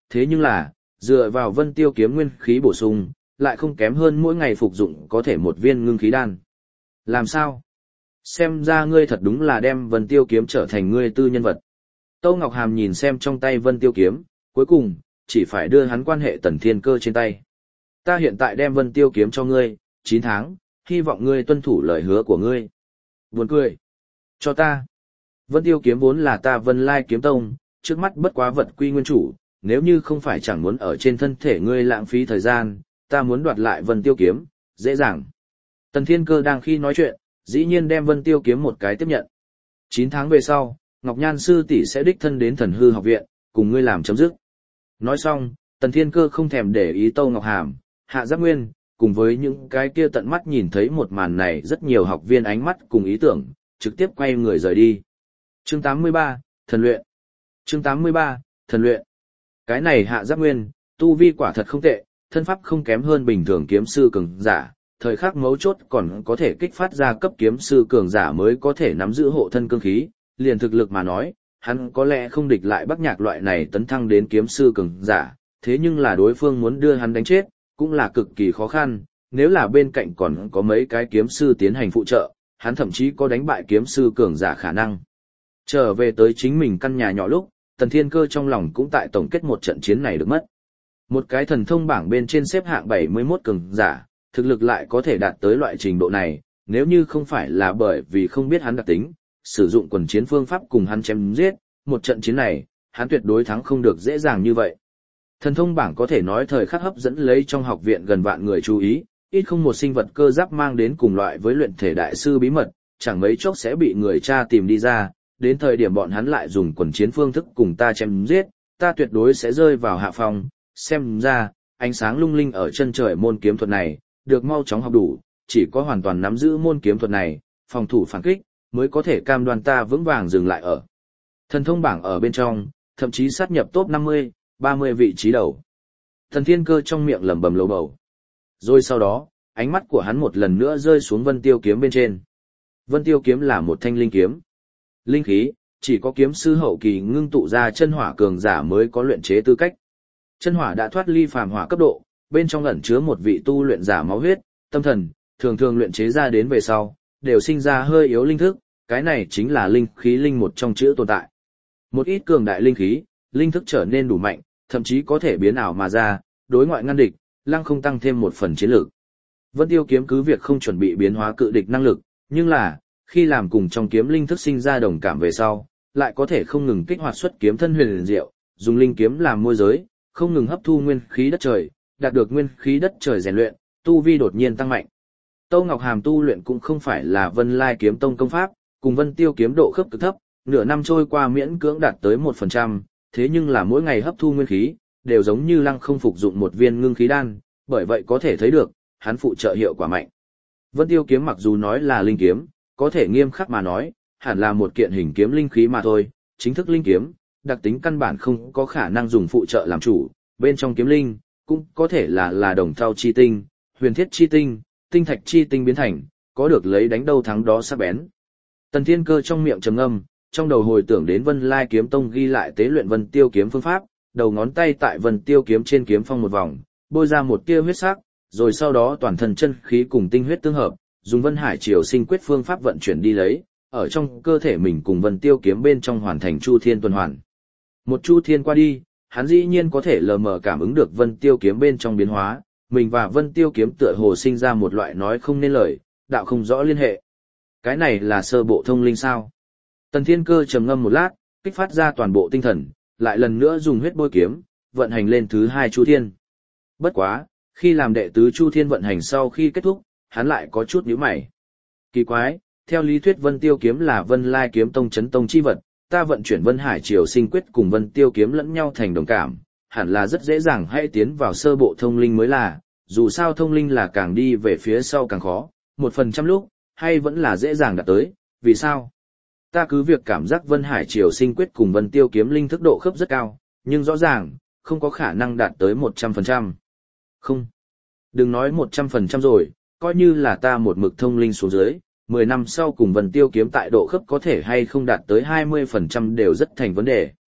thế nhưng là, dựa vào Vân Tiêu kiếm nguyên khí bổ sung, lại không kém hơn mỗi ngày phục dụng có thể một viên ngưng khí đan. Làm sao? Xem ra ngươi thật đúng là đem Vân Tiêu kiếm trở thành ngươi tư nhân vật. Tâu Ngọc Hàm nhìn xem trong tay Vân Tiêu kiếm, cuối cùng, chỉ phải đưa hắn quan hệ Tần Thiên Cơ trên tay. Ta hiện tại đem Vân Tiêu kiếm cho ngươi, chín tháng, hy vọng ngươi tuân thủ lời hứa của ngươi. Buồn cười. Cho ta. Vân Tiêu kiếm vốn là ta Vân Lai kiếm tông, trước mắt bất quá vật quy nguyên chủ, nếu như không phải chẳng muốn ở trên thân thể ngươi lãng phí thời gian, ta muốn đoạt lại Vân Tiêu kiếm, dễ dàng. Tần Thiên Cơ đang khi nói chuyện, dĩ nhiên đem Vân Tiêu kiếm một cái tiếp nhận. chín tháng về sau, Ngọc Nhan sư tỷ sẽ đích thân đến Thần Hư học viện, cùng ngươi làm chấm dứt. Nói xong, Tần Thiên Cơ không thèm để ý Tâu Ngọc Hàm, Hạ Giác Nguyên, cùng với những cái kia tận mắt nhìn thấy một màn này rất nhiều học viên ánh mắt cùng ý tưởng, trực tiếp quay người rời đi. Chương tám mươi ba, Thần luyện. Chương tám mươi ba, Thần luyện. Cái này Hạ Giác Nguyên, tu vi quả thật không tệ, thân pháp không kém hơn bình thường kiếm sư cường giả, thời khắc mấu chốt còn có thể kích phát ra cấp kiếm sư cường giả mới có thể nắm giữ hộ thân cương khí, liền thực lực mà nói, hắn có lẽ không địch lại Bắc Nhạc loại này tấn thăng đến kiếm sư cường giả, thế nhưng là đối phương muốn đưa hắn đánh chết, cũng là cực kỳ khó khăn, nếu là bên cạnh còn có mấy cái kiếm sư tiến hành phụ trợ, hắn thậm chí có đánh bại kiếm sư cường giả khả năng. Trở về tới chính mình căn nhà nhỏ lúc, Tần Thiên Cơ trong lòng cũng tại tổng kết một trận chiến này được mất. Một cái thần thông bảng bên trên xếp hạng bảy mươi mốt cường giả, thực lực lại có thể đạt tới loại trình độ này, nếu như không phải là bởi vì không biết hắn đặc tính, sử dụng quần chiến phương pháp cùng hắn chém giết, một trận chiến này, hắn tuyệt đối thắng không được dễ dàng như vậy. Thần thông bảng có thể nói thời khắc hấp dẫn lấy trong học viện gần vạn người chú ý, ít không một sinh vật cơ giáp mang đến cùng loại với luyện thể đại sư bí mật, chẳng mấy chốc sẽ bị người cha tìm đi ra, đến thời điểm bọn hắn lại dùng quần chiến phương thức cùng ta chém giết, ta tuyệt đối sẽ rơi vào hạ phòng, xem ra, ánh sáng lung linh ở chân trời môn kiếm thuật này, được mau chóng học đủ, chỉ có hoàn toàn nắm giữ môn kiếm thuật này, phòng thủ phản kích, mới có thể cam đoan ta vững vàng dừng lại ở. Thần thông bảng ở bên trong, thậm chí sát nhập top năm mươi, ba mươi vị trí đầu. Thần Thiên Cơ trong miệng lẩm bẩm lầu bầu. Rồi sau đó, ánh mắt của hắn một lần nữa rơi xuống Vân Tiêu kiếm bên trên. Vân Tiêu kiếm là một thanh linh kiếm. Linh khí, chỉ có kiếm sư hậu kỳ ngưng tụ ra chân hỏa cường giả mới có luyện chế tư cách. Chân hỏa đã thoát ly phàm hỏa cấp độ, bên trong ẩn chứa một vị tu luyện giả máu huyết, tâm thần, thường thường luyện chế ra đến về sau, đều sinh ra hơi yếu linh thức, cái này chính là linh khí linh một trong chữ tồn tại. Một ít cường đại linh khí, linh thức trở nên đủ mạnh, thậm chí có thể biến ảo mà ra, đối ngoại ngăn địch, lăng không tăng thêm một phần chiến lược. Vân Tiêu kiếm cứ việc không chuẩn bị biến hóa cự địch năng lực, nhưng là, khi làm cùng trong kiếm linh thức sinh ra đồng cảm về sau, lại có thể không ngừng kích hoạt xuất kiếm thân huyền diệu, dùng linh kiếm làm môi giới, không ngừng hấp thu nguyên khí đất trời, đạt được nguyên khí đất trời rèn luyện, tu vi đột nhiên tăng mạnh. Tâu Ngọc Hàm tu luyện cũng không phải là Vân Lai kiếm tông công pháp, cùng Vân Tiêu kiếm độ khớp cực thấp, nửa năm trôi qua miễn cưỡng đạt tới một phần trăm, thế nhưng là mỗi ngày hấp thu nguyên khí, đều giống như lăng không phục dụng một viên ngưng khí đan, bởi vậy có thể thấy được, hắn phụ trợ hiệu quả mạnh. Vân Tiêu kiếm mặc dù nói là linh kiếm, có thể nghiêm khắc mà nói, hẳn là một kiện hình kiếm linh khí mà thôi, chính thức linh kiếm, đặc tính căn bản không có khả năng dùng phụ trợ làm chủ, bên trong kiếm linh, cũng có thể là là đồng thau chi tinh, huyền thiết chi tinh, tinh thạch chi tinh biến thành, có được lấy đánh đâu thắng đó sắc bén. Tần Thiên Cơ trong miệng trầm ngâm, trong đầu hồi tưởng đến Vân Lai kiếm tông ghi lại tế luyện Vân Tiêu kiếm phương pháp, đầu ngón tay tại Vân Tiêu kiếm trên kiếm phong một vòng, bôi ra một tia huyết sắc, rồi sau đó toàn thân chân khí cùng tinh huyết tương hợp, dùng Vân Hải Triều Sinh quyết phương pháp vận chuyển đi lấy, ở trong cơ thể mình cùng Vân Tiêu kiếm bên trong hoàn thành Chu Thiên tuần hoàn. Một Chu Thiên qua đi, hắn dĩ nhiên có thể lờ mờ cảm ứng được Vân Tiêu kiếm bên trong biến hóa, mình và Vân Tiêu kiếm tựa hồ sinh ra một loại nói không nên lời, đạo không rõ liên hệ. Cái này là sơ bộ thông linh sao? Tần Thiên Cơ trầm ngâm một lát, kích phát ra toàn bộ tinh thần, lại lần nữa dùng huyết bôi kiếm, vận hành lên thứ hai Chu Thiên. Bất quá, khi làm đệ tứ Chu Thiên vận hành sau khi kết thúc, hắn lại có chút nhíu mày. Kỳ quái, theo lý thuyết Vân Tiêu kiếm là Vân Lai kiếm tông chấn tông chi vật, ta vận chuyển Vân Hải Triều Sinh quyết cùng Vân Tiêu kiếm lẫn nhau thành đồng cảm, hẳn là rất dễ dàng hãy tiến vào sơ bộ thông linh mới là, dù sao thông linh là càng đi về phía sau càng khó, một phần trăm lúc, hay vẫn là dễ dàng đạt tới, vì sao? Ta cứ việc cảm giác Vân Hải Triều Sinh quyết cùng Vân Tiêu kiếm linh thức độ khớp rất cao, nhưng rõ ràng, không có khả năng đạt tới một trăm phần trăm. Không. Đừng nói một trăm phần trăm rồi, coi như là ta một mực thông linh xuống dưới, mười năm sau cùng Vân Tiêu kiếm tại độ khớp có thể hay không đạt tới hai mươi phần trăm đều rất thành vấn đề.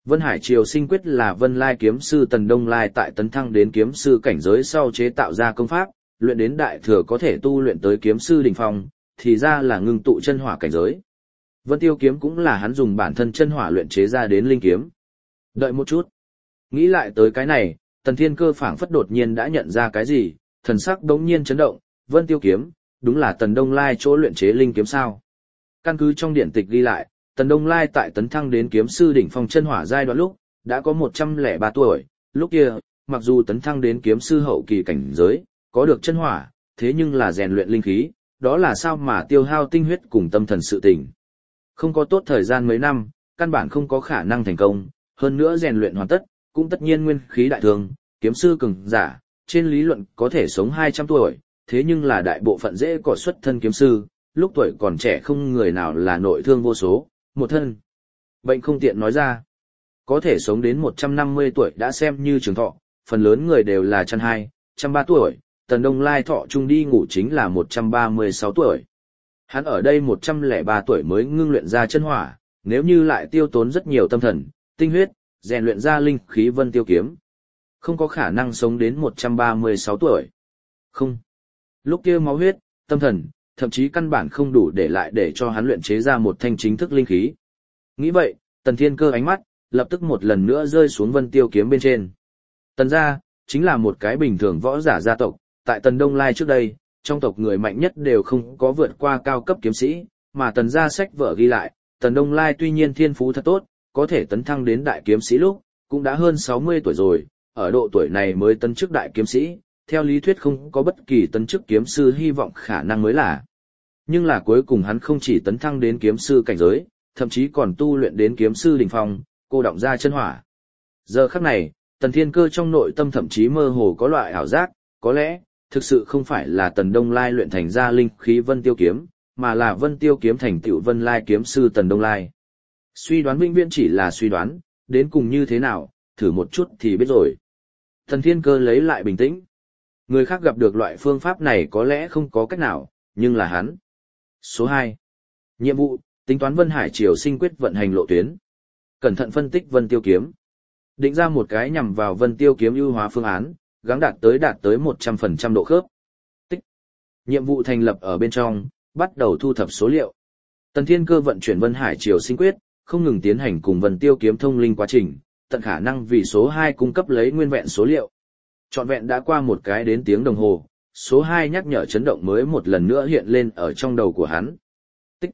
Vân Hải Triều Sinh Quyết là Vân Lai kiếm sư Tần Đông Lai tại tấn thăng đến kiếm sư cảnh giới sau chế tạo ra công pháp, luyện đến đại thừa có thể tu luyện tới kiếm sư đỉnh phong, thì ra là ngưng tụ chân hỏa cảnh giới. Vân Tiêu kiếm cũng là hắn dùng bản thân chân hỏa luyện chế ra đến linh kiếm. Đợi một chút. Nghĩ lại tới cái này, Tần Thiên Cơ phảng phất đột nhiên đã nhận ra cái gì, thần sắc đống nhiên chấn động, Vân Tiêu kiếm, đúng là Tần Đông Lai chỗ luyện chế linh kiếm sao. Căn cứ trong điển tịch ghi lại, Tần Đông Lai tại tấn thăng đến kiếm sư đỉnh phong chân hỏa giai đoạn lúc, đã có một trăm lẻ ba tuổi, lúc kia, mặc dù tấn thăng đến kiếm sư hậu kỳ cảnh giới, có được chân hỏa, thế nhưng là rèn luyện linh khí, đó là sao mà tiêu hao tinh huyết cùng tâm thần sự tình. Không có tốt thời gian mấy năm, căn bản không có khả năng thành công, hơn nữa rèn luyện hoàn tất, cũng tất nhiên nguyên khí đại thương, kiếm sư cường giả, trên lý luận có thể sống hai trăm tuổi, thế nhưng là đại bộ phận dễ có xuất thân kiếm sư, lúc tuổi còn trẻ không người nào là nội thương vô số, một thân. Bệnh không tiện nói ra, có thể sống đến một trăm năm mươi tuổi đã xem như trường thọ, phần lớn người đều là trăm hai, trăm ba tuổi, Tần Đông Lai thọ trung đi ngủ chính là một trăm ba mươi sáu tuổi. Hắn ở đây một trăm lẻ ba tuổi mới ngưng luyện ra chân hỏa, nếu như lại tiêu tốn rất nhiều tâm thần, tinh huyết, rèn luyện ra linh khí Vân Tiêu kiếm, không có khả năng sống đến một trăm ba mươi sáu tuổi. Không. Lúc kia máu huyết, tâm thần, thậm chí căn bản không đủ để lại để cho hắn luyện chế ra một thanh chính thức linh khí. Nghĩ vậy, Tần Thiên Cơ ánh mắt, lập tức một lần nữa rơi xuống Vân Tiêu kiếm bên trên. Tần gia, chính là một cái bình thường võ giả gia tộc, tại Tần Đông Lai trước đây, trong tộc người mạnh nhất đều không có vượt qua cao cấp kiếm sĩ, mà Tần gia sách vở ghi lại, Tần Đông Lai tuy nhiên thiên phú thật tốt, có thể tấn thăng đến đại kiếm sĩ lúc, cũng đã hơn sáu mươi tuổi rồi, ở độ tuổi này mới tấn chức đại kiếm sĩ, theo lý thuyết không có bất kỳ tấn chức kiếm sư hy vọng khả năng mới là. Nhưng là cuối cùng hắn không chỉ tấn thăng đến kiếm sư cảnh giới, thậm chí còn tu luyện đến kiếm sư đỉnh phong, cô động ra chân hỏa. Giờ khắc này, Tần Thiên Cơ trong nội tâm thậm chí mơ hồ có loại ảo giác, có lẽ, thực sự không phải là Tần Đông Lai luyện thành ra linh khí Vân Tiêu kiếm, mà là Vân Tiêu kiếm thành tựu Vân Lai kiếm sư Tần Đông Lai. Suy đoán vĩnh viễn chỉ là suy đoán, đến cùng như thế nào, thử một chút thì biết rồi. Tần Thiên Cơ lấy lại bình tĩnh. Người khác gặp được loại phương pháp này có lẽ không có cách nào, nhưng là hắn. Số hai. Nhiệm vụ, tính toán Vân Hải Triều Sinh Quyết vận hành lộ tuyến. Cẩn thận phân tích Vân Tiêu kiếm. Định ra một cái nhằm vào Vân Tiêu kiếm ưu hóa phương án, gắng đạt tới đạt tới một trăm phần trăm độ khớp. Tích. Nhiệm vụ thành lập ở bên trong, bắt đầu thu thập số liệu. Tần Thiên Cơ vận chuyển Vân Hải Triều Sinh Quyết, không ngừng tiến hành cùng Vân Tiêu kiếm thông linh quá trình, tận khả năng vì số hai cung cấp lấy nguyên vẹn số liệu. Trọn vẹn đã qua một cái đến tiếng đồng hồ, số hai nhắc nhở chấn động mới một lần nữa hiện lên ở trong đầu của hắn. Tích.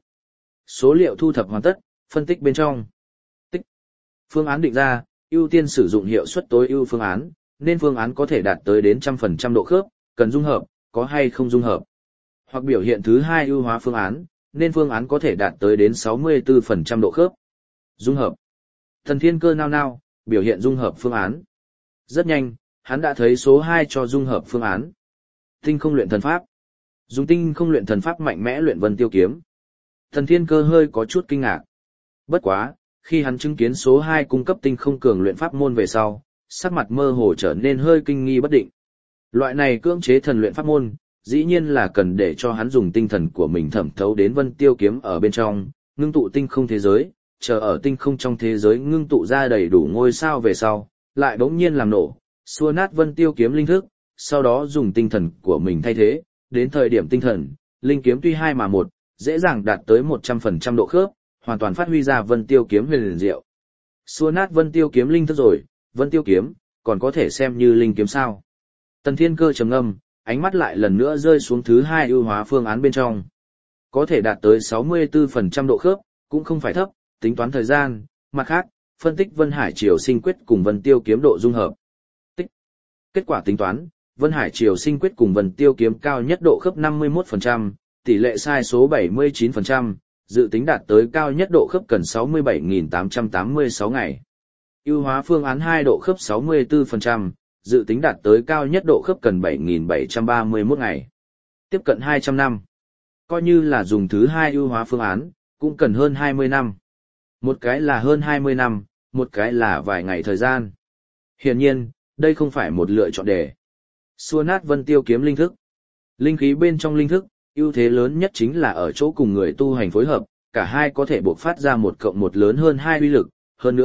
Số liệu thu thập hoàn tất, phân tích bên trong. Tích. Phương án định ra, ưu tiên sử dụng hiệu suất tối ưu phương án, nên phương án có thể đạt tới đến một trăm phần trăm độ khớp, cần dung hợp, có hay không dung hợp. Hoặc biểu hiện thứ hai ưu hóa phương án, nên phương án có thể đạt tới đến sáu mươi tư phần trăm độ khớp. Dung hợp. Thần Thiên Cơ nao nao, biểu hiện dung hợp phương án. Rất nhanh, hắn đã thấy số hai cho dung hợp phương án. Tinh không luyện thần pháp. Dùng tinh không luyện thần pháp mạnh mẽ luyện Vân Tiêu kiếm. Thần Thiên Cơ hơi có chút kinh ngạc. Bất quá, khi hắn chứng kiến số hai cung cấp tinh không cường luyện pháp môn về sau, sắc mặt mơ hồ trở nên hơi kinh nghi bất định. Loại này cưỡng chế thần luyện pháp môn, dĩ nhiên là cần để cho hắn dùng tinh thần của mình thẩm thấu đến Vân Tiêu kiếm ở bên trong, ngưng tụ tinh không thế giới, chờ ở tinh không trong thế giới ngưng tụ ra đầy đủ ngôi sao về sau, lại bỗng nhiên làm nổ, xua nát Vân Tiêu kiếm linh thức, sau đó dùng tinh thần của mình thay thế, đến thời điểm tinh thần, linh kiếm tuy hai mà một, dễ dàng đạt tới một trăm phần trăm độ khớp, hoàn toàn phát huy ra Vân Tiêu kiếm huyền diệu. Xua nát Vân Tiêu kiếm linh thức rồi, Vân Tiêu kiếm còn có thể xem như linh kiếm sao? Tần Thiên Cơ trầm ngâm, ánh mắt lại lần nữa rơi xuống thứ hai ưu hóa phương án bên trong. Có thể đạt tới sáu mươi tư phần trăm độ khớp, cũng không phải thấp, tính toán thời gian, mặt khác, phân tích Vân Hải Triều Sinh Quyết cùng Vân Tiêu kiếm độ dung hợp. Tích. Kết quả tính toán, Vân Hải Triều Sinh Quyết cùng Vân Tiêu kiếm cao nhất độ khớp năm mươi mốt phần trăm, tỷ lệ sai số bảy mươi chín phần trăm, dự tính đạt tới cao nhất độ khớp cần sáu mươi bảy nghìn tám trăm tám mươi sáu ngày. Ưu hóa phương án hai độ khớp sáu mươi tư phần trăm, dự tính đạt tới cao nhất độ khớp cần bảy nghìn bảy trăm ba mươi mốt ngày. Tiếp cận hai trăm năm. Coi như là dùng thứ hai ưu hóa phương án, cũng cần hơn hai mươi năm. Một cái là hơn hai mươi năm, một cái là vài ngày thời gian. Hiển nhiên, đây không phải một lựa chọn đề. Xua nát Vân Tiêu kiếm linh thức. Linh khí bên trong linh thức, ưu thế lớn nhất chính là ở chỗ cùng người tu hành phối hợp, cả hai có thể buộc phát ra một cộng một lớn hơn hai uy lực. Hơn nữa,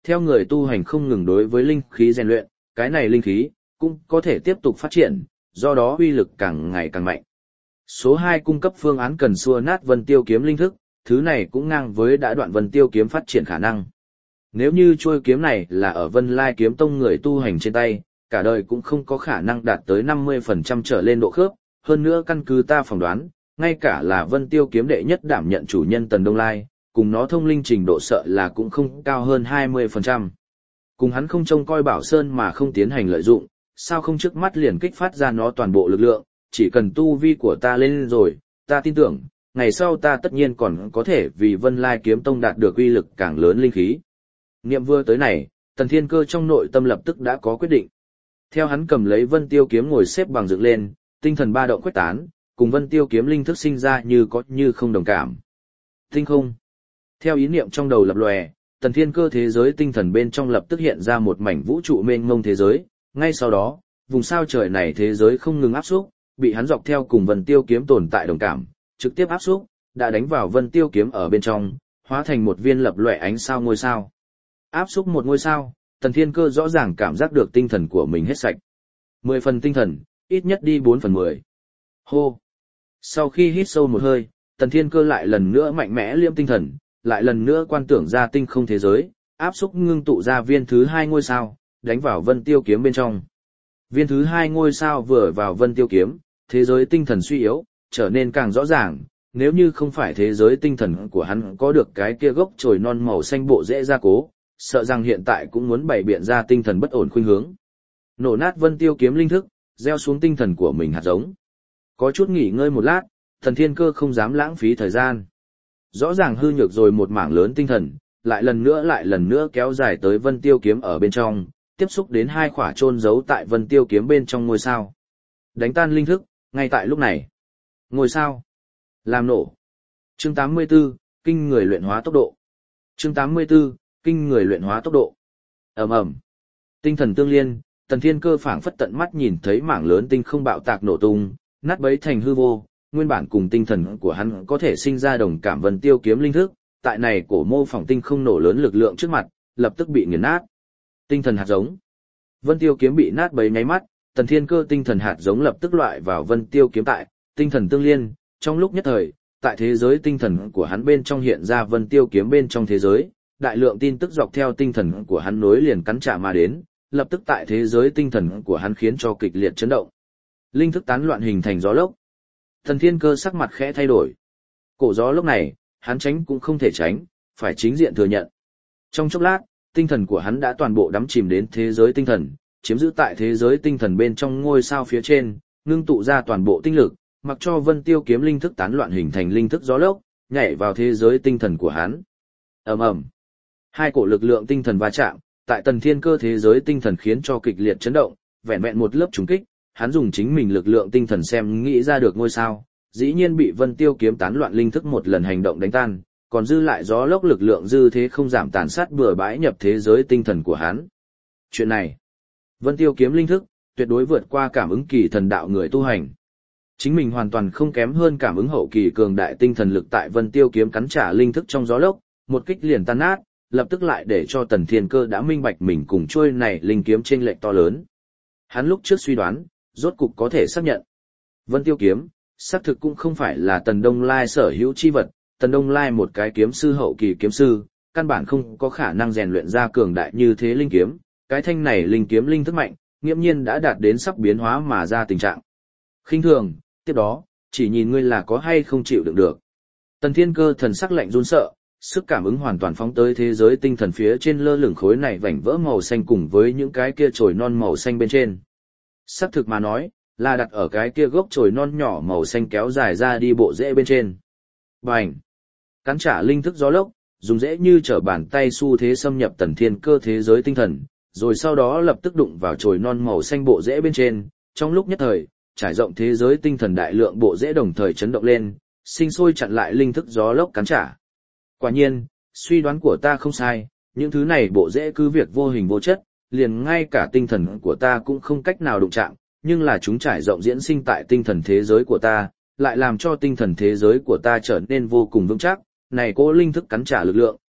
Theo người tu hành không ngừng đối với linh khí rèn luyện, cái này linh khí cũng có thể tiếp tục phát triển, do đó uy lực càng ngày càng mạnh. Số hai cung cấp phương án cần xua nát Vân Tiêu kiếm linh thức, thứ này cũng ngang với đã đoạn Vân Tiêu kiếm phát triển khả năng. Nếu như chuôi kiếm này là ở Vân Lai kiếm tông người tu hành trên tay, cả đời cũng không có khả năng đạt tới năm mươi phần trăm trở lên độ khớp, hơn nữa căn cứ ta phỏng đoán, ngay cả là Vân Tiêu kiếm đệ nhất đảm nhận chủ nhân Tần Đông Lai, cùng nó thông linh trình độ sợ là cũng không cao hơn hai mươi phần trăm. Cùng hắn không trông coi Bảo Sơn mà không tiến hành lợi dụng, sao không trước mắt liền kích phát ra nó toàn bộ lực lượng, chỉ cần tu vi của ta lên rồi, ta tin tưởng, ngày sau ta tất nhiên còn có thể vì Vân Lai kiếm tông đạt được uy lực càng lớn linh khí. Niệm vừa tới này, Tần Thiên Cơ trong nội tâm lập tức đã có quyết định. Theo hắn cầm lấy Vân Tiêu kiếm ngồi xếp bằng dựng lên, tinh thần ba động khuếch tán, cùng Vân Tiêu kiếm linh thức sinh ra như có như không đồng cảm. Tinh không. Theo ý niệm trong đầu lập lòe, Tần Thiên Cơ thế giới tinh thần bên trong lập tức hiện ra một mảnh vũ trụ mênh mông thế giới, ngay sau đó, vùng sao trời này thế giới không ngừng áp xúc, bị hắn dọc theo cùng Vân Tiêu kiếm tồn tại đồng cảm, trực tiếp áp xúc, đã đánh vào Vân Tiêu kiếm ở bên trong, hóa thành một viên lập lòe ánh sao ngôi sao. Áp xúc một ngôi sao, Tần Thiên Cơ rõ ràng cảm giác được tinh thần của mình hết sạch. Mười phần tinh thần, ít nhất đi bốn phần mười. Hô! Sau khi hít sâu một hơi, Tần Thiên Cơ lại lần nữa mạnh mẽ liêm tinh thần, lại lần nữa quan tưởng ra tinh không thế giới, áp xúc ngưng tụ ra viên thứ hai ngôi sao, đánh vào Vân Tiêu kiếm bên trong. Viên thứ hai ngôi sao vừa vào Vân Tiêu kiếm, thế giới tinh thần suy yếu, trở nên càng rõ ràng, nếu như không phải thế giới tinh thần của hắn có được cái kia gốc chồi non màu xanh bộ dễ gia cố, sợ rằng hiện tại cũng muốn bày biện ra tinh thần bất ổn khuynh hướng. Nổ nát Vân Tiêu kiếm linh thức, gieo xuống tinh thần của mình hạt giống. Có chút nghỉ ngơi một lát, Thần Thiên Cơ không dám lãng phí thời gian. Rõ ràng hư nhược rồi một mảng lớn tinh thần, lại lần nữa lại lần nữa kéo dài tới Vân Tiêu kiếm ở bên trong, tiếp xúc đến hai khỏa chôn giấu tại Vân Tiêu kiếm bên trong ngôi sao. Đánh tan linh thức, ngay tại lúc này. Ngôi sao. Làm nổ. Chương tám mươi 84, kinh người luyện hóa tốc độ. Chương tám mươi 84, kinh người luyện hóa tốc độ. Ầm ầm. Tinh thần tương liên, Tần Thiên Cơ phảng phất tận mắt nhìn thấy mảng lớn tinh không bạo tạc nổ tung, nát bấy thành hư vô, nguyên bản cùng tinh thần của hắn có thể sinh ra đồng cảm Vân Tiêu kiếm linh thức, tại này cổ mô phỏng tinh không nổ lớn lực lượng trước mặt, lập tức bị nghiền nát. Tinh thần hạt giống. Vân Tiêu kiếm bị nát bấy nháy mắt, Tần Thiên Cơ tinh thần hạt giống lập tức loại vào Vân Tiêu kiếm tại, tinh thần tương liên, trong lúc nhất thời, tại thế giới tinh thần của hắn bên trong hiện ra Vân Tiêu kiếm bên trong thế giới, đại lượng tin tức dọc theo tinh thần của hắn nối liền cắn trả mà đến, lập tức tại thế giới tinh thần của hắn khiến cho kịch liệt chấn động. Linh thức tán loạn hình thành gió lốc. Tần Thiên Cơ sắc mặt khẽ thay đổi. Cổ gió lốc này, hắn tránh cũng không thể tránh, phải chính diện thừa nhận. Trong chốc lát, tinh thần của hắn đã toàn bộ đắm chìm đến thế giới tinh thần, chiếm giữ tại thế giới tinh thần bên trong ngôi sao phía trên, ngưng tụ ra toàn bộ tinh lực, mặc cho Vân Tiêu kiếm linh thức tán loạn hình thành linh thức gió lốc, nhảy vào thế giới tinh thần của hắn. Ầm ầm. Hai cổ lực lượng tinh thần va chạm, tại Tần Thiên Cơ thế giới tinh thần khiến cho kịch liệt chấn động, vẹn vẹn một lớp trùng kích, hắn dùng chính mình lực lượng tinh thần xem nghĩ ra được ngôi sao, dĩ nhiên bị Vân Tiêu kiếm tán loạn linh thức một lần hành động đánh tan, còn dư lại gió lốc lực lượng dư thế không giảm tàn sát bừa bãi nhập thế giới tinh thần của hắn. Chuyện này, Vân Tiêu kiếm linh thức, tuyệt đối vượt qua cảm ứng kỳ thần đạo người tu hành. Chính mình hoàn toàn không kém hơn cảm ứng hậu kỳ cường đại tinh thần lực tại Vân Tiêu kiếm cắn trả linh thức trong gió lốc, một kích liền tan nát, lập tức lại để cho Tần Thiên Cơ đã minh bạch mình cùng trôi này linh kiếm chênh lệch to lớn. Hắn lúc trước suy đoán, rốt cục có thể xác nhận. Vân Tiêu kiếm, xác thực cũng không phải là Tần Đông Lai sở hữu chi vật, Tần Đông Lai một cái kiếm sư hậu kỳ kiếm sư, căn bản không có khả năng rèn luyện ra cường đại như thế linh kiếm, cái thanh này linh kiếm linh thức mạnh, nghiễm nhiên đã đạt đến sắp biến hóa mà ra tình trạng. Khinh thường, tiếp đó, chỉ nhìn ngươi là có hay không chịu đựng được. Tần Thiên Cơ thần sắc lạnh run sợ, sức cảm ứng hoàn toàn phóng tới thế giới tinh thần phía trên lơ lửng khối này vảnh vỡ màu xanh cùng với những cái kia chồi non màu xanh bên trên. Sắc thực mà nói, là đặt ở cái kia gốc chồi non nhỏ màu xanh kéo dài ra đi bộ rễ bên trên. Bành! Cắn trả linh thức gió lốc, dùng rễ như trở bàn tay xu thế xâm nhập Tần Thiên Cơ thế giới tinh thần, rồi sau đó lập tức đụng vào chồi non màu xanh bộ rễ bên trên, trong lúc nhất thời, trải rộng thế giới tinh thần đại lượng bộ rễ đồng thời chấn động lên, sinh sôi chặn lại linh thức gió lốc cắn trả. Quả nhiên, suy đoán của ta không sai, những thứ này bộ rễ cứ việc vô hình vô chất, liền ngay cả tinh thần của ta cũng không cách nào đụng chạm, nhưng là chúng trải rộng diễn sinh tại tinh thần thế giới của ta, lại làm cho tinh thần thế giới của ta trở nên vô cùng vững chắc, này cố linh thức cắn trả lực lượng,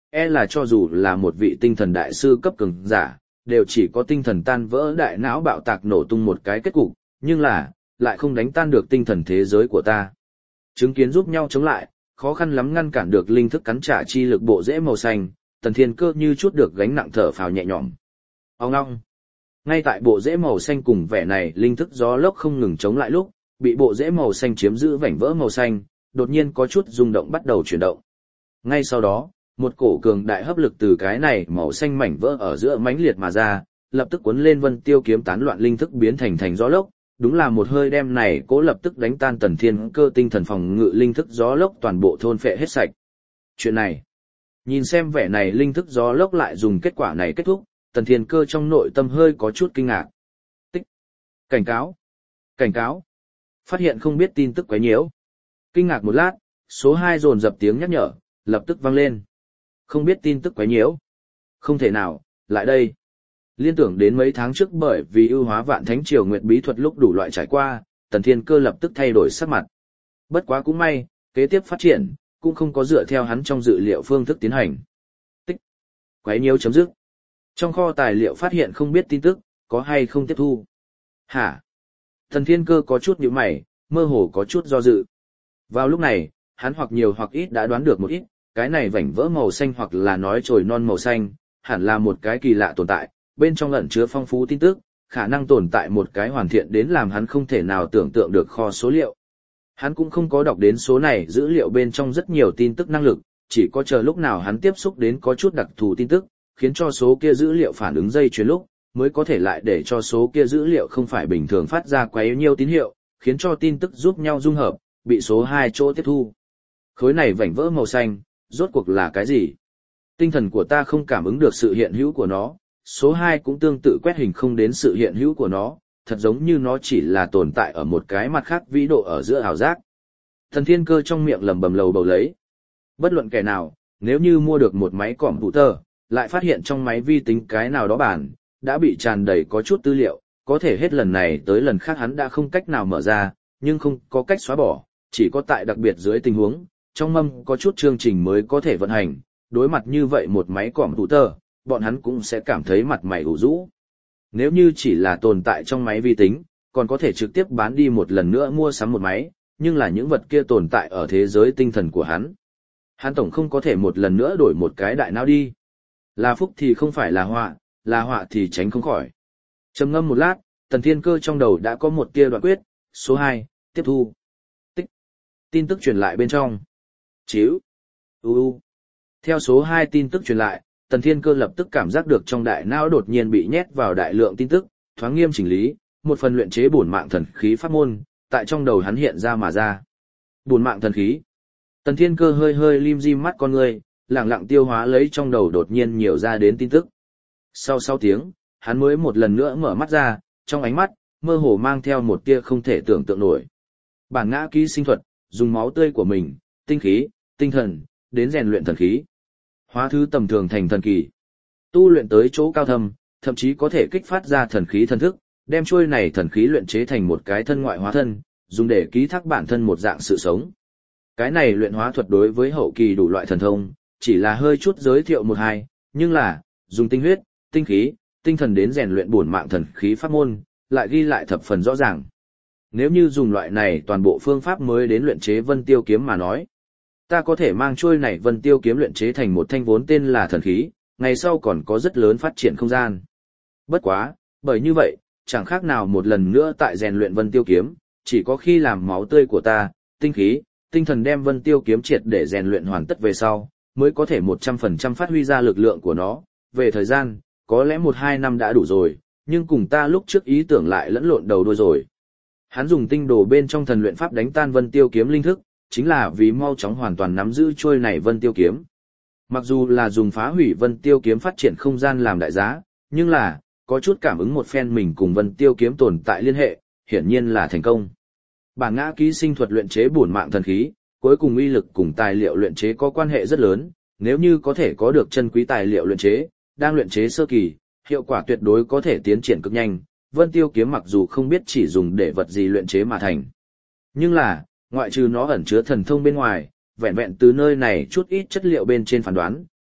e là cho dù là một vị tinh thần đại sư cấp cường giả, đều chỉ có tinh thần tan vỡ đại não bạo tạc nổ tung một cái kết cục, nhưng là, lại không đánh tan được tinh thần thế giới của ta. Chứng kiến giúp nhau chống lại, khó khăn lắm ngăn cản được linh thức cắn trả chi lực bộ rễ màu xanh, Tần Thiên Cơ như chút được gánh nặng thở phào nhẹ nhõm. Ông ngong. Ngay tại bộ rễ màu xanh cùng vẻ này linh thức gió lốc không ngừng chống lại lúc, bị bộ rễ màu xanh chiếm giữ vảnh vỡ màu xanh, đột nhiên có chút rung động bắt đầu chuyển động. Ngay sau đó, một cổ cường đại hấp lực từ cái này màu xanh mảnh vỡ ở giữa mãnh liệt mà ra, lập tức cuốn lên Vân Tiêu kiếm tán loạn linh thức biến thành thành gió lốc, đúng là một hơi đem này cố lập tức đánh tan Tần Thiên Cơ tinh thần phòng ngự linh thức gió lốc toàn bộ thôn phệ hết sạch. Chuyện này, nhìn xem vẻ này linh thức gió lốc lại dùng kết quả này kết thúc, Tần Thiên Cơ trong nội tâm hơi có chút kinh ngạc. Tích. Cảnh cáo. Cảnh cáo. Phát hiện không biết tin tức quấy nhiễu. Kinh ngạc một lát, số hai dồn dập tiếng nhắc nhở, lập tức vang lên. Không biết tin tức quấy nhiễu. Không thể nào, lại đây. Liên tưởng đến mấy tháng trước bởi vì ưu hóa vạn thánh triều nguyệt bí thuật lúc đủ loại trải qua, Tần Thiên Cơ lập tức thay đổi sắc mặt. Bất quá cũng may, kế tiếp phát triển, cũng không có dựa theo hắn trong dự liệu phương thức tiến hành. Tích. Quấy nhiễu chấm dứt. Trong kho tài liệu phát hiện không biết tin tức, có hay không tiếp thu. Hả? Tần Thiên Cơ có chút nhíu mày, mơ hồ có chút do dự. Vào lúc này, hắn hoặc nhiều hoặc ít đã đoán được một ít, cái này vảnh vỡ màu xanh hoặc là nói trồi non màu xanh, hẳn là một cái kỳ lạ tồn tại, bên trong ẩn chứa phong phú tin tức, khả năng tồn tại một cái hoàn thiện đến làm hắn không thể nào tưởng tượng được kho số liệu. Hắn cũng không có đọc đến số này dữ liệu bên trong rất nhiều tin tức năng lực, chỉ có chờ lúc nào hắn tiếp xúc đến có chút đặc thù tin tức, khiến cho số kia dữ liệu phản ứng dây chuyền lúc, mới có thể lại để cho số kia dữ liệu không phải bình thường phát ra quá nhiều tín hiệu, khiến cho tin tức giúp nhau dung hợp, bị số hai chỗ tiếp thu. Khối này vảnh vỡ màu xanh, rốt cuộc là cái gì? Tinh thần của ta không cảm ứng được sự hiện hữu của nó, số hai cũng tương tự quét hình không đến sự hiện hữu của nó, thật giống như nó chỉ là tồn tại ở một cái mặt khác vĩ độ ở giữa ảo giác. Thần Thiên Cơ trong miệng lẩm bẩm lầu bầu lấy. Bất luận kẻ nào, nếu như mua được một máy computer, lại phát hiện trong máy vi tính cái nào đó bản, đã bị tràn đầy có chút tư liệu, có thể hết lần này tới lần khác hắn đã không cách nào mở ra, nhưng không có cách xóa bỏ, chỉ có tại đặc biệt dưới tình huống, trong mâm có chút chương trình mới có thể vận hành, đối mặt như vậy một máy computer, bọn hắn cũng sẽ cảm thấy mặt mày ủ rũ. Nếu như chỉ là tồn tại trong máy vi tính, còn có thể trực tiếp bán đi một lần nữa mua sắm một máy, nhưng là những vật kia tồn tại ở thế giới tinh thần của hắn. Hắn tổng không có thể một lần nữa đổi một cái đại não đi. Là phúc thì không phải là họa, là họa thì tránh không khỏi. Trầm ngâm một lát, Tần Thiên Cơ trong đầu đã có một tia đoạn quyết, số hai, tiếp thu. Tích. Tin tức truyền lại bên trong. Chíu. U u. Theo số hai tin tức truyền lại, Tần Thiên Cơ lập tức cảm giác được trong đại não đột nhiên bị nhét vào đại lượng tin tức, thoáng nghiêm chỉnh lý, một phần luyện chế bổn mạng thần khí pháp môn, tại trong đầu hắn hiện ra mà ra. Bổn mạng thần khí. Tần Thiên Cơ hơi hơi lim dim mắt con người, lặng lặng tiêu hóa lấy trong đầu đột nhiên nhiều ra đến tin tức. Sau sáu tiếng, hắn mới một lần nữa mở mắt ra, trong ánh mắt, mơ hồ mang theo một tia không thể tưởng tượng nổi. Bản ngã ký sinh thuật, dùng máu tươi của mình, tinh khí, tinh thần, đến rèn luyện thần khí. Hóa thứ tầm thường thành thần kỳ. Tu luyện tới chỗ cao thâm, thậm chí có thể kích phát ra thần khí thần thức, đem chuôi này thần khí luyện chế thành một cái thân ngoại hóa thân, dùng để ký thác bản thân một dạng sự sống. Cái này luyện hóa thuật đối với hậu kỳ đủ loại thần thông, chỉ là hơi chút giới thiệu một hai, nhưng là, dùng tinh huyết, tinh khí, tinh thần đến rèn luyện bổn mạng thần khí pháp môn, lại ghi lại thập phần rõ ràng. Nếu như dùng loại này toàn bộ phương pháp mới đến luyện chế Vân Tiêu kiếm mà nói, ta có thể mang trôi này Vân Tiêu kiếm luyện chế thành một thanh vốn tên là thần khí, ngày sau còn có rất lớn phát triển không gian. Bất quá, bởi như vậy, chẳng khác nào một lần nữa tại rèn luyện Vân Tiêu kiếm, chỉ có khi làm máu tươi của ta, tinh khí, tinh thần đem Vân Tiêu kiếm triệt để rèn luyện hoàn tất về sau, mới có thể một trăm phần trăm phát huy ra lực lượng của nó. Về thời gian, có lẽ một hai năm đã đủ rồi, nhưng cùng ta lúc trước ý tưởng lại lẫn lộn đầu đuôi rồi. Hắn dùng tinh đồ bên trong thần luyện pháp đánh tan Vân Tiêu kiếm linh thức, chính là vì mau chóng hoàn toàn nắm giữ trôi này Vân Tiêu kiếm. Mặc dù là dùng phá hủy Vân Tiêu kiếm phát triển không gian làm đại giá, nhưng là, có chút cảm ứng một phen mình cùng Vân Tiêu kiếm tồn tại liên hệ, hiển nhiên là thành công. Bản ngã ký sinh thuật luyện chế bổn mạng thần khí, cuối cùng uy lực cùng tài liệu luyện chế có quan hệ rất lớn, nếu như có thể có được chân quý tài liệu luyện chế, đang luyện chế sơ kỳ, hiệu quả tuyệt đối có thể tiến triển cực nhanh. Vân Tiêu kiếm mặc dù không biết chỉ dùng để vật gì luyện chế mà thành, nhưng là, ngoại trừ nó ẩn chứa thần thông bên ngoài, vẹn vẹn từ nơi này chút ít chất liệu bên trên phán đoán,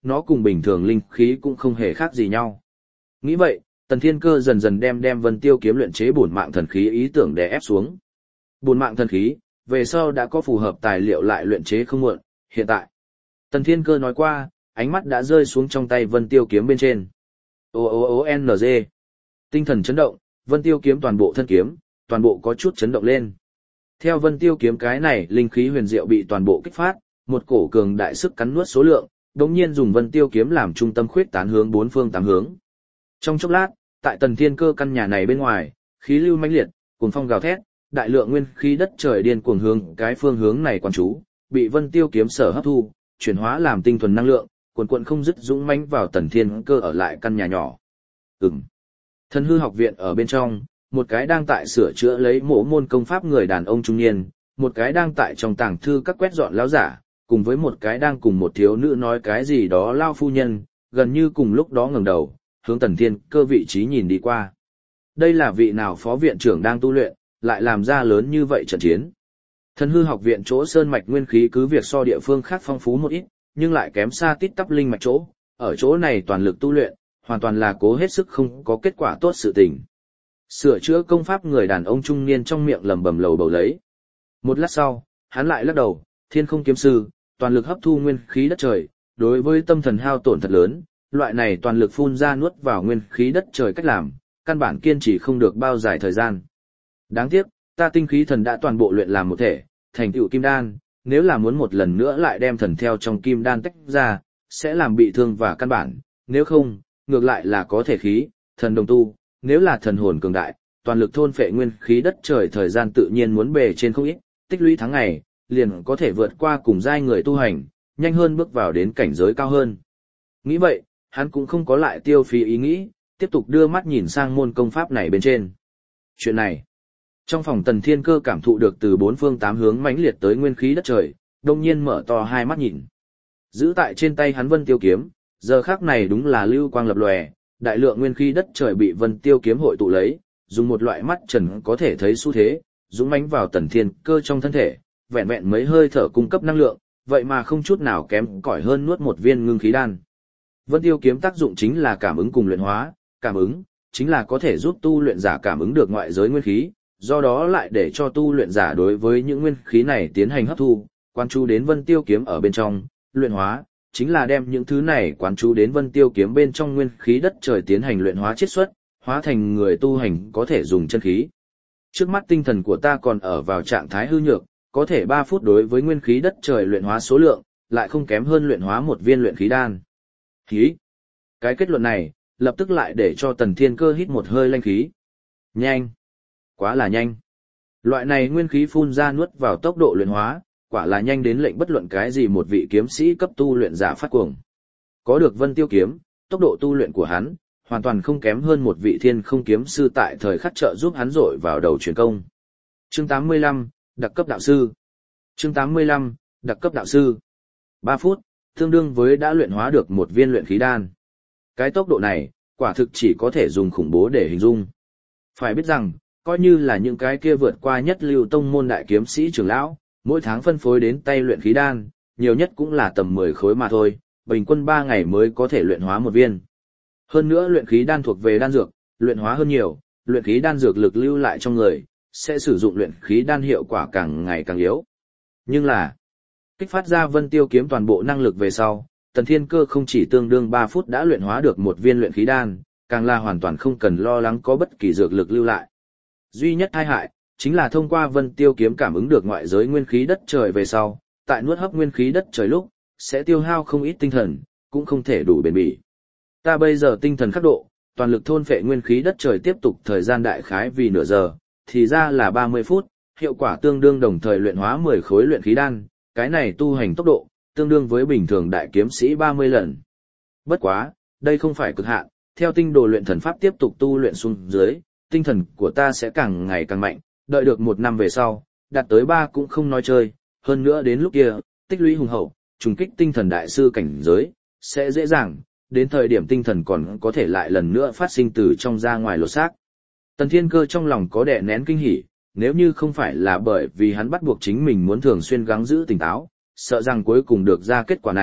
nó cùng bình thường linh khí cũng không hề khác gì nhau. Nghĩ vậy, Tần Thiên Cơ dần dần đem đem Vân Tiêu kiếm luyện chế bổn mạng thần khí ý tưởng đè ép xuống. Bổn mạng thần khí, về sau đã có phù hợp tài liệu lại luyện chế không muộn, hiện tại. Tần Thiên Cơ nói qua, ánh mắt đã rơi xuống trong tay Vân Tiêu kiếm bên trên. O O O N G. Tinh thần chấn động, Vân Tiêu kiếm toàn bộ thân kiếm, toàn bộ có chút chấn động lên. Theo Vân Tiêu kiếm cái này, linh khí huyền diệu bị toàn bộ kích phát, một cổ cường đại sức cắn nuốt số lượng, đống nhiên dùng Vân Tiêu kiếm làm trung tâm khuyết tán hướng bốn phương tám hướng. Trong chốc lát, tại Tần Thiên Cơ căn nhà này bên ngoài, khí lưu mãnh liệt, cuồng phong gào thét, đại lượng nguyên khí đất trời điên cuồng hướng cái phương hướng này quan trú, bị Vân Tiêu kiếm sở hấp thu, chuyển hóa làm tinh thuần năng lượng, cuồn cuộn không dứt dũng mãnh vào Tần Thiên Cơ ở lại căn nhà nhỏ. Ừm. Thần hư học viện ở bên trong, một cái đang tại sửa chữa lấy mộ môn công pháp người đàn ông trung niên, một cái đang tại trong tàng thư các quét dọn lão giả, cùng với một cái đang cùng một thiếu nữ nói cái gì đó lao phu nhân, gần như cùng lúc đó ngẩng đầu, hướng Tần Thiên Cơ vị trí nhìn đi qua. Đây là vị nào phó viện trưởng đang tu luyện, lại làm ra lớn như vậy trận chiến. Thần hư học viện chỗ sơn mạch nguyên khí cứ việc so địa phương khác phong phú một ít, nhưng lại kém xa tít tắp linh mạch chỗ, ở chỗ này toàn lực tu luyện, hoàn toàn là cố hết sức không có kết quả tốt sự tình. Sửa chữa công pháp người đàn ông trung niên trong miệng lẩm bẩm lầu bầu lấy. Một lát sau, hắn lại lắc đầu, Thiên Không kiếm sư, toàn lực hấp thu nguyên khí đất trời, đối với tâm thần hao tổn thật lớn, loại này toàn lực phun ra nuốt vào nguyên khí đất trời cách làm, căn bản kiên trì không được bao dài thời gian. Đáng tiếc, ta tinh khí thần đã toàn bộ luyện làm một thể, thành tựu kim đan, nếu là muốn một lần nữa lại đem thần theo trong kim đan tách ra, sẽ làm bị thương và căn bản, nếu không, ngược lại là có thể khí, thần đồng tu, nếu là thần hồn cường đại, toàn lực thôn phệ nguyên khí đất trời thời gian tự nhiên muốn bề trên không ít, tích lũy tháng ngày, liền có thể vượt qua cùng giai người tu hành, nhanh hơn bước vào đến cảnh giới cao hơn. Nghĩ vậy, hắn cũng không có lại tiêu phí ý nghĩ, tiếp tục đưa mắt nhìn sang môn công pháp này bên trên. Chuyện này, trong phòng Tần Thiên Cơ cảm thụ được từ bốn phương tám hướng mãnh liệt tới nguyên khí đất trời, đông nhiên mở to hai mắt nhìn. Giữ tại trên tay hắn Vân Tiêu kiếm, giờ khắc này đúng là lưu quang lập lòe, đại lượng nguyên khí đất trời bị Vân Tiêu kiếm hội tụ lấy, dùng một loại mắt trần có thể thấy xu thế, dũng mãnh vào Tần Thiên Cơ trong thân thể, vẹn vẹn mấy hơi thở cung cấp năng lượng, vậy mà không chút nào kém cỏi hơn nuốt một viên ngưng khí đan. Vân Tiêu kiếm tác dụng chính là cảm ứng cùng luyện hóa, cảm ứng chính là có thể giúp tu luyện giả cảm ứng được ngoại giới nguyên khí, do đó lại để cho tu luyện giả đối với những nguyên khí này tiến hành hấp thu, quán chú đến Vân Tiêu kiếm ở bên trong, luyện hóa chính là đem những thứ này quán chú đến Vân Tiêu kiếm bên trong nguyên khí đất trời tiến hành luyện hóa chiết xuất, hóa thành người tu hành có thể dùng chân khí. Trước mắt tinh thần của ta còn ở vào trạng thái hư nhược, có thể ba phút đối với nguyên khí đất trời luyện hóa số lượng, lại không kém hơn luyện hóa một viên luyện khí đan. Khí. Cái kết luận này, lập tức lại để cho Tần Thiên Cơ hít một hơi lanh khí. Nhanh. Quá là nhanh. Loại này nguyên khí phun ra nuốt vào tốc độ luyện hóa, quả là nhanh đến lệnh bất luận cái gì một vị kiếm sĩ cấp tu luyện giả phát cuồng. Có được Vân Tiêu kiếm, tốc độ tu luyện của hắn, hoàn toàn không kém hơn một vị Thiên Không kiếm sư tại thời khắc trợ giúp hắn rội vào đầu truyền công. Chương tám mươi lăm, đặc cấp đạo sư. Chương tám mươi lăm, đặc cấp đạo sư. ba phút, tương đương với đã luyện hóa được một viên luyện khí đan. Cái tốc độ này, quả thực chỉ có thể dùng khủng bố để hình dung. Phải biết rằng, coi như là những cái kia vượt qua nhất lưu tông môn đại kiếm sĩ trưởng lão, mỗi tháng phân phối đến tay luyện khí đan, nhiều nhất cũng là tầm mười khối mà thôi, bình quân ba ngày mới có thể luyện hóa một viên. Hơn nữa luyện khí đan thuộc về đan dược, luyện hóa hơn nhiều, luyện khí đan dược lực lưu lại trong người, sẽ sử dụng luyện khí đan hiệu quả càng ngày càng yếu. Nhưng là, kích phát ra Vân Tiêu kiếm toàn bộ năng lực về sau, Tần Thiên Cơ không chỉ tương đương ba phút đã luyện hóa được một viên luyện khí đan, càng là hoàn toàn không cần lo lắng có bất kỳ dược lực lưu lại. Duy nhất tai hại, chính là thông qua Vân Tiêu kiếm cảm ứng được ngoại giới nguyên khí đất trời về sau, tại nuốt hấp nguyên khí đất trời lúc, sẽ tiêu hao không ít tinh thần, cũng không thể đủ bền bỉ. Ta bây giờ tinh thần khắc độ, toàn lực thôn phệ nguyên khí đất trời tiếp tục thời gian đại khái vì nửa giờ, thì ra là ba mươi phút, hiệu quả tương đương đồng thời luyện hóa mười khối luyện khí đan, cái này tu hành tốc độ, tương đương với bình thường đại kiếm sĩ ba mươi lần. Bất quá, đây không phải cực hạn, theo tinh đồ luyện thần pháp tiếp tục tu luyện xuống dưới, tinh thần của ta sẽ càng ngày càng mạnh, đợi được một năm về sau, đạt tới ba cũng không nói chơi, hơn nữa đến lúc kia, tích lũy hùng hậu, trùng kích tinh thần đại sư cảnh giới, sẽ dễ dàng, đến thời điểm tinh thần còn có thể lại lần nữa phát sinh từ trong ra ngoài lột xác. Tần Thiên Cơ trong lòng có đè nén kinh hỉ, nếu như không phải là bởi vì hắn bắt buộc chính mình muốn thường xuyên gắng giữ tỉnh táo, sợ rằng cuối cùng được ra kết quả này,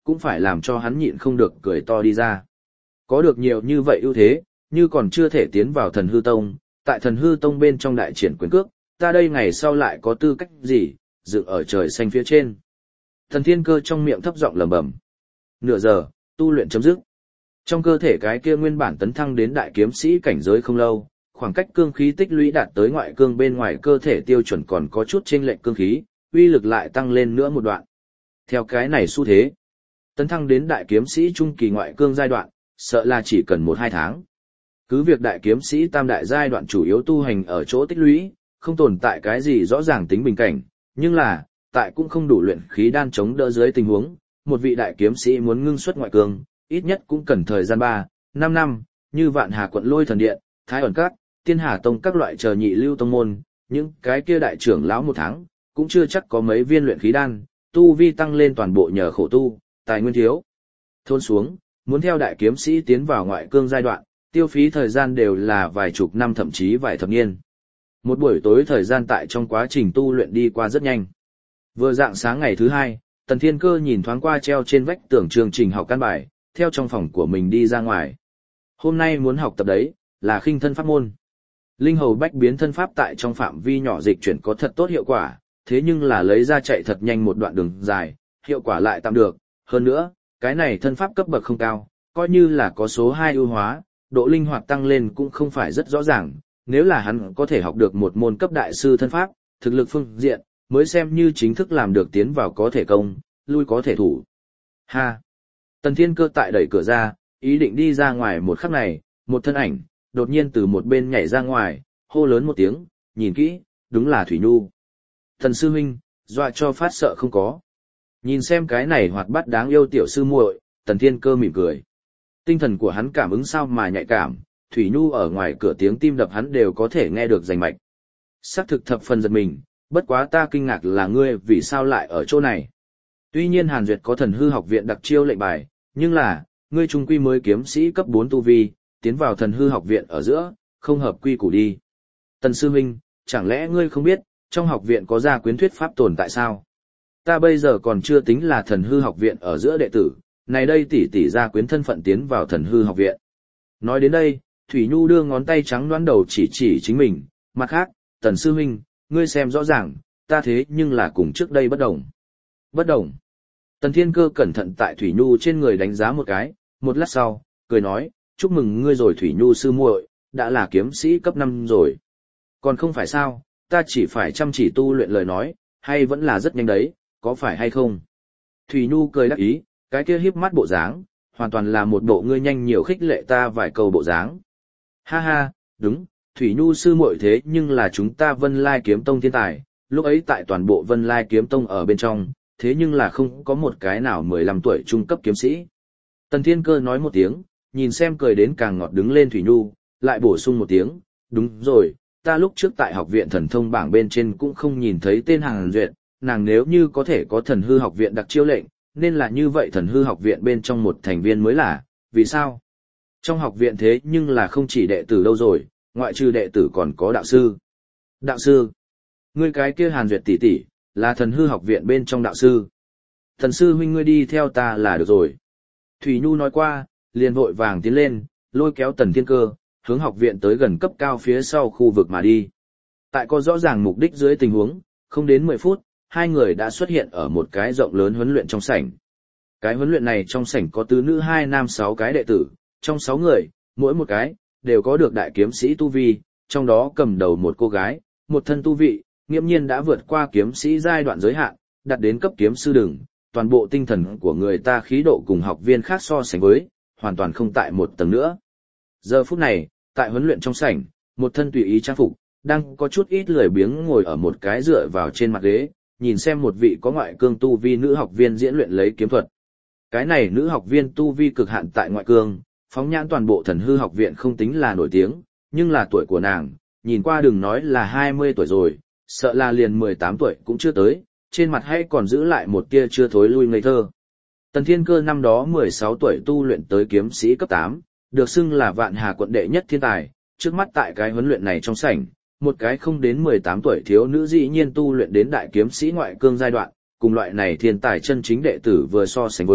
cũng phải làm cho hắn nhịn không được cười to đi ra. Có được nhiều như vậy ưu thế, như còn chưa thể tiến vào thần hư tông, tại thần hư tông bên trong đại triển quyền cước, ta đây ngày sau lại có tư cách gì, dựng ở trời xanh phía trên. Thần Thiên Cơ trong miệng thấp giọng lẩm bẩm. Nửa giờ, tu luyện chấm dứt. Trong cơ thể cái kia nguyên bản tấn thăng đến đại kiếm sĩ cảnh giới không lâu, khoảng cách cương khí tích lũy đạt tới ngoại cương bên ngoài cơ thể tiêu chuẩn còn có chút chênh lệch cương khí, uy lực lại tăng lên nữa một đoạn. Theo cái này xu thế, tấn thăng đến đại kiếm sĩ trung kỳ ngoại cương giai đoạn, sợ là chỉ cần một hai tháng. Cứ việc đại kiếm sĩ tam đại giai đoạn chủ yếu tu hành ở chỗ tích lũy, không tồn tại cái gì rõ ràng tính bình cảnh, nhưng là, tại cũng không đủ luyện khí đan chống đỡ dưới tình huống, một vị đại kiếm sĩ muốn ngưng xuất ngoại cương, ít nhất cũng cần thời gian ba, năm năm, như Vạn Hà quận Lôi Thần Điện, Thái Ẩn Các, Tiên Hà Tông các loại chờ nhị lưu tông môn, những cái kia đại trưởng lão một tháng, cũng chưa chắc có mấy viên luyện khí đan, tu vi tăng lên toàn bộ nhờ khổ tu, tài nguyên thiếu. Thôn xuống, muốn theo đại kiếm sĩ tiến vào ngoại cương giai đoạn, tiêu phí thời gian đều là vài chục năm thậm chí vài thập niên. Một buổi tối thời gian tại trong quá trình tu luyện đi qua rất nhanh. Vừa dạng sáng ngày thứ hai, Tần Thiên Cơ nhìn thoáng qua treo trên vách tường chương trình học căn bài, theo trong phòng của mình đi ra ngoài. Hôm nay muốn học tập đấy, là khinh thân pháp môn. Linh hầu bách biến thân pháp tại trong phạm vi nhỏ dịch chuyển có thật tốt hiệu quả, thế nhưng là lấy ra chạy thật nhanh một đoạn đường dài, hiệu quả lại tạm được. Hơn nữa, cái này thân pháp cấp bậc không cao, coi như là có số hai ưu hóa, độ linh hoạt tăng lên cũng không phải rất rõ ràng. Nếu là hắn có thể học được một môn cấp đại sư thân pháp, thực lực phương diện, mới xem như chính thức làm được tiến vào có thể công, lui có thể thủ. Ha! Tần Thiên Cơ tại đẩy cửa ra, ý định đi ra ngoài một khắc này, một thân ảnh, đột nhiên từ một bên nhảy ra ngoài, hô lớn một tiếng, nhìn kỹ, đúng là Thủy Nhu. Thần sư huynh, dọa cho phát sợ không có. Nhìn xem cái này hoạt bát đáng yêu tiểu sư muội, Tần Thiên Cơ mỉm cười. Tinh thần của hắn cảm ứng sao mà nhạy cảm, Thủy Nhu ở ngoài cửa tiếng tim đập hắn đều có thể nghe được rành mạch. Sắc thực thập phần giật mình, bất quá ta kinh ngạc là ngươi vì sao lại ở chỗ này. Tuy nhiên Hàn Duyệt có thần hư học viện đặc chiêu lệnh bài, nhưng là, ngươi trung quy mới kiếm sĩ cấp bốn tu vi, tiến vào thần hư học viện ở giữa, không hợp quy củ đi. Tần sư huynh, chẳng lẽ ngươi không biết, trong học viện có gia quyến thuyết pháp tồn tại sao? Ta bây giờ còn chưa tính là thần hư học viện ở giữa đệ tử, này đây tỷ tỷ gia quyến thân phận tiến vào thần hư học viện. Nói đến đây, Thủy Nhu đưa ngón tay trắng đoán đầu chỉ chỉ chính mình, mặt khác, Tần sư huynh, ngươi xem rõ ràng, ta thế nhưng là cùng trước đây bất đồng. Bất đồng. Tần Thiên Cơ cẩn thận tại Thủy Nhu trên người đánh giá một cái, một lát sau, cười nói, chúc mừng ngươi rồi Thủy Nhu sư muội, đã là kiếm sĩ cấp năm rồi. Còn không phải sao, ta chỉ phải chăm chỉ tu luyện lời nói, hay vẫn là rất nhanh đấy, có phải hay không? Thủy Nhu cười đắc ý, cái kia hiếp mắt bộ dáng, hoàn toàn là một bộ ngươi nhanh nhiều khích lệ ta vài câu bộ dáng. Ha ha, đúng, Thủy Nhu sư muội thế nhưng là chúng ta Vân Lai Kiếm Tông thiên tài, lúc ấy tại toàn bộ Vân Lai Kiếm Tông ở bên trong, thế nhưng là không có một cái nào mười lăm tuổi trung cấp kiếm sĩ. Tần Thiên Cơ nói một tiếng, nhìn xem cười đến càng ngọt đứng lên Thủy Nhu, lại bổ sung một tiếng, đúng rồi, ta lúc trước tại học viện thần thông bảng bên trên cũng không nhìn thấy tên Hàn Duyệt, nàng nếu như có thể có thần hư học viện đặc chiêu lệnh, nên là như vậy thần hư học viện bên trong một thành viên mới là, vì sao? Trong học viện thế nhưng là không chỉ đệ tử đâu rồi, ngoại trừ đệ tử còn có đạo sư. Đạo sư? Ngươi cái kia Hàn Duyệt tỷ tỷ, là thần hư học viện bên trong đạo sư. Thần sư huynh ngươi đi theo ta là được rồi. Thủy Nhu nói qua, liền vội vàng tiến lên, lôi kéo Tần Thiên Cơ, hướng học viện tới gần cấp cao phía sau khu vực mà đi. Tại có rõ ràng mục đích dưới tình huống, không đến mười phút, hai người đã xuất hiện ở một cái rộng lớn huấn luyện trong sảnh. Cái huấn luyện này trong sảnh có tứ nữ hai nam sáu cái đệ tử, trong sáu người, mỗi một cái, đều có được đại kiếm sĩ tu vi, trong đó cầm đầu một cô gái, một thân tu vị, nghiễm nhiên đã vượt qua kiếm sĩ giai đoạn giới hạn, đạt đến cấp kiếm sư đường, toàn bộ tinh thần của người ta khí độ cùng học viên khác so sánh với, hoàn toàn không tại một tầng nữa. Giờ phút này, tại huấn luyện trong sảnh, một thân tùy ý trang phục, đang có chút ít lười biếng ngồi ở một cái dựa vào trên mặt ghế, nhìn xem một vị có ngoại cương tu vi nữ học viên diễn luyện lấy kiếm thuật. Cái này nữ học viên tu vi cực hạn tại ngoại cương, phóng nhãn toàn bộ thần hư học viện không tính là nổi tiếng, nhưng là tuổi của nàng, nhìn qua đừng nói là hai mươi tuổi rồi, sợ là liền mười tám tuổi cũng chưa tới, trên mặt hay còn giữ lại một tia chưa thối lui ngây thơ. Tần Thiên Cơ năm đó mười sáu tuổi tu luyện tới kiếm sĩ cấp tám, được xưng là Vạn Hà quận đệ nhất thiên tài, trước mắt tại cái huấn luyện này trong sảnh, một cái không đến mười tám tuổi thiếu nữ dĩ nhiên tu luyện đến đại kiếm sĩ ngoại cương giai đoạn, cùng loại này thiên tài chân chính đệ tử vừa so sánh với,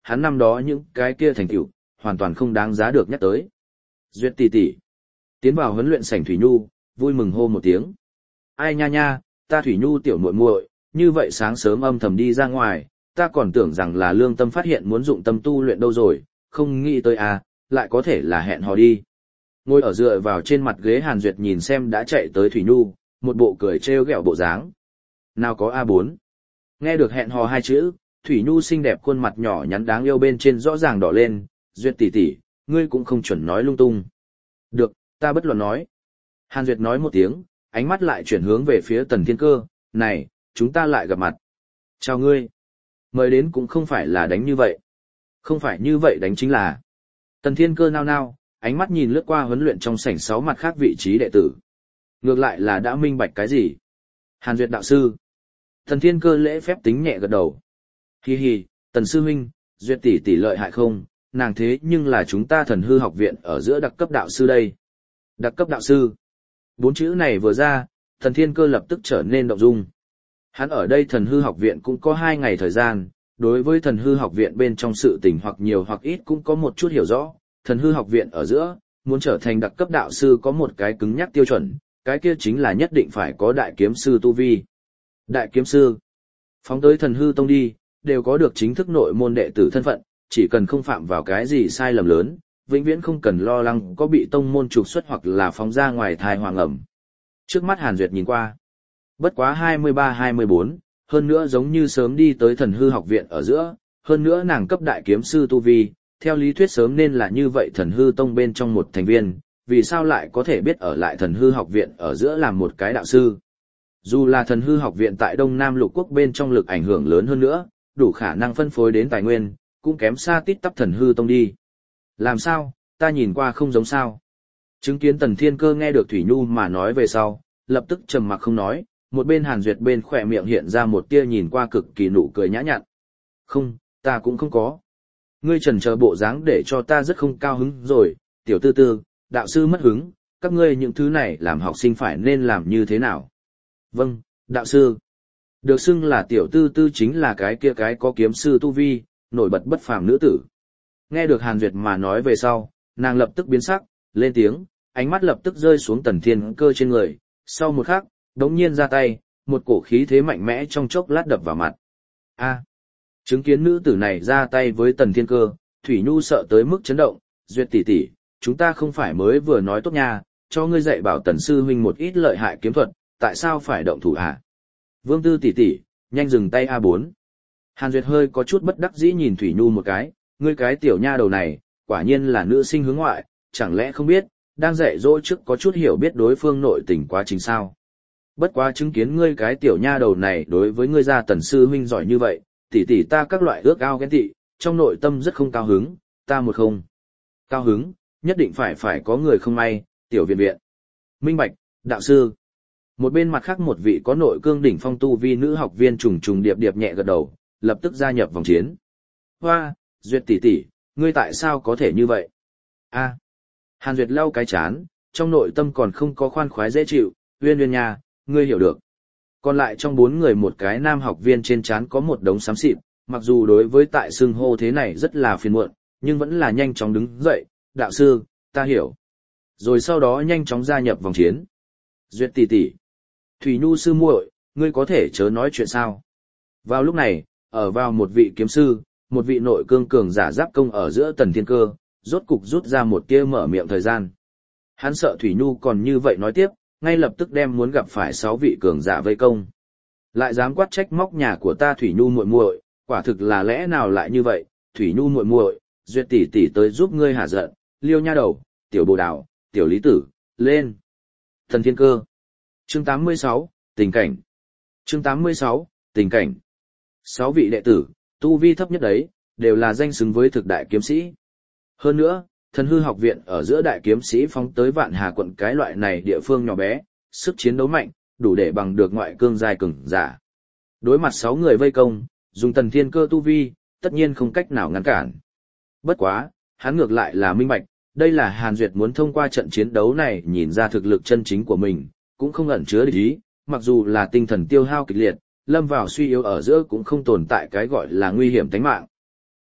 hắn năm đó những cái kia thành tựu hoàn toàn không đáng giá được nhắc tới. Duyệt tỷ tỷ. Tiến vào huấn luyện sảnh Thủy Nhu, vui mừng hô một tiếng. Ai nha nha, ta Thủy Nhu tiểu muội muội, như vậy sáng sớm âm thầm đi ra ngoài, ta còn tưởng rằng là lương tâm phát hiện muốn dụng tâm tu luyện đâu rồi, không nghĩ tới à, lại có thể là hẹn hò đi. Ngồi ở dựa vào trên mặt ghế Hàn Duyệt nhìn xem đã chạy tới Thủy Nhu, một bộ cười trêu ghẹo bộ dáng. Nào có a bốn. Nghe được hẹn hò hai chữ, Thủy Nhu xinh đẹp khuôn mặt nhỏ nhắn đáng yêu bên trên rõ ràng đỏ lên, Duyệt tỷ tỷ, ngươi cũng không chuẩn nói lung tung. Được, ta bất luận nói. Hàn Duyệt nói một tiếng, ánh mắt lại chuyển hướng về phía Tần Thiên Cơ, này, chúng ta lại gặp mặt. Chào ngươi. Mời đến cũng không phải là đánh như vậy. Không phải như vậy đánh chính là. Tần Thiên Cơ nao nao, ánh mắt nhìn lướt qua huấn luyện trong sảnh sáu mặt khác vị trí đệ tử. Ngược lại là đã minh bạch cái gì? Hàn Duyệt đạo sư. Tần Thiên Cơ lễ phép tính nhẹ gật đầu. Hi hi, Tần sư huynh, Duyệt tỷ tỷ lợi hại không, nàng thế nhưng là chúng ta Thần Hư học viện ở giữa đặc cấp đạo sư đây. Đặc cấp đạo sư. Bốn chữ này vừa ra, Tần Thiên Cơ lập tức trở nên động dung. Hắn ở đây Thần Hư học viện cũng có hai ngày thời gian, đối với Thần Hư học viện bên trong sự tình hoặc nhiều hoặc ít cũng có một chút hiểu rõ. Thần Hư học viện ở giữa, muốn trở thành đặc cấp đạo sư có một cái cứng nhắc tiêu chuẩn, cái kia chính là nhất định phải có đại kiếm sư tu vi. Đại kiếm sư. Phóng tới Thần Hư tông đi, đều có được chính thức nội môn đệ tử thân phận, chỉ cần không phạm vào cái gì sai lầm lớn, vĩnh viễn không cần lo lắng có bị tông môn trục xuất hoặc là phóng ra ngoài thai hoàng ẩm. Trước mắt Hàn Duyệt nhìn qua, bất quá hai mươi ba hai mươi bốn, hơn nữa giống như sớm đi tới Thần Hư học viện ở giữa, hơn nữa nàng cấp đại kiếm sư tu vi, theo lý thuyết sớm nên là như vậy Thần Hư tông bên trong một thành viên, vì sao lại có thể biết ở lại Thần Hư học viện ở giữa làm một cái đạo sư. Dù là Thần Hư học viện tại Đông Nam lục quốc bên trong lực ảnh hưởng lớn hơn nữa, đủ khả năng phân phối đến tài nguyên, cũng kém xa tít tắp Thần Hư tông đi. Làm sao, ta nhìn qua không giống sao. Chứng kiến Tần Thiên Cơ nghe được Thủy Nhu mà nói về sau, lập tức trầm mặc không nói, một bên Hàn Duyệt bên khỏe miệng hiện ra một tia nhìn qua cực kỳ nụ cười nhã nhặn. Không, ta cũng không có. Ngươi trần chờ bộ dáng để cho ta rất không cao hứng rồi, tiểu tư tư, đạo sư mất hứng, các ngươi những thứ này làm học sinh phải nên làm như thế nào? Vâng, đạo sư. Được xưng là tiểu tư tư chính là cái kia cái có kiếm sư tu vi, nổi bật bất phàm nữ tử. Nghe được Hàn Duyệt mà nói về sau, nàng lập tức biến sắc, lên tiếng, ánh mắt lập tức rơi xuống Tần Thiên Cơ trên người, sau một khắc, đống nhiên ra tay, một cổ khí thế mạnh mẽ trong chốc lát đập vào mặt. A. Chứng kiến nữ tử này ra tay với Tần Thiên Cơ, Thủy Nhu sợ tới mức chấn động, Duyệt tỷ tỷ, chúng ta không phải mới vừa nói tốt nha, cho ngươi dạy bảo Tần sư huynh một ít lợi hại kiếm thuật, tại sao phải động thủ hả? Vương Tư tỷ tỷ, nhanh dừng tay a bốn. Hàn Duyệt hơi có chút bất đắc dĩ nhìn Thủy Nhu một cái, ngươi cái tiểu nha đầu này, quả nhiên là nữ sinh hướng ngoại, chẳng lẽ không biết, đang dạy dỗ trước có chút hiểu biết đối phương nội tình quá trình sao? Bất quá chứng kiến ngươi cái tiểu nha đầu này đối với ngươi gia Tần sư huynh giỏi như vậy, tỷ tỷ ta các loại ước ao ghen tị, trong nội tâm rất không cao hứng, ta một không. Cao hứng, nhất định phải phải có người không may, tiểu viện viện. Minh bạch, đạo sư. Một bên mặt khác một vị có nội cương đỉnh phong tu vi nữ học viên trùng trùng điệp điệp nhẹ gật đầu, lập tức gia nhập vòng chiến. Hoa, Duyệt tỷ tỷ, ngươi tại sao có thể như vậy? A. Hàn Duyệt lau cái chán, trong nội tâm còn không có khoan khoái dễ chịu, Uyên Uyên nha, ngươi hiểu được. Còn lại trong bốn người một cái nam học viên trên trán có một đống xám xịt, mặc dù đối với tại xưng hô thế này rất là phiền muộn, nhưng vẫn là nhanh chóng đứng dậy, đạo sư, ta hiểu. Rồi sau đó nhanh chóng gia nhập vòng chiến. Duyệt tỷ tỷ, Thủy Nhu sư muội, ngươi có thể chớ nói chuyện sao? Vào lúc này, ở vào một vị kiếm sư, một vị nội cương cường giả giáp công ở giữa Tần Thiên Cơ, rốt cục rút ra một tia mở miệng thời gian. Hắn sợ Thủy Nhu còn như vậy nói tiếp, ngay lập tức đem muốn gặp phải sáu vị cường giả vây công. Lại dám quát trách móc nhà của ta Thủy Nhu muội muội, quả thực là lẽ nào lại như vậy? Thủy Nhu muội muội, Duyệt tỷ tỷ tới giúp ngươi hạ giận, Liêu nha đầu, tiểu Bồ Đào, tiểu Lý Tử, lên. Tần Thiên Cơ. Chương tám mươi sáu, tình cảnh. Chương tám mươi sáu, tình cảnh. Sáu vị đệ tử, tu vi thấp nhất đấy, đều là danh xứng với thực đại kiếm sĩ. Hơn nữa, Thần Hư học viện ở giữa đại kiếm sĩ phóng tới Vạn Hà quận cái loại này địa phương nhỏ bé, sức chiến đấu mạnh, đủ để bằng được ngoại cương giai cường giả. Đối mặt sáu người vây công, dùng Tần Thiên Cơ tu vi, tất nhiên không cách nào ngăn cản. Bất quá, hắn ngược lại là minh bạch, đây là Hàn Duyệt muốn thông qua trận chiến đấu này nhìn ra thực lực chân chính của mình, cũng không ẩn chứa địch ý, mặc dù là tinh thần tiêu hao kịch liệt, lâm vào suy yếu ở giữa cũng không tồn tại cái gọi là nguy hiểm tính mạng.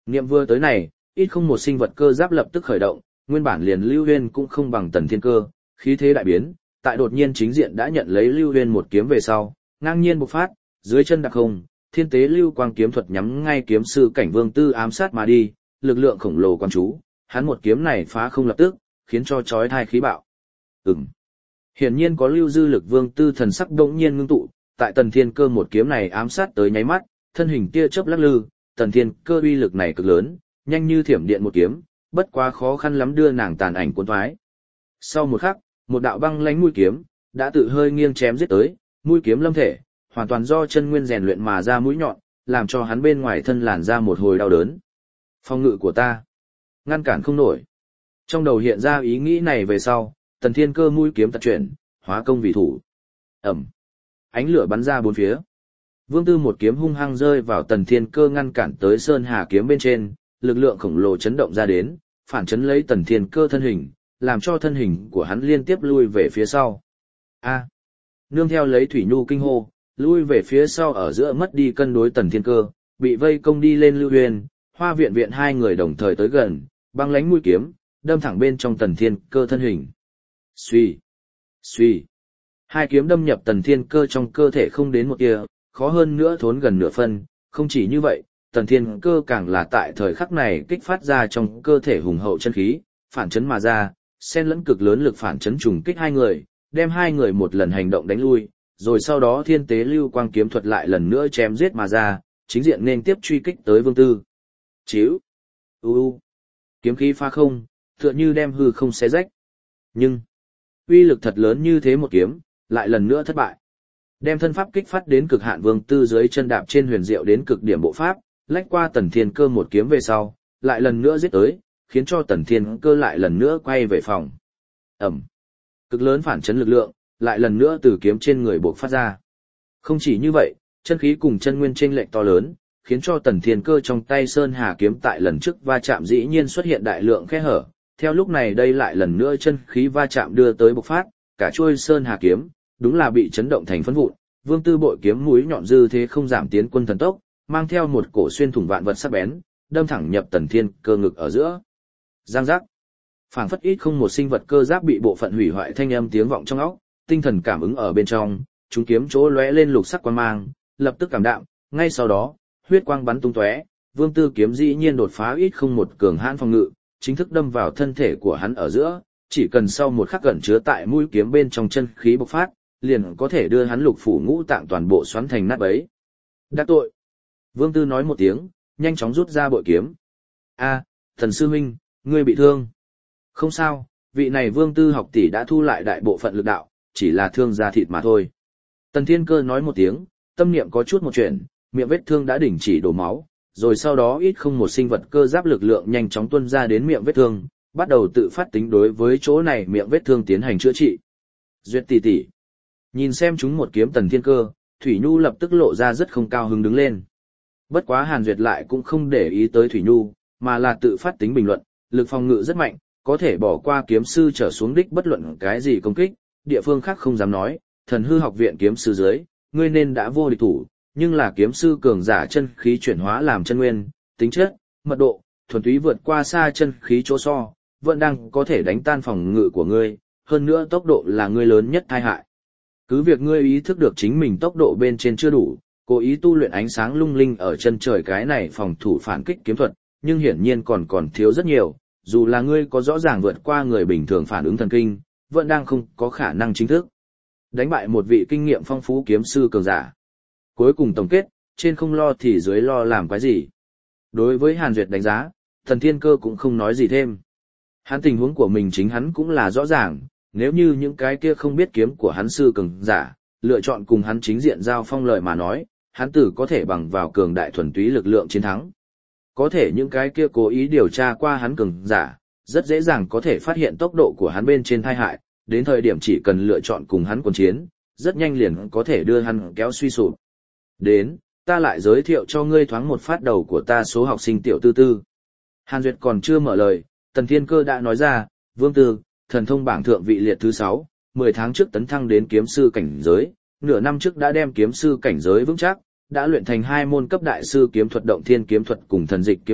Niệm vừa tới này, ít không một sinh vật cơ giáp lập tức khởi động, nguyên bản liền Lưu Huyên cũng không bằng Tần Thiên Cơ, khí thế đại biến, tại đột nhiên chính diện đã nhận lấy Lưu Huyên một kiếm về sau, ngang nhiên bộc phát, dưới chân đặc không, thiên tế lưu quang kiếm thuật nhắm ngay kiếm sư cảnh Vương Tư ám sát mà đi, lực lượng khổng lồ quan chú, hắn một kiếm này phá không lập tức, khiến cho chói tai khí bạo. Ừm. Hiển nhiên có lưu dư lực Vương Tư thần sắc đột nhiên ngưng tụ, tại Tần Thiên Cơ một kiếm này ám sát tới nháy mắt, thân hình tia chớp lắc lư, Tần Thiên Cơ uy lực này cực lớn, nhanh như thiểm điện một kiếm, bất quá khó khăn lắm đưa nàng tàn ảnh cuốn thoái. Sau một khắc, một đạo băng lãnh mũi kiếm đã tự hơi nghiêng chém giết tới, mũi kiếm lâm thể, hoàn toàn do chân nguyên rèn luyện mà ra mũi nhọn, làm cho hắn bên ngoài thân làn ra một hồi đau đớn. Phòng ngự của ta, ngăn cản không nổi. Trong đầu hiện ra ý nghĩ này về sau, Tần Thiên Cơ mũi kiếm tật chuyển, hóa công vì thủ. Ẩm. Ánh lửa bắn ra bốn phía. Vương Tư một kiếm hung hăng rơi vào Tần Thiên Cơ ngăn cản tới Sơn Hà kiếm bên trên, lực lượng khổng lồ chấn động ra đến, phản chấn lấy Tần Thiên Cơ thân hình, làm cho thân hình của hắn liên tiếp lui về phía sau. A. Nương theo lấy Thủy Nhu kinh hô, lui về phía sau ở giữa mất đi cân đối Tần Thiên Cơ, bị vây công đi lên Lưu Huyền, Hoa Viện Viện hai người đồng thời tới gần, băng lãnh mũi kiếm, đâm thẳng bên trong Tần Thiên Cơ thân hình. Xuy, xuy. Hai kiếm đâm nhập Tần Thiên Cơ trong cơ thể không đến một tia, khó hơn nữa thốn gần nửa phân, không chỉ như vậy, Tần Thiên Cơ càng là tại thời khắc này kích phát ra trong cơ thể hùng hậu chân khí, phản chấn mà ra, xen lẫn cực lớn lực phản chấn trùng kích hai người, đem hai người một lần hành động đánh lui, rồi sau đó thiên tế lưu quang kiếm thuật lại lần nữa chém giết mà ra, chính diện nên tiếp truy kích tới Vương Tư. Chíu, u u, kiếm khí pha không, tựa như đem hư không xé rách. Nhưng, uy lực thật lớn như thế một kiếm, lại lần nữa thất bại. Đem thân pháp kích phát đến cực hạn, Vương Tư dưới chân đạp trên huyền diệu đến cực điểm bộ pháp, lách qua Tần Thiên Cơ một kiếm về sau, lại lần nữa giết tới, khiến cho Tần Thiên Cơ lại lần nữa quay về phòng. Ẩm. Cực lớn phản chấn lực lượng, lại lần nữa từ kiếm trên người buộc phát ra. Không chỉ như vậy, chân khí cùng chân nguyên chênh lệch to lớn, khiến cho Tần Thiên Cơ trong tay Sơn Hà kiếm tại lần trước va chạm dĩ nhiên xuất hiện đại lượng khe hở. Theo lúc này đây lại lần nữa chân khí va chạm đưa tới bộc phát, cả chuôi Sơn Hà kiếm, đúng là bị chấn động thành phấn vụn. Vương Tư bội kiếm mũi nhọn dư thế không giảm tiến quân thần tốc, mang theo một cổ xuyên thủng vạn vật sắc bén, đâm thẳng nhập Tần Thiên Cơ ngực ở giữa. Giang giác. Phảng phất ít không một sinh vật cơ giáp bị bộ phận hủy hoại thanh âm tiếng vọng trong óc, tinh thần cảm ứng ở bên trong, chúng kiếm chỗ lóe lên lục sắc quang mang, lập tức cảm đạm, ngay sau đó, huyết quang bắn tung tóe, Vương Tư kiếm dĩ nhiên đột phá ít không một cường hãn phòng ngự, chính thức đâm vào thân thể của hắn ở giữa, chỉ cần sau một khắc gần chứa tại mũi kiếm bên trong chân khí bộc phát, liền có thể đưa hắn lục phủ ngũ tạng toàn bộ xoắn thành nát bấy. Đắc tội. Vương Tư nói một tiếng, nhanh chóng rút ra bội kiếm. A, Thần sư huynh, ngươi bị thương. Không sao, vị này Vương Tư học tỷ đã thu lại đại bộ phận lực đạo, chỉ là thương da thịt mà thôi. Tần Thiên Cơ nói một tiếng, tâm niệm có chút một chuyện, miệng vết thương đã đình chỉ đổ máu, rồi sau đó ít không một sinh vật cơ giáp lực lượng nhanh chóng tuôn ra đến miệng vết thương, bắt đầu tự phát tính đối với chỗ này miệng vết thương tiến hành chữa trị. Duyệt tỷ tỷ, nhìn xem chúng một kiếm Tần Thiên Cơ, Thủy Nhu lập tức lộ ra rất không cao hứng đứng lên. Bất quá Hàn Duyệt lại cũng không để ý tới Thủy Nhu, mà là tự phát tính bình luận, lực phòng ngự rất mạnh, có thể bỏ qua kiếm sư trở xuống đích bất luận cái gì công kích, địa phương khác không dám nói, Thần hư học viện kiếm sư dưới, ngươi nên đã vô địch thủ, nhưng là kiếm sư cường giả chân khí chuyển hóa làm chân nguyên, tính chất, mật độ, thuần túy vượt qua xa chân khí chỗ so, vẫn đang có thể đánh tan phòng ngự của ngươi, hơn nữa tốc độ là ngươi lớn nhất tai hại. Cứ việc ngươi ý thức được chính mình tốc độ bên trên chưa đủ, cố ý tu luyện ánh sáng lung linh ở chân trời cái này phòng thủ phản kích kiếm thuật, nhưng hiển nhiên còn còn thiếu rất nhiều, dù là ngươi có rõ ràng vượt qua người bình thường phản ứng thần kinh, vẫn đang không có khả năng chính thức đánh bại một vị kinh nghiệm phong phú kiếm sư cường giả. Cuối cùng tổng kết, trên không lo thì dưới lo làm cái gì. Đối với Hàn Duyệt đánh giá, Thần Thiên Cơ cũng không nói gì thêm. Hắn tình huống của mình chính hắn cũng là rõ ràng, nếu như những cái kia không biết kiếm của hắn sư cường giả, lựa chọn cùng hắn chính diện giao phong lời mà nói, hắn tử có thể bằng vào cường đại thuần túy lực lượng chiến thắng. Có thể những cái kia cố ý điều tra qua hắn cường giả, rất dễ dàng có thể phát hiện tốc độ của hắn bên trên tai hại, đến thời điểm chỉ cần lựa chọn cùng hắn quân chiến, rất nhanh liền có thể đưa hắn kéo suy sụp. Đến, ta lại giới thiệu cho ngươi thoáng một phát đầu của ta số học sinh tiểu tư tư. Hàn Duyệt còn chưa mở lời, Tần Thiên Cơ đã nói ra, Vương Tư, thần thông bảng thượng vị liệt thứ sáu, mười tháng trước tấn thăng đến kiếm sư cảnh giới, nửa năm trước đã đem kiếm sư cảnh giới vững chắc, đã luyện thành hai môn cấp đại sư kiếm thuật động thiên kiếm thuật cùng thần dịch kiếm thuật,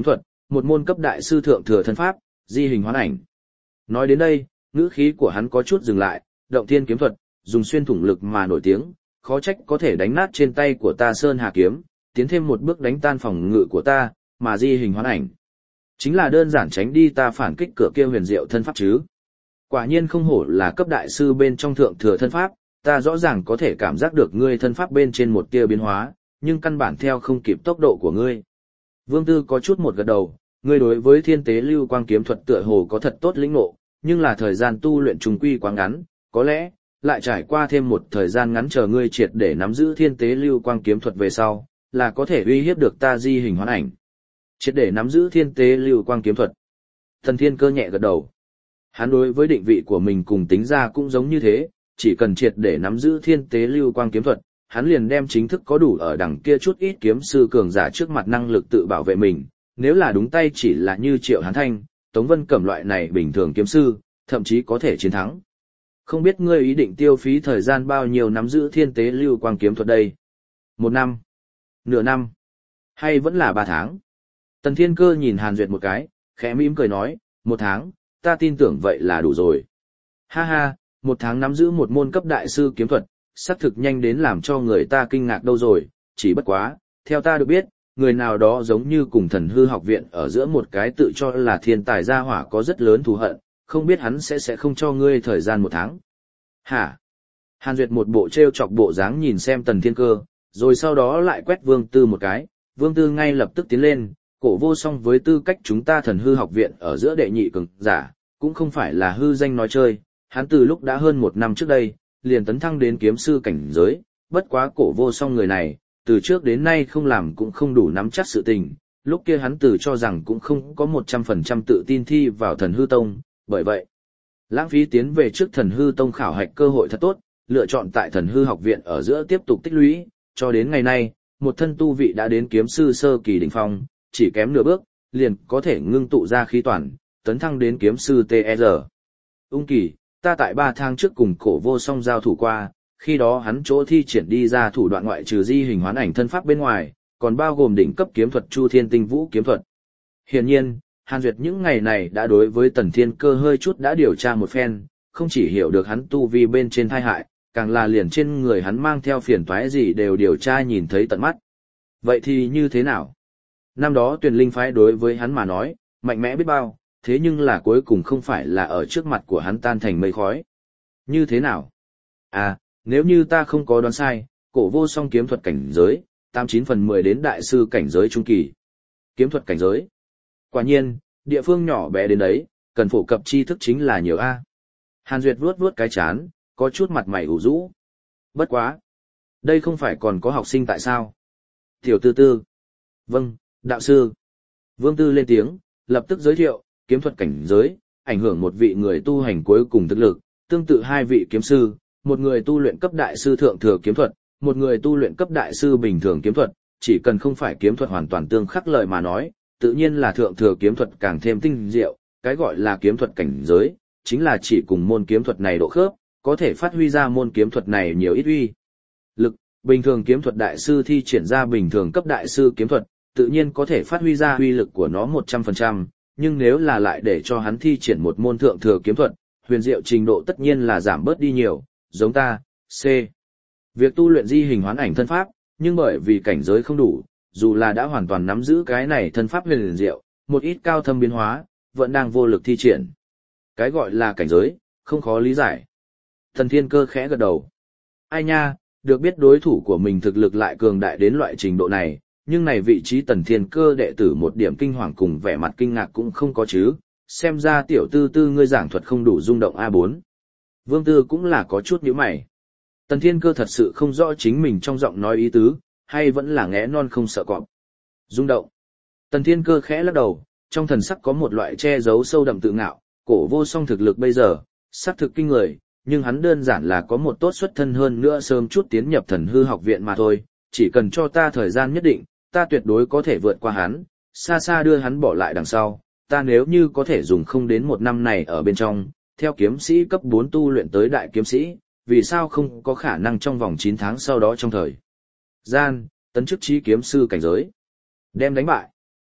một môn cấp đại sư thượng thừa thân pháp, di hình hoán ảnh. Nói đến đây, ngữ khí của hắn có chút dừng lại, động thiên kiếm thuật, dùng xuyên thủng lực mà nổi tiếng, khó trách có thể đánh nát trên tay của ta Sơn Hà kiếm, tiến thêm một bước đánh tan phòng ngự của ta, mà di hình hoán ảnh. Chính là đơn giản tránh đi ta phản kích cửa kia huyền diệu thân pháp chứ. Quả nhiên không hổ là cấp đại sư bên trong thượng thừa thân pháp, ta rõ ràng có thể cảm giác được ngươi thân pháp bên trên một tia biến hóa, nhưng căn bản theo không kịp tốc độ của ngươi. Vương Tư có chút một gật đầu, ngươi đối với thiên tế lưu quang kiếm thuật tựa hồ có thật tốt lĩnh ngộ, nhưng là thời gian tu luyện trùng quy quá ngắn, có lẽ, lại trải qua thêm một thời gian ngắn chờ ngươi triệt để nắm giữ thiên tế lưu quang kiếm thuật về sau, là có thể uy hiếp được ta di hình hoán ảnh. Triệt để nắm giữ thiên tế lưu quang kiếm thuật. Thần Thiên Cơ nhẹ gật đầu. Hắn đối với định vị của mình cùng tính ra cũng giống như thế, chỉ cần triệt để nắm giữ thiên tế lưu quang kiếm thuật, hắn liền đem chính thức có đủ ở đằng kia chút ít kiếm sư cường giả trước mặt năng lực tự bảo vệ mình, nếu là đúng tay chỉ là như Triệu Hán Thanh, Tống Vân Cẩm loại này bình thường kiếm sư, thậm chí có thể chiến thắng. Không biết ngươi ý định tiêu phí thời gian bao nhiêu nắm giữ thiên tế lưu quang kiếm thuật đây? Một năm? Nửa năm? Hay vẫn là ba tháng? Tần Thiên Cơ nhìn Hàn Duyệt một cái, khẽ mỉm cười nói, một tháng, ta tin tưởng vậy là đủ rồi. Ha ha, một tháng nắm giữ một môn cấp đại sư kiếm thuật, xác thực nhanh đến làm cho người ta kinh ngạc đâu rồi, chỉ bất quá, theo ta được biết, người nào đó giống như cùng Thần Hư học viện ở giữa một cái tự cho là thiên tài gia hỏa có rất lớn thù hận, không biết hắn sẽ sẽ không cho ngươi thời gian một tháng. Hả? Hàn Duyệt một bộ treo chọc bộ dáng nhìn xem Tần Thiên Cơ, rồi sau đó lại quét Vương Tư một cái, Vương Tư ngay lập tức tiến lên, Cổ Vô Song với tư cách chúng ta Thần Hư học viện ở giữa đệ nhị cường giả, cũng không phải là hư danh nói chơi, hắn từ lúc đã hơn một năm trước đây, liền tấn thăng đến kiếm sư cảnh giới, bất quá Cổ Vô Song người này, từ trước đến nay không làm cũng không đủ nắm chắc sự tình, lúc kia hắn từ cho rằng cũng không có một trăm phần trăm tự tin thi vào Thần Hư Tông, bởi vậy, lãng phí tiến về trước Thần Hư Tông khảo hạch cơ hội thật tốt, lựa chọn tại Thần Hư học viện ở giữa tiếp tục tích lũy, cho đến ngày nay, một thân tu vị đã đến kiếm sư sơ kỳ đỉnh phong, chỉ kém nửa bước, liền có thể ngưng tụ ra khí toàn, tấn thăng đến kiếm sư tê e rờ. Ung Kỳ, ta tại ba tháng trước cùng Cổ Vô Song giao thủ qua, khi đó hắn chỗ thi triển đi ra thủ đoạn ngoại trừ di hình hoán ảnh thân pháp bên ngoài, còn bao gồm đỉnh cấp kiếm thuật Chu Thiên Tinh Vũ kiếm thuật. Hiển nhiên, Hàn Duyệt những ngày này đã đối với Tần Thiên Cơ hơi chút đã điều tra một phen, không chỉ hiểu được hắn tu vi bên trên thai hại, càng là liền trên người hắn mang theo phiền toái gì đều điều tra nhìn thấy tận mắt. Vậy thì như thế nào? Năm đó Tuyền Linh phái đối với hắn mà nói, mạnh mẽ biết bao, thế nhưng là cuối cùng không phải là ở trước mặt của hắn tan thành mây khói. Như thế nào? À, nếu như ta không có đoán sai, Cổ Vô Song kiếm thuật cảnh giới, tám chín phần mười đến đại sư cảnh giới trung kỳ. Kiếm thuật cảnh giới. Quả nhiên, địa phương nhỏ bé đến đấy, cần phổ cập tri thức chính là nhiều A. Hàn Duyệt vuốt vuốt cái chán, có chút mặt mày ủ rũ. Bất quá. Đây không phải còn có học sinh tại sao? Tiểu Tư Tư. Vâng, đạo sư. Vương Tư lên tiếng, lập tức giới thiệu, kiếm thuật cảnh giới, ảnh hưởng một vị người tu hành cuối cùng thực lực, tương tự hai vị kiếm sư, một người tu luyện cấp đại sư thượng thừa kiếm thuật, một người tu luyện cấp đại sư bình thường kiếm thuật, chỉ cần không phải kiếm thuật hoàn toàn tương khắc lợi mà nói, tự nhiên là thượng thừa kiếm thuật càng thêm tinh diệu, cái gọi là kiếm thuật cảnh giới, chính là chỉ cùng môn kiếm thuật này độ khớp, có thể phát huy ra môn kiếm thuật này nhiều ít uy lực, bình thường kiếm thuật đại sư thi triển ra bình thường cấp đại sư kiếm thuật, tự nhiên có thể phát huy ra uy lực của nó một trăm phần trăm, nhưng nếu là lại để cho hắn thi triển một môn thượng thừa kiếm thuật, huyền diệu trình độ tất nhiên là giảm bớt đi nhiều, giống ta, C. Việc tu luyện di hình hoán ảnh thân pháp, nhưng bởi vì cảnh giới không đủ, dù là đã hoàn toàn nắm giữ cái này thân pháp huyền diệu, một ít cao thâm biến hóa, vẫn đang vô lực thi triển. Cái gọi là cảnh giới, không khó lý giải. Thần Thiên Cơ khẽ gật đầu. Ai nha, được biết đối thủ của mình thực lực lại cường đại đến loại trình độ này, nhưng này vị trí Tần Thiên Cơ đệ tử một điểm kinh hoàng cùng vẻ mặt kinh ngạc cũng không có chứ, xem ra tiểu tư tư ngươi giảng thuật không đủ rung động a bốn. Vương Tư cũng là có chút nhíu mày. Tần Thiên Cơ thật sự không rõ chính mình trong giọng nói ý tứ, hay vẫn là ngẽ non không sợ cọp. Rung động. Tần Thiên Cơ khẽ lắc đầu, trong thần sắc có một loại che giấu sâu đậm tự ngạo, Cổ Vô Song thực lực bây giờ, xác thực kinh người, nhưng hắn đơn giản là có một tốt xuất thân hơn nữa sớm chút tiến nhập Thần Hư học viện mà thôi, chỉ cần cho ta thời gian nhất định, ta tuyệt đối có thể vượt qua hắn, xa xa đưa hắn bỏ lại đằng sau, ta nếu như có thể dùng không đến một năm này ở bên trong, theo kiếm sĩ cấp bốn tu luyện tới đại kiếm sĩ, vì sao không có khả năng trong vòng chín tháng sau đó trong thời gian, tấn chức trí kiếm sư cảnh giới. Đem đánh bại.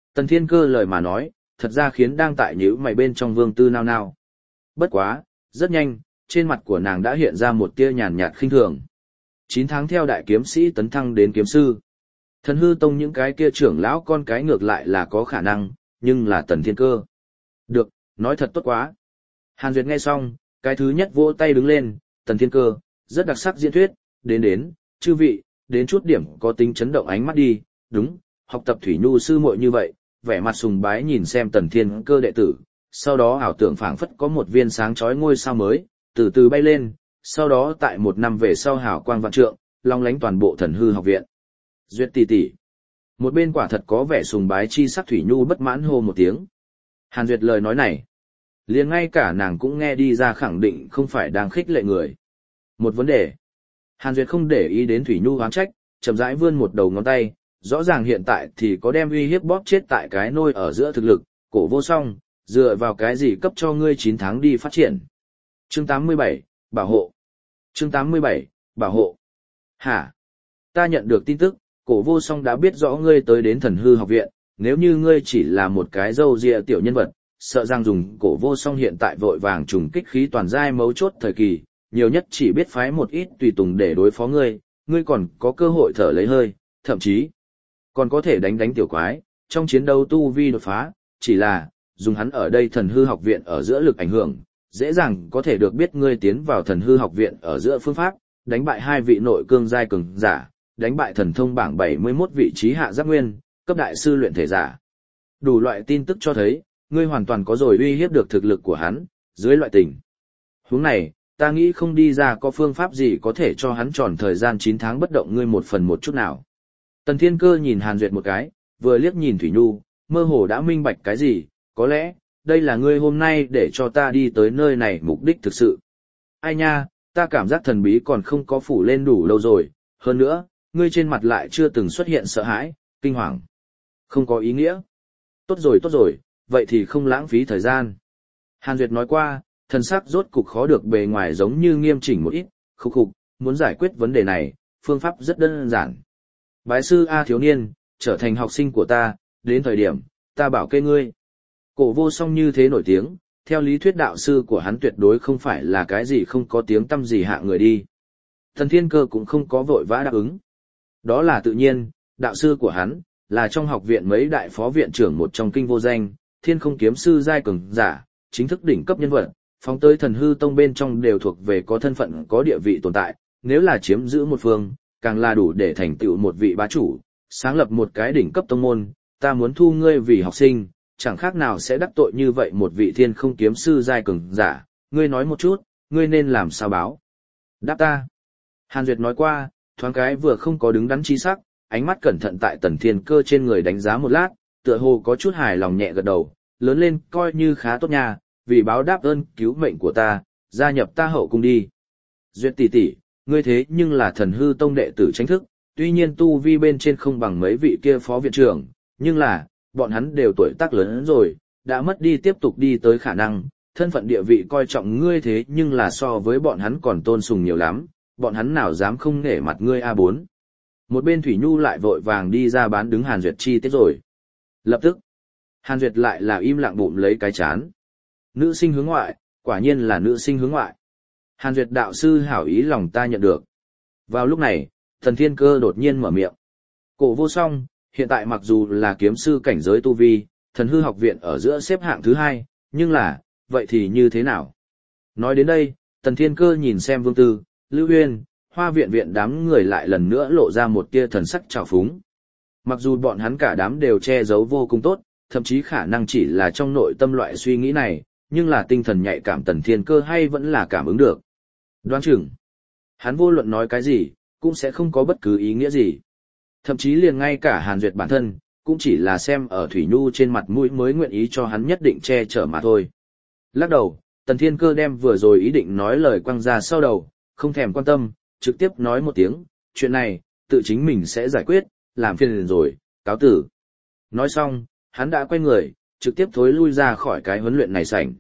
Tần Thiên Cơ lời mà nói, thật ra khiến đang tại nhíu mày bên trong Vương Tư nao nao. Bất quá, rất nhanh, trên mặt của nàng đã hiện ra một tia nhàn nhạt khinh thường. Chín tháng theo đại kiếm sĩ tấn thăng đến kiếm sư. Thần hư tông những cái kia trưởng lão con cái ngược lại là có khả năng, nhưng là Tần Thiên Cơ. Được, nói thật tốt quá. Hàn Duyệt nghe xong, cái thứ nhất vỗ tay đứng lên, Tần Thiên Cơ, rất đặc sắc diễn thuyết, đến đến, chư vị, đến chút điểm có tính chấn động ánh mắt đi, đúng, học tập Thủy Nhu sư muội như vậy, vẻ mặt sùng bái nhìn xem Tần Thiên Cơ đệ tử, sau đó ảo tưởng phảng phất có một viên sáng chói ngôi sao mới, từ từ bay lên, sau đó tại một năm về sau hào quang vạn trượng, long lánh toàn bộ Thần hư học viện. Duyệt tỷ tỷ. Một bên quả thật có vẻ sùng bái chi sắc Thủy Nhu bất mãn hô một tiếng. Hàn Duyệt lời nói này, liền ngay cả nàng cũng nghe đi ra khẳng định không phải đang khích lệ người. Một vấn đề. Hàn Duyệt không để ý đến Thủy Nhu oán trách, chậm rãi vươn một đầu ngón tay, rõ ràng hiện tại thì có đem uy hiếp bóp chết tại cái nôi ở giữa thực lực, cổ vô song, dựa vào cái gì cấp cho ngươi chín tháng đi phát triển. Chương tám mươi bảy, bảo hộ. Chương tám mươi bảy, bảo hộ. Hả? Ta nhận được tin tức, cổ vô song đã biết rõ ngươi tới đến Thần hư học viện, nếu như ngươi chỉ là một cái râu ria tiểu nhân vật, sợ rằng dùng cổ vô song hiện tại vội vàng trùng kích khí toàn giai mấu chốt thời kỳ, nhiều nhất chỉ biết phái một ít tùy tùng để đối phó ngươi, ngươi còn có cơ hội thở lấy hơi, thậm chí còn có thể đánh đánh tiểu quái, trong chiến đấu tu vi đột phá, chỉ là dùng hắn ở đây Thần hư học viện ở giữa lực ảnh hưởng, dễ dàng có thể được biết ngươi tiến vào Thần hư học viện ở giữa phương pháp, đánh bại hai vị nội cương giai cường giả, đánh bại thần thông bảng bảy mươi mốt vị trí hạ giác nguyên, cấp đại sư luyện thể giả. Đủ loại tin tức cho thấy, ngươi hoàn toàn có rồi uy hiếp được thực lực của hắn, dưới loại tình huống này, ta nghĩ không đi ra có phương pháp gì có thể cho hắn tròn thời gian chín tháng bất động ngươi một phần một chút nào. Tần Thiên Cơ nhìn Hàn Duyệt một cái, vừa liếc nhìn Thủy Nhu, mơ hồ đã minh bạch cái gì, có lẽ, đây là ngươi hôm nay để cho ta đi tới nơi này mục đích thực sự. Ai nha, ta cảm giác thần bí còn không có phủ lên đủ lâu rồi, hơn nữa, ngươi trên mặt lại chưa từng xuất hiện sợ hãi, kinh hoàng. Không có ý nghĩa. Tốt rồi tốt rồi, vậy thì không lãng phí thời gian. Hàn Duyệt nói qua, thần sắc rốt cục khó được bề ngoài giống như nghiêm chỉnh một ít, khục khục, muốn giải quyết vấn đề này, phương pháp rất đơn giản. Bái sư A thiếu niên, trở thành học sinh của ta, đến thời điểm, ta bảo kê ngươi. Cổ vô song như thế nổi tiếng, theo lý thuyết đạo sư của hắn tuyệt đối không phải là cái gì không có tiếng tăm gì hạ người đi. Thần Thiên Cơ cũng không có vội vã đáp ứng. Đó là tự nhiên, đạo sư của hắn, là trong học viện mấy đại phó viện trưởng một trong kinh vô danh, thiên không kiếm sư giai cường giả, chính thức đỉnh cấp nhân vật, phóng tới Thần hư tông bên trong đều thuộc về có thân phận có địa vị tồn tại, nếu là chiếm giữ một phương, càng là đủ để thành tựu một vị bá chủ, sáng lập một cái đỉnh cấp tông môn, ta muốn thu ngươi vì học sinh, chẳng khác nào sẽ đắc tội như vậy một vị thiên không kiếm sư giai cường giả, ngươi nói một chút, ngươi nên làm sao báo? Đáp ta. Hàn Duyệt nói qua, thoáng cái vừa không có đứng đắn chi sắc, ánh mắt cẩn thận tại Tần Thiên Cơ trên người đánh giá một lát, tựa hồ có chút hài lòng nhẹ gật đầu, lớn lên coi như khá tốt nha, vì báo đáp ơn cứu mệnh của ta, gia nhập ta hậu cung đi. Duyệt tỷ tỷ, ngươi thế nhưng là Thần hư tông đệ tử chính thức, tuy nhiên tu vi bên trên không bằng mấy vị kia phó viện trưởng, nhưng là, bọn hắn đều tuổi tác lớn rồi, đã mất đi tiếp tục đi tới khả năng, thân phận địa vị coi trọng ngươi thế nhưng là so với bọn hắn còn tôn sùng nhiều lắm, bọn hắn nào dám không nể mặt ngươi a bốn. Một bên Thủy Nhu lại vội vàng đi ra bán đứng Hàn Duyệt chi tiết rồi. Lập tức, Hàn Duyệt lại là im lặng bụng lấy cái chán. Nữ sinh hướng ngoại, quả nhiên là nữ sinh hướng ngoại. Hàn Duyệt đạo sư hảo ý lòng ta nhận được. Vào lúc này, Thần Thiên Cơ đột nhiên mở miệng. Cổ vô song, hiện tại mặc dù là kiếm sư cảnh giới tu vi, Thần hư học viện ở giữa xếp hạng thứ hai, nhưng là, vậy thì như thế nào? Nói đến đây, Thần Thiên Cơ nhìn xem Vương Tư, Lưu Huyên, Hoa viện viện đám người lại lần nữa lộ ra một tia thần sắc trào phúng. Mặc dù bọn hắn cả đám đều che giấu vô cùng tốt, thậm chí khả năng chỉ là trong nội tâm loại suy nghĩ này, nhưng là tinh thần nhạy cảm Tần Thiên Cơ hay vẫn là cảm ứng được. Đoán chừng, hắn vô luận nói cái gì, cũng sẽ không có bất cứ ý nghĩa gì. Thậm chí liền ngay cả Hàn Duyệt bản thân, cũng chỉ là xem ở Thủy Nhu trên mặt mũi mới nguyện ý cho hắn nhất định che chở mà thôi. Lắc đầu, Tần Thiên Cơ đem vừa rồi ý định nói lời quăng ra sau đầu, không thèm quan tâm, trực tiếp nói một tiếng, chuyện này, tự chính mình sẽ giải quyết, làm phiền rồi, cáo tử. Nói xong, hắn đã quay người, trực tiếp thối lui ra khỏi cái huấn luyện này sảnh.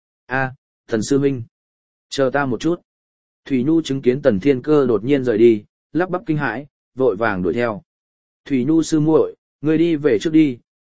A, Thần sư huynh, chờ ta một chút. Thủy Nhu chứng kiến Tần Thiên Cơ đột nhiên rời đi, lắp bắp kinh hãi, vội vàng đuổi theo. Thủy Nhu sư muội, ngươi đi về trước đi,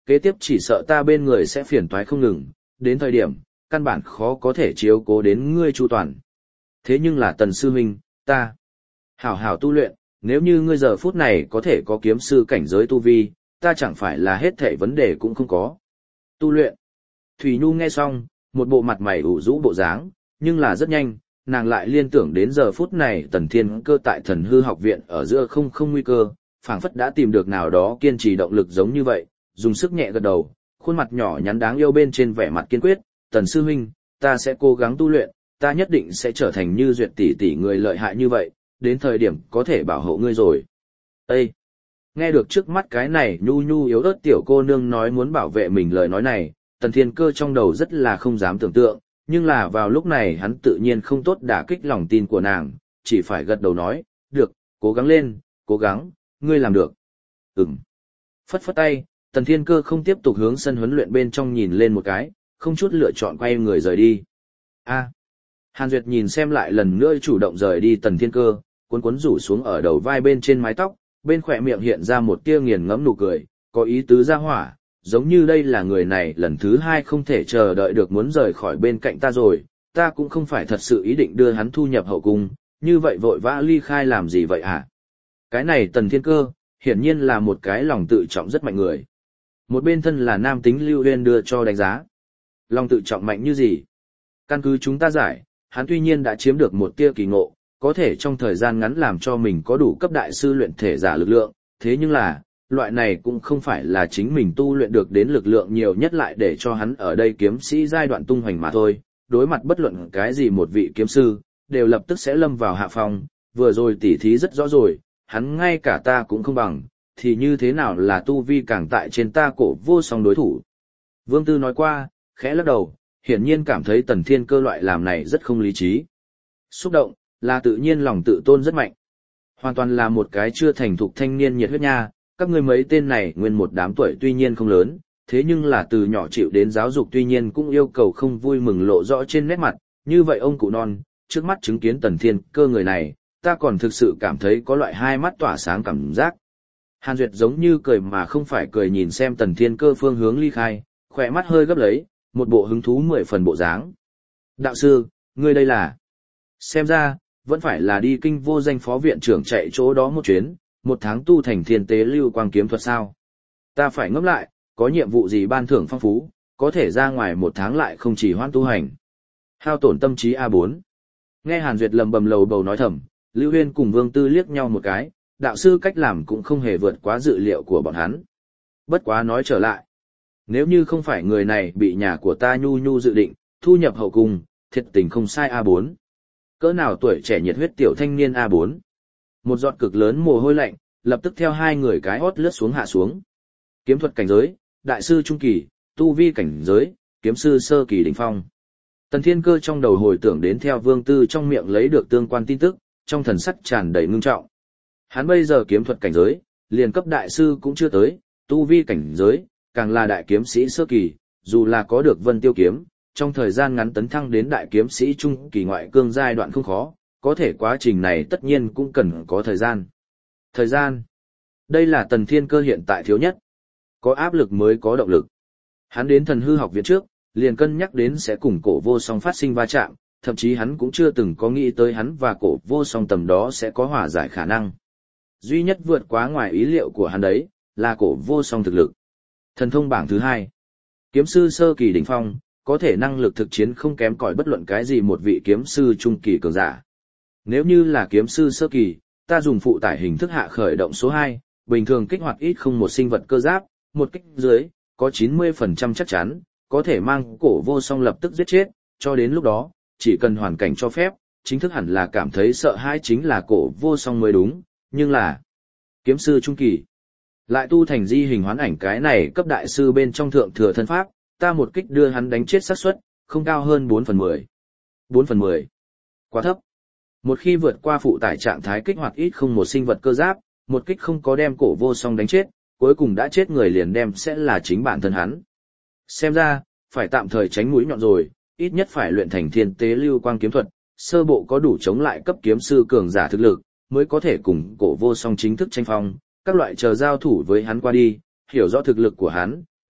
kế tiếp chỉ sợ ta bên người sẽ phiền toái không ngừng, đến thời điểm, căn bản khó có thể chiếu cố đến ngươi chu toàn. Thế nhưng là Tần sư huynh, ta hảo hảo tu luyện, nếu như ngươi giờ phút này có thể có kiếm sư cảnh giới tu vi, ta chẳng phải là hết thảy vấn đề cũng không có. Tu luyện. Thủy Nhu nghe xong, một bộ mặt mày ủ rũ bộ dáng, nhưng là rất nhanh, nàng lại liên tưởng đến giờ phút này Tần Thiên Cơ tại Thần Hư học viện ở giữa không không nguy cơ, phảng phất đã tìm được nào đó kiên trì động lực giống như vậy, dùng sức nhẹ gật đầu, khuôn mặt nhỏ nhắn đáng yêu bên trên vẻ mặt kiên quyết, "Tần sư huynh, ta sẽ cố gắng tu luyện, ta nhất định sẽ trở thành như Duyệt tỷ tỷ người lợi hại như vậy, đến thời điểm có thể bảo hộ ngươi rồi." Ê! Nghe được trước mắt cái này nhu nhu yếu ớt tiểu cô nương nói muốn bảo vệ mình lời nói này, Tần Thiên Cơ trong đầu rất là không dám tưởng tượng, nhưng là vào lúc này hắn tự nhiên không tốt đả kích lòng tin của nàng, chỉ phải gật đầu nói, "Được, cố gắng lên, cố gắng, ngươi làm được." Ừm. Phất phất tay, Tần Thiên Cơ không tiếp tục hướng sân huấn luyện bên trong nhìn lên một cái, không chút lựa chọn quay người rời đi. A. Hàn Duyệt nhìn xem lại lần nữa chủ động rời đi Tần Thiên Cơ, cuốn cuốn rủ xuống ở đầu vai bên trên mái tóc, bên khỏe miệng hiện ra một tia nghiền ngẫm nụ cười, có ý tứ ra hỏa, giống như đây là người này lần thứ hai không thể chờ đợi được muốn rời khỏi bên cạnh ta rồi, ta cũng không phải thật sự ý định đưa hắn thu nhập hậu cung, như vậy vội vã ly khai làm gì vậy hả? Cái này Tần Thiên Cơ, hiển nhiên là một cái lòng tự trọng rất mạnh người. Một bên thân là nam tính Lưu Uyên đưa cho đánh giá. Lòng tự trọng mạnh như gì? Căn cứ chúng ta giải, hắn tuy nhiên đã chiếm được một tia kỳ ngộ, có thể trong thời gian ngắn làm cho mình có đủ cấp đại sư luyện thể giả lực lượng, thế nhưng là, loại này cũng không phải là chính mình tu luyện được đến lực lượng nhiều nhất lại để cho hắn ở đây kiếm sĩ giai đoạn tung hoành mà thôi, đối mặt bất luận cái gì một vị kiếm sư, đều lập tức sẽ lâm vào hạ phong, vừa rồi tỉ thí rất rõ rồi, hắn ngay cả ta cũng không bằng, thì như thế nào là tu vi càng tại trên ta cổ vô song đối thủ. Vương Tư nói qua, khẽ lắc đầu, hiển nhiên cảm thấy Tần Thiên Cơ loại làm này rất không lý trí. Xúc động, là tự nhiên lòng tự tôn rất mạnh. Hoàn toàn là một cái chưa thành thục thanh niên nhiệt huyết nha, các ngươi mấy tên này nguyên một đám tuổi tuy nhiên không lớn, thế nhưng là từ nhỏ chịu đến giáo dục tuy nhiên cũng yêu cầu không vui mừng lộ rõ trên nét mặt, như vậy ông cụ non, trước mắt chứng kiến Tần Thiên Cơ người này, ta còn thực sự cảm thấy có loại hai mắt tỏa sáng cảm giác. Hàn Duyệt giống như cười mà không phải cười nhìn xem Tần Thiên Cơ phương hướng ly khai, khỏe mắt hơi gấp lấy, một bộ hứng thú mười phần bộ dáng. Đạo sư, ngươi đây là... Xem ra, vẫn phải là đi kinh vô danh phó viện trưởng chạy chỗ đó một chuyến, một tháng tu thành thiên tế lưu quang kiếm thuật sao. Ta phải ngẫm lại, có nhiệm vụ gì ban thưởng phong phú, có thể ra ngoài một tháng lại không chỉ hoan tu hành. Hao tổn tâm trí A bốn. Nghe Hàn Duyệt lầm bầm lầu bầu nói thầm, Lưu Huyên cùng Vương Tư liếc nhau một cái, đạo sư cách làm cũng không hề vượt quá dự liệu của bọn hắn. Bất quá nói trở lại, nếu như không phải người này bị nhà của ta nhu nhu dự định, thu nhập hậu cung, thiệt tình không sai A bốn. Cỡ nào tuổi trẻ nhiệt huyết tiểu thanh niên A bốn. Một giọt cực lớn mồ hôi lạnh, lập tức theo hai người cái hót lướt xuống hạ xuống. Kiếm thuật cảnh giới, đại sư trung kỳ, tu vi cảnh giới, kiếm sư sơ kỳ đỉnh phong. Tần Thiên Cơ trong đầu hồi tưởng đến theo Vương Tư trong miệng lấy được tương quan tin tức, trong thần sắc tràn đầy ngưng trọng. Hắn bây giờ kiếm thuật cảnh giới, liền cấp đại sư cũng chưa tới, tu vi cảnh giới, càng là đại kiếm sĩ sơ kỳ, dù là có được Vân Tiêu kiếm, trong thời gian ngắn tấn thăng đến đại kiếm sĩ trung kỳ ngoại cương giai đoạn không khó, có thể quá trình này tất nhiên cũng cần có thời gian. Thời gian. Đây là Tần Thiên Cơ hiện tại thiếu nhất. Có áp lực mới có động lực. Hắn đến Thần Hư học viện trước, liền cân nhắc đến sẽ cùng Cổ Vô Song phát sinh va chạm, thậm chí hắn cũng chưa từng có nghĩ tới hắn và Cổ Vô Song tầm đó sẽ có hòa giải khả năng. Duy nhất vượt quá ngoài ý liệu của hắn đấy, là Cổ Vô Song thực lực. Thần thông bảng thứ hai. Kiếm sư sơ kỳ đỉnh phong, có thể năng lực thực chiến không kém cỏi bất luận cái gì một vị kiếm sư trung kỳ cường giả. Nếu như là kiếm sư sơ kỳ, ta dùng phụ tải hình thức hạ khởi động số hai, bình thường kích hoạt ít không một sinh vật cơ giáp, một kích dưới, có chín mươi phần trăm chắc chắn, có thể mang Cổ Vô Song lập tức giết chết, cho đến lúc đó, chỉ cần hoàn cảnh cho phép, chính thức hẳn là cảm thấy sợ hãi chính là Cổ Vô Song mới đúng, nhưng là kiếm sư trung kỳ. Lại tu thành di hình hoán ảnh cái này cấp đại sư bên trong thượng thừa thân pháp, ta một kích đưa hắn đánh chết xác suất không cao hơn bốn phần mười. bốn phần mười. Quá thấp. Một khi vượt qua phụ tải trạng thái kích hoạt ít không một sinh vật cơ giáp, một kích không có đem Cổ Vô Song đánh chết, cuối cùng đã chết người liền đem sẽ là chính bản thân hắn. Xem ra, phải tạm thời tránh mũi nhọn rồi, ít nhất phải luyện thành thiên tế lưu quang kiếm thuật, sơ bộ có đủ chống lại cấp kiếm sư cường giả thực lực, mới có thể cùng Cổ Vô Song chính thức tranh phong, các loại chờ giao thủ với hắn qua đi, hiểu rõ thực lực của hắn,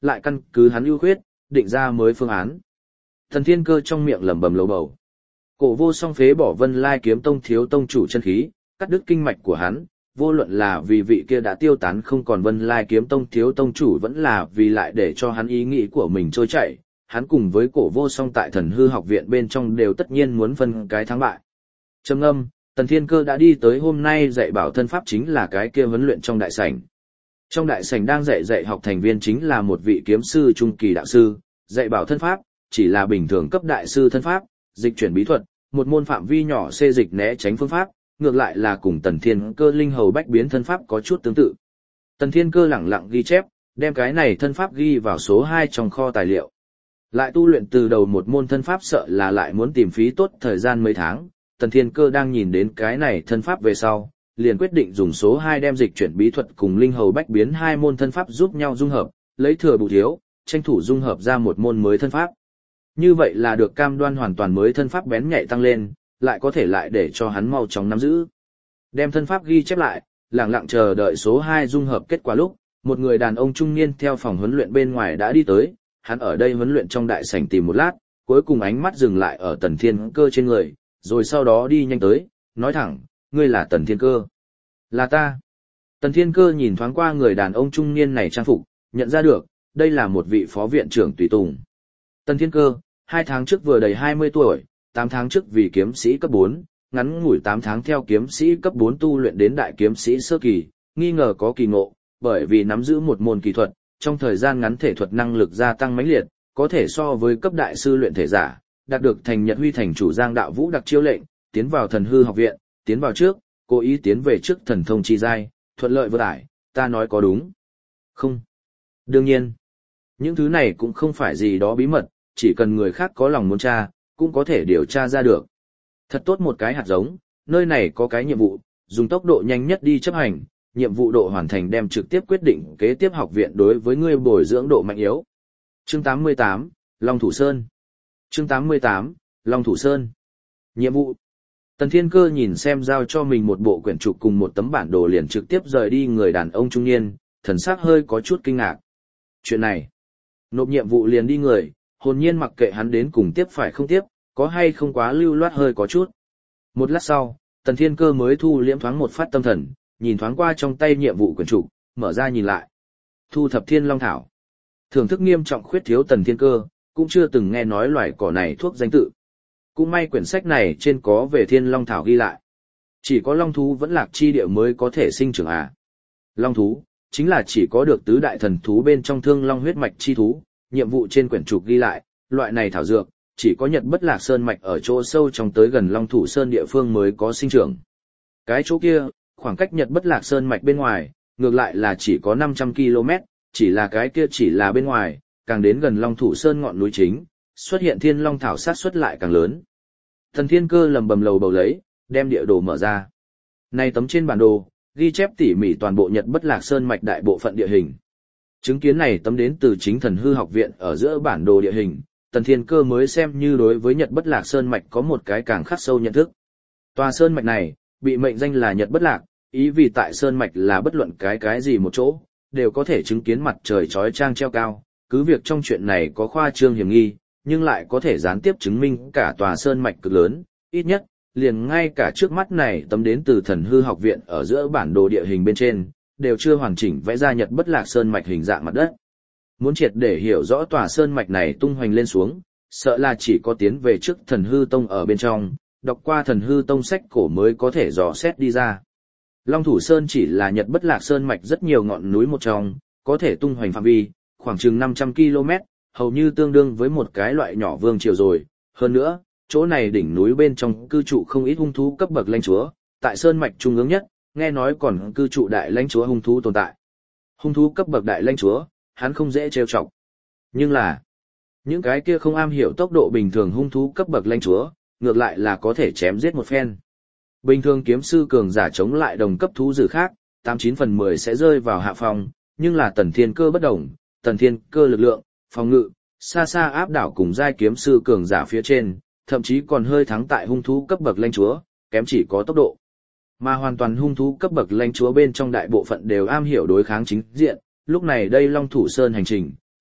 lại căn cứ hắn ưu khuyết, định ra mới phương án. Tần Thiên Cơ trong miệng lẩm bẩm lầu bầu. Cổ Vô Song phế bỏ Vân Lai Kiếm Tông thiếu tông chủ chân khí, cắt đứt kinh mạch của hắn, vô luận là vì vị kia đã tiêu tán không còn Vân Lai Kiếm Tông thiếu tông chủ vẫn là vì lại để cho hắn ý nghĩ của mình trôi chảy, hắn cùng với Cổ Vô Song tại Thần Hư học viện bên trong đều tất nhiên muốn phân cái thắng bại. Trầm ngâm, Tần Thiên Cơ đã đi tới hôm nay dạy bảo thân pháp chính là cái kia huấn luyện trong đại sảnh. Trong đại sảnh đang dạy dạy học thành viên chính là một vị kiếm sư trung kỳ đạo sư, dạy bảo thân pháp, chỉ là bình thường cấp đại sư thân pháp, dịch chuyển bí thuật, một môn phạm vi nhỏ xê dịch né tránh phương pháp, ngược lại là cùng Tần Thiên Cơ linh hầu bách biến thân pháp có chút tương tự. Tần Thiên Cơ lẳng lặng ghi chép, đem cái này thân pháp ghi vào số hai trong kho tài liệu. Lại tu luyện từ đầu một môn thân pháp sợ là lại muốn tìm phí tốt thời gian mấy tháng, Tần Thiên Cơ đang nhìn đến cái này thân pháp về sau, liền quyết định dùng số hai đem dịch chuyển bí thuật cùng linh hầu bách biến hai môn thân pháp giúp nhau dung hợp, lấy thừa bù thiếu, tranh thủ dung hợp ra một môn mới thân pháp. Như vậy là được cam đoan hoàn toàn mới thân pháp bén nhạy tăng lên, lại có thể lại để cho hắn mau chóng nắm giữ. Đem thân pháp ghi chép lại, lặng lặng chờ đợi số hai dung hợp kết quả lúc, một người đàn ông trung niên theo phòng huấn luyện bên ngoài đã đi tới, hắn ở đây huấn luyện trong đại sảnh tìm một lát, cuối cùng ánh mắt dừng lại ở Tần Thiên Cơ trên người, rồi sau đó đi nhanh tới, nói thẳng, ngươi là Tần Thiên Cơ. Là ta. Tần Thiên Cơ nhìn thoáng qua người đàn ông trung niên này trang phục, nhận ra được, đây là một vị phó viện trưởng tùy tùng. Tần Thiên Cơ, hai tháng trước vừa đầy hai mươi tuổi, tám tháng trước vì kiếm sĩ cấp bốn, ngắn ngủi tám tháng theo kiếm sĩ cấp bốn tu luyện đến đại kiếm sĩ sơ kỳ, nghi ngờ có kỳ ngộ, bởi vì nắm giữ một môn kỳ thuật, trong thời gian ngắn thể thuật năng lực gia tăng mãnh liệt, có thể so với cấp đại sư luyện thể giả, đạt được thành Nhật Huy thành chủ Giang Đạo Vũ đặc chiêu lệnh, tiến vào Thần Hư học viện, tiến vào trước, cố ý tiến về trước thần thông chi giai, thuận lợi vừa tải, ta nói có đúng không? Đương nhiên, những thứ này cũng không phải gì đó bí mật, chỉ cần người khác có lòng muốn tra, cũng có thể điều tra ra được. Thật tốt một cái hạt giống, nơi này có cái nhiệm vụ, dùng tốc độ nhanh nhất đi chấp hành, nhiệm vụ độ hoàn thành đem trực tiếp quyết định kế tiếp học viện đối với ngươi bồi dưỡng độ mạnh yếu. Chương tám mươi tám, Long Thủ Sơn. Chương tám mươi tám, Long Thủ Sơn. Nhiệm vụ. Tần Thiên Cơ nhìn xem giao cho mình một bộ quyển trục cùng một tấm bản đồ liền trực tiếp rời đi người đàn ông trung niên, thần sắc hơi có chút kinh ngạc. Chuyện này, nộp nhiệm vụ liền đi người, hồn nhiên mặc kệ hắn đến cùng tiếp phải không tiếp, có hay không quá lưu loát hơi có chút. Một lát sau, Tần Thiên Cơ mới thu liễm thoáng một phát tâm thần, nhìn thoáng qua trong tay nhiệm vụ quyển trục, mở ra nhìn lại. Thu thập Thiên Long Thảo. Thưởng thức nghiêm trọng khuyết thiếu Tần Thiên Cơ, cũng chưa từng nghe nói loài cỏ này thuốc danh tự. Cũng may quyển sách này trên có về Thiên Long Thảo ghi lại. Chỉ có long thú vẫn lạc chi địa mới có thể sinh trưởng à. Long thú, chính là chỉ có được tứ đại thần thú bên trong thương long huyết mạch chi thú, nhiệm vụ trên quyển trục ghi lại, loại này thảo dược, chỉ có Nhật Bất Lạc Sơn mạch ở chỗ sâu trong tới gần Long Thủ Sơn địa phương mới có sinh trưởng. Cái chỗ kia, khoảng cách Nhật Bất Lạc Sơn mạch bên ngoài, ngược lại là chỉ có năm trăm ki lô mét, chỉ là cái kia chỉ là bên ngoài, càng đến gần Long Thủ Sơn ngọn núi chính, xuất hiện Thiên Long Thảo sát suất lại càng lớn. Thần Thiên Cơ lầm bầm lầu bầu lấy, đem địa đồ mở ra. Này tấm trên bản đồ, ghi chép tỉ mỉ toàn bộ Nhật Bất Lạc Sơn mạch đại bộ phận địa hình. Chứng kiến này tấm đến từ chính Thần Hư học viện ở giữa bản đồ địa hình, Tần Thiên Cơ mới xem như đối với Nhật Bất Lạc Sơn mạch có một cái càng khắc sâu nhận thức. Tòa sơn mạch này, bị mệnh danh là Nhật Bất Lạc, ý vì tại sơn mạch là bất luận cái cái gì một chỗ, đều có thể chứng kiến mặt trời chói chang treo cao, cứ việc trong chuyện này có khoa trương hiểm nghi, nhưng lại có thể gián tiếp chứng minh cả tòa sơn mạch cực lớn, ít nhất, liền ngay cả trước mắt này tấm đến từ Thần Hư học viện ở giữa bản đồ địa hình bên trên, đều chưa hoàn chỉnh vẽ ra Nhật Bất Lạc Sơn mạch hình dạng mặt đất. Muốn triệt để hiểu rõ tòa sơn mạch này tung hoành lên xuống, sợ là chỉ có tiến về trước Thần Hư Tông ở bên trong, đọc qua Thần Hư Tông sách cổ mới có thể dò xét đi ra. Long Thủ Sơn chỉ là Nhật Bất Lạc Sơn mạch rất nhiều ngọn núi một trong, có thể tung hoành phạm vi, khoảng chừng năm trăm ki lô mét, hầu như tương đương với một cái loại nhỏ vương triều rồi. Hơn nữa, chỗ này đỉnh núi bên trong cư trụ không ít hung thú cấp bậc lãnh chúa, tại sơn mạch trung ương nhất, nghe nói còn cư trụ đại lãnh chúa hung thú tồn tại. Hung thú cấp bậc đại lãnh chúa, hắn không dễ trêu chọc. Nhưng là, những cái kia không am hiểu tốc độ bình thường hung thú cấp bậc lãnh chúa, ngược lại là có thể chém giết một phen. Bình thường kiếm sư cường giả chống lại đồng cấp thú dữ khác, tám chín phần mười sẽ rơi vào hạ phòng, nhưng là Tần Thiên Cơ bất đồng, Tần Thiên Cơ lực lượng, phòng ngự, xa xa áp đảo cùng giai kiếm sư cường giả phía trên, thậm chí còn hơi thắng tại hung thú cấp bậc lãnh chúa, kém chỉ có tốc độ. Mà hoàn toàn hung thú cấp bậc lãnh chúa bên trong đại bộ phận đều am hiểu đối kháng chính diện, lúc này đây Long Thủ Sơn hành trình,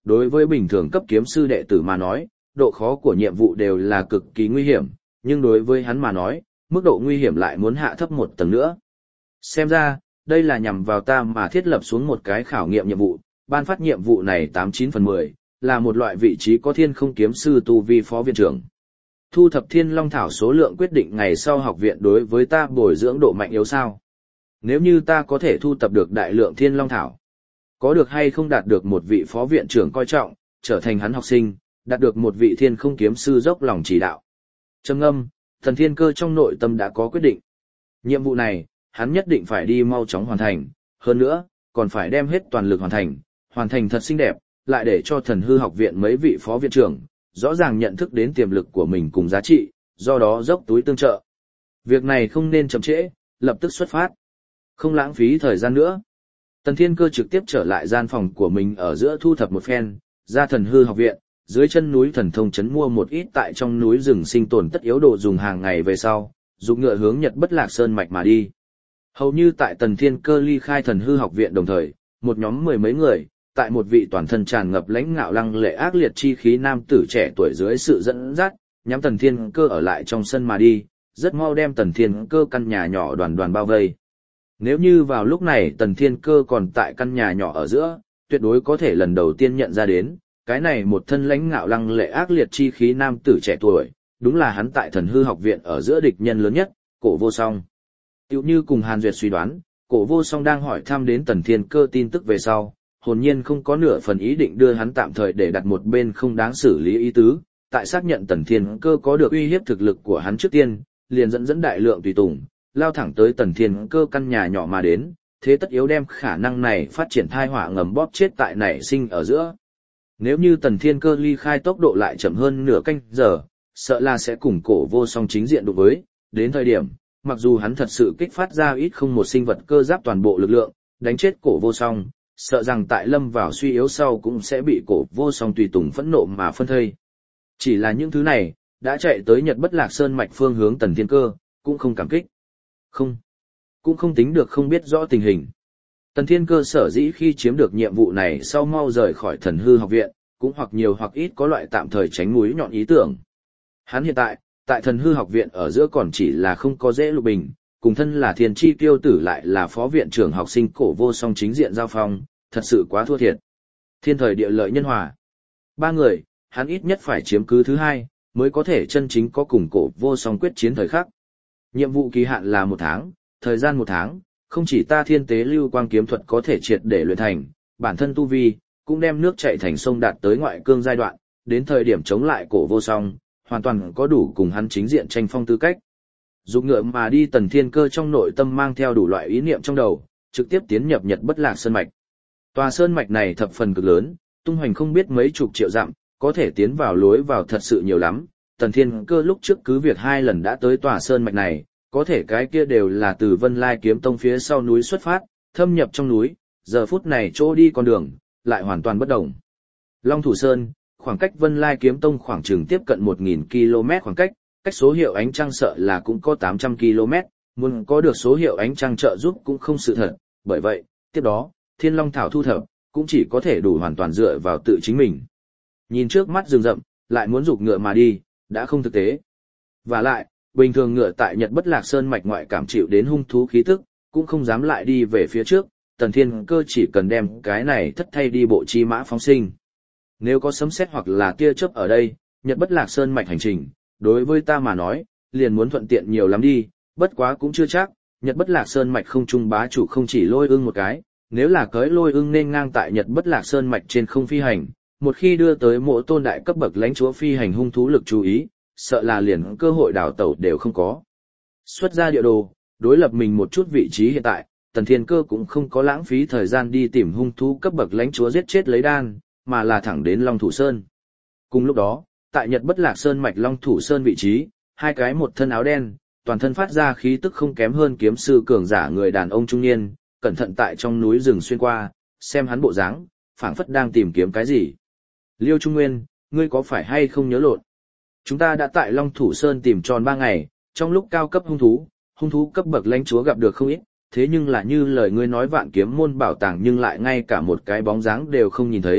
đối với bình thường cấp kiếm sư đệ tử mà nói, độ khó của nhiệm vụ đều là cực kỳ nguy hiểm, nhưng đối với hắn mà nói, mức độ nguy hiểm lại muốn hạ thấp một tầng nữa. Xem ra, đây là nhằm vào ta mà thiết lập xuống một cái khảo nghiệm nhiệm vụ, ban phát nhiệm vụ này tám chín phần mười, là một loại vị trí có thiên không kiếm sư tu vi phó viện trưởng. Thu thập thiên long thảo số lượng quyết định ngày sau học viện đối với ta bồi dưỡng độ mạnh yếu sao. Nếu như ta có thể thu thập được đại lượng thiên long thảo, có được hay không đạt được một vị phó viện trưởng coi trọng, trở thành hắn học sinh, đạt được một vị thiên không kiếm sư dốc lòng chỉ đạo. Trầm ngâm, Tần Thiên Cơ trong nội tâm đã có quyết định. Nhiệm vụ này, hắn nhất định phải đi mau chóng hoàn thành, hơn nữa, còn phải đem hết toàn lực hoàn thành, hoàn thành thật xinh đẹp, lại để cho thần hư học viện mấy vị phó viện trưởng, rõ ràng nhận thức đến tiềm lực của mình cùng giá trị, do đó dốc túi tương trợ. Việc này không nên chậm trễ, lập tức xuất phát. Không lãng phí thời gian nữa. Tần Thiên Cơ trực tiếp trở lại gian phòng của mình ở giữa thu thập một phen, ra thần hư học viện, dưới chân núi thần thông trấn mua một ít tại trong núi rừng sinh tồn tất yếu đồ dùng hàng ngày về sau, dùng ngựa hướng Nhật Bất Lạc Sơn mạch mà đi. Hầu như tại Tần Thiên Cơ ly khai thần hư học viện đồng thời, một nhóm mười mấy người, tại một vị toàn thân tràn ngập lãnh ngạo lăng lệ ác liệt chi khí nam tử trẻ tuổi dưới sự dẫn dắt, nhắm Tần Thiên Cơ ở lại trong sân mà đi, rất mau đem Tần Thiên Cơ căn nhà nhỏ đoàn đoàn bao vây. Nếu như vào lúc này Tần Thiên Cơ còn tại căn nhà nhỏ ở giữa, tuyệt đối có thể lần đầu tiên nhận ra đến, cái này một thân lãnh ngạo lăng lệ ác liệt chi khí nam tử trẻ tuổi, đúng là hắn tại thần hư học viện ở giữa địch nhân lớn nhất, Cổ Vô Song. Tiểu như cùng Hàn Duyệt suy đoán, Cổ Vô Song đang hỏi thăm đến Tần Thiên Cơ tin tức về sau, hồn nhiên không có nửa phần ý định đưa hắn tạm thời để đặt một bên không đáng xử lý ý tứ, tại xác nhận Tần Thiên Cơ có được uy hiếp thực lực của hắn trước tiên, liền dẫn dẫn đại lượng tùy tùng, lao thẳng tới Tần Thiên Cơ căn nhà nhỏ mà đến, thế tất yếu đem khả năng này phát triển thai họa ngầm bóp chết tại nảy sinh ở giữa. Nếu như Tần Thiên Cơ ly khai tốc độ lại chậm hơn nửa canh giờ, sợ là sẽ cùng Cổ Vô Song chính diện đụng với, đến thời điểm, mặc dù hắn thật sự kích phát ra ít không một sinh vật cơ giáp toàn bộ lực lượng, đánh chết Cổ Vô Song, sợ rằng tại lâm vào suy yếu sau cũng sẽ bị Cổ Vô Song tùy tùng phẫn nộ mà phân thây. Chỉ là những thứ này, đã chạy tới Nhật Bất Lạc Sơn mạch phương hướng Tần Thiên Cơ, cũng không cảm kích. Không, cũng không tính được không biết rõ tình hình. Tần Thiên Cơ sở dĩ khi chiếm được nhiệm vụ này sau mau rời khỏi thần hư học viện, cũng hoặc nhiều hoặc ít có loại tạm thời tránh mũi nhọn ý tưởng. Hắn hiện tại, tại thần hư học viện ở giữa còn chỉ là không có dễ lục bình, cùng thân là thiên chi tiêu tử lại là phó viện trưởng học sinh Cổ Vô Song chính diện giao phong, thật sự quá thua thiệt. Thiên thời địa lợi nhân hòa. Ba người, hắn ít nhất phải chiếm cứ thứ hai, mới có thể chân chính có cùng Cổ Vô Song quyết chiến thời khắc. Nhiệm vụ kỳ hạn là một tháng, thời gian một tháng, không chỉ ta thiên tế lưu quang kiếm thuật có thể triệt để luyện thành, bản thân tu vi, cũng đem nước chảy thành sông đạt tới ngoại cương giai đoạn, đến thời điểm chống lại Cổ Vô Song, hoàn toàn có đủ cùng hắn chính diện tranh phong tư cách. Dục ngựa mà đi Tần Thiên Cơ trong nội tâm mang theo đủ loại ý niệm trong đầu, trực tiếp tiến nhập Nhật Bất Lạc Sơn mạch. Tòa sơn mạch này thập phần cực lớn, tung hoành không biết mấy chục triệu dặm, có thể tiến vào lối vào thật sự nhiều lắm. Tần Thiên Cơ lúc trước cứ việc hai lần đã tới tòa sơn mạch này, có thể cái kia đều là từ Vân Lai Kiếm Tông phía sau núi xuất phát, thâm nhập trong núi, giờ phút này chỗ đi con đường, lại hoàn toàn bất động. Long Thủ Sơn, khoảng cách Vân Lai Kiếm Tông khoảng chừng tiếp cận một nghìn ki lô mét khoảng cách, cách số hiệu ánh trăng sợ là cũng có tám trăm ki lô mét, muốn có được số hiệu ánh trăng trợ giúp cũng không sự thật, bởi vậy, tiếp đó, Thiên Long Thảo thu thập, cũng chỉ có thể đủ hoàn toàn dựa vào tự chính mình. Nhìn trước mắt rừng rậm, lại muốn giục ngựa mà đi, đã không thực tế. Và lại, bình thường ngựa tại Nhật Bất Lạc Sơn mạch ngoại cảm chịu đến hung thú khí tức, cũng không dám lại đi về phía trước, Tần Thiên Cơ chỉ cần đem cái này thất thay đi bộ chi mã phóng sinh. Nếu có sấm sét hoặc là tia chớp ở đây, Nhật Bất Lạc Sơn mạch hành trình, đối với ta mà nói, liền muốn thuận tiện nhiều lắm đi, bất quá cũng chưa chắc, Nhật Bất Lạc Sơn mạch không trung bá chủ không chỉ Lôi Ưng một cái, nếu là cưỡi Lôi Ưng nên ngang tại Nhật Bất Lạc Sơn mạch trên không phi hành, một khi đưa tới mỗi tôn đại cấp bậc lãnh chúa phi hành hung thú lực chú ý, sợ là liền cơ hội đào tẩu đều không có. Xuất ra địa đồ, đối lập mình một chút vị trí hiện tại, Tần Thiên Cơ cũng không có lãng phí thời gian đi tìm hung thú cấp bậc lãnh chúa giết chết lấy đan, mà là thẳng đến Long Thủ Sơn. Cùng lúc đó, tại Nhật Bất Lạc Sơn mạch Long Thủ Sơn vị trí, hai cái một thân áo đen, toàn thân phát ra khí tức không kém hơn kiếm sư cường giả người đàn ông trung niên, cẩn thận tại trong núi rừng xuyên qua, xem hắn bộ dáng, phảng phất đang tìm kiếm cái gì. Liêu Trung Nguyên, ngươi có phải hay không nhớ lộn? Chúng ta đã tại Long Thủ Sơn tìm tròn ba ngày, trong lúc cao cấp hung thú, hung thú cấp bậc lãnh chúa gặp được không ít, thế nhưng là như lời ngươi nói vạn kiếm môn bảo tàng nhưng lại ngay cả một cái bóng dáng đều không nhìn thấy,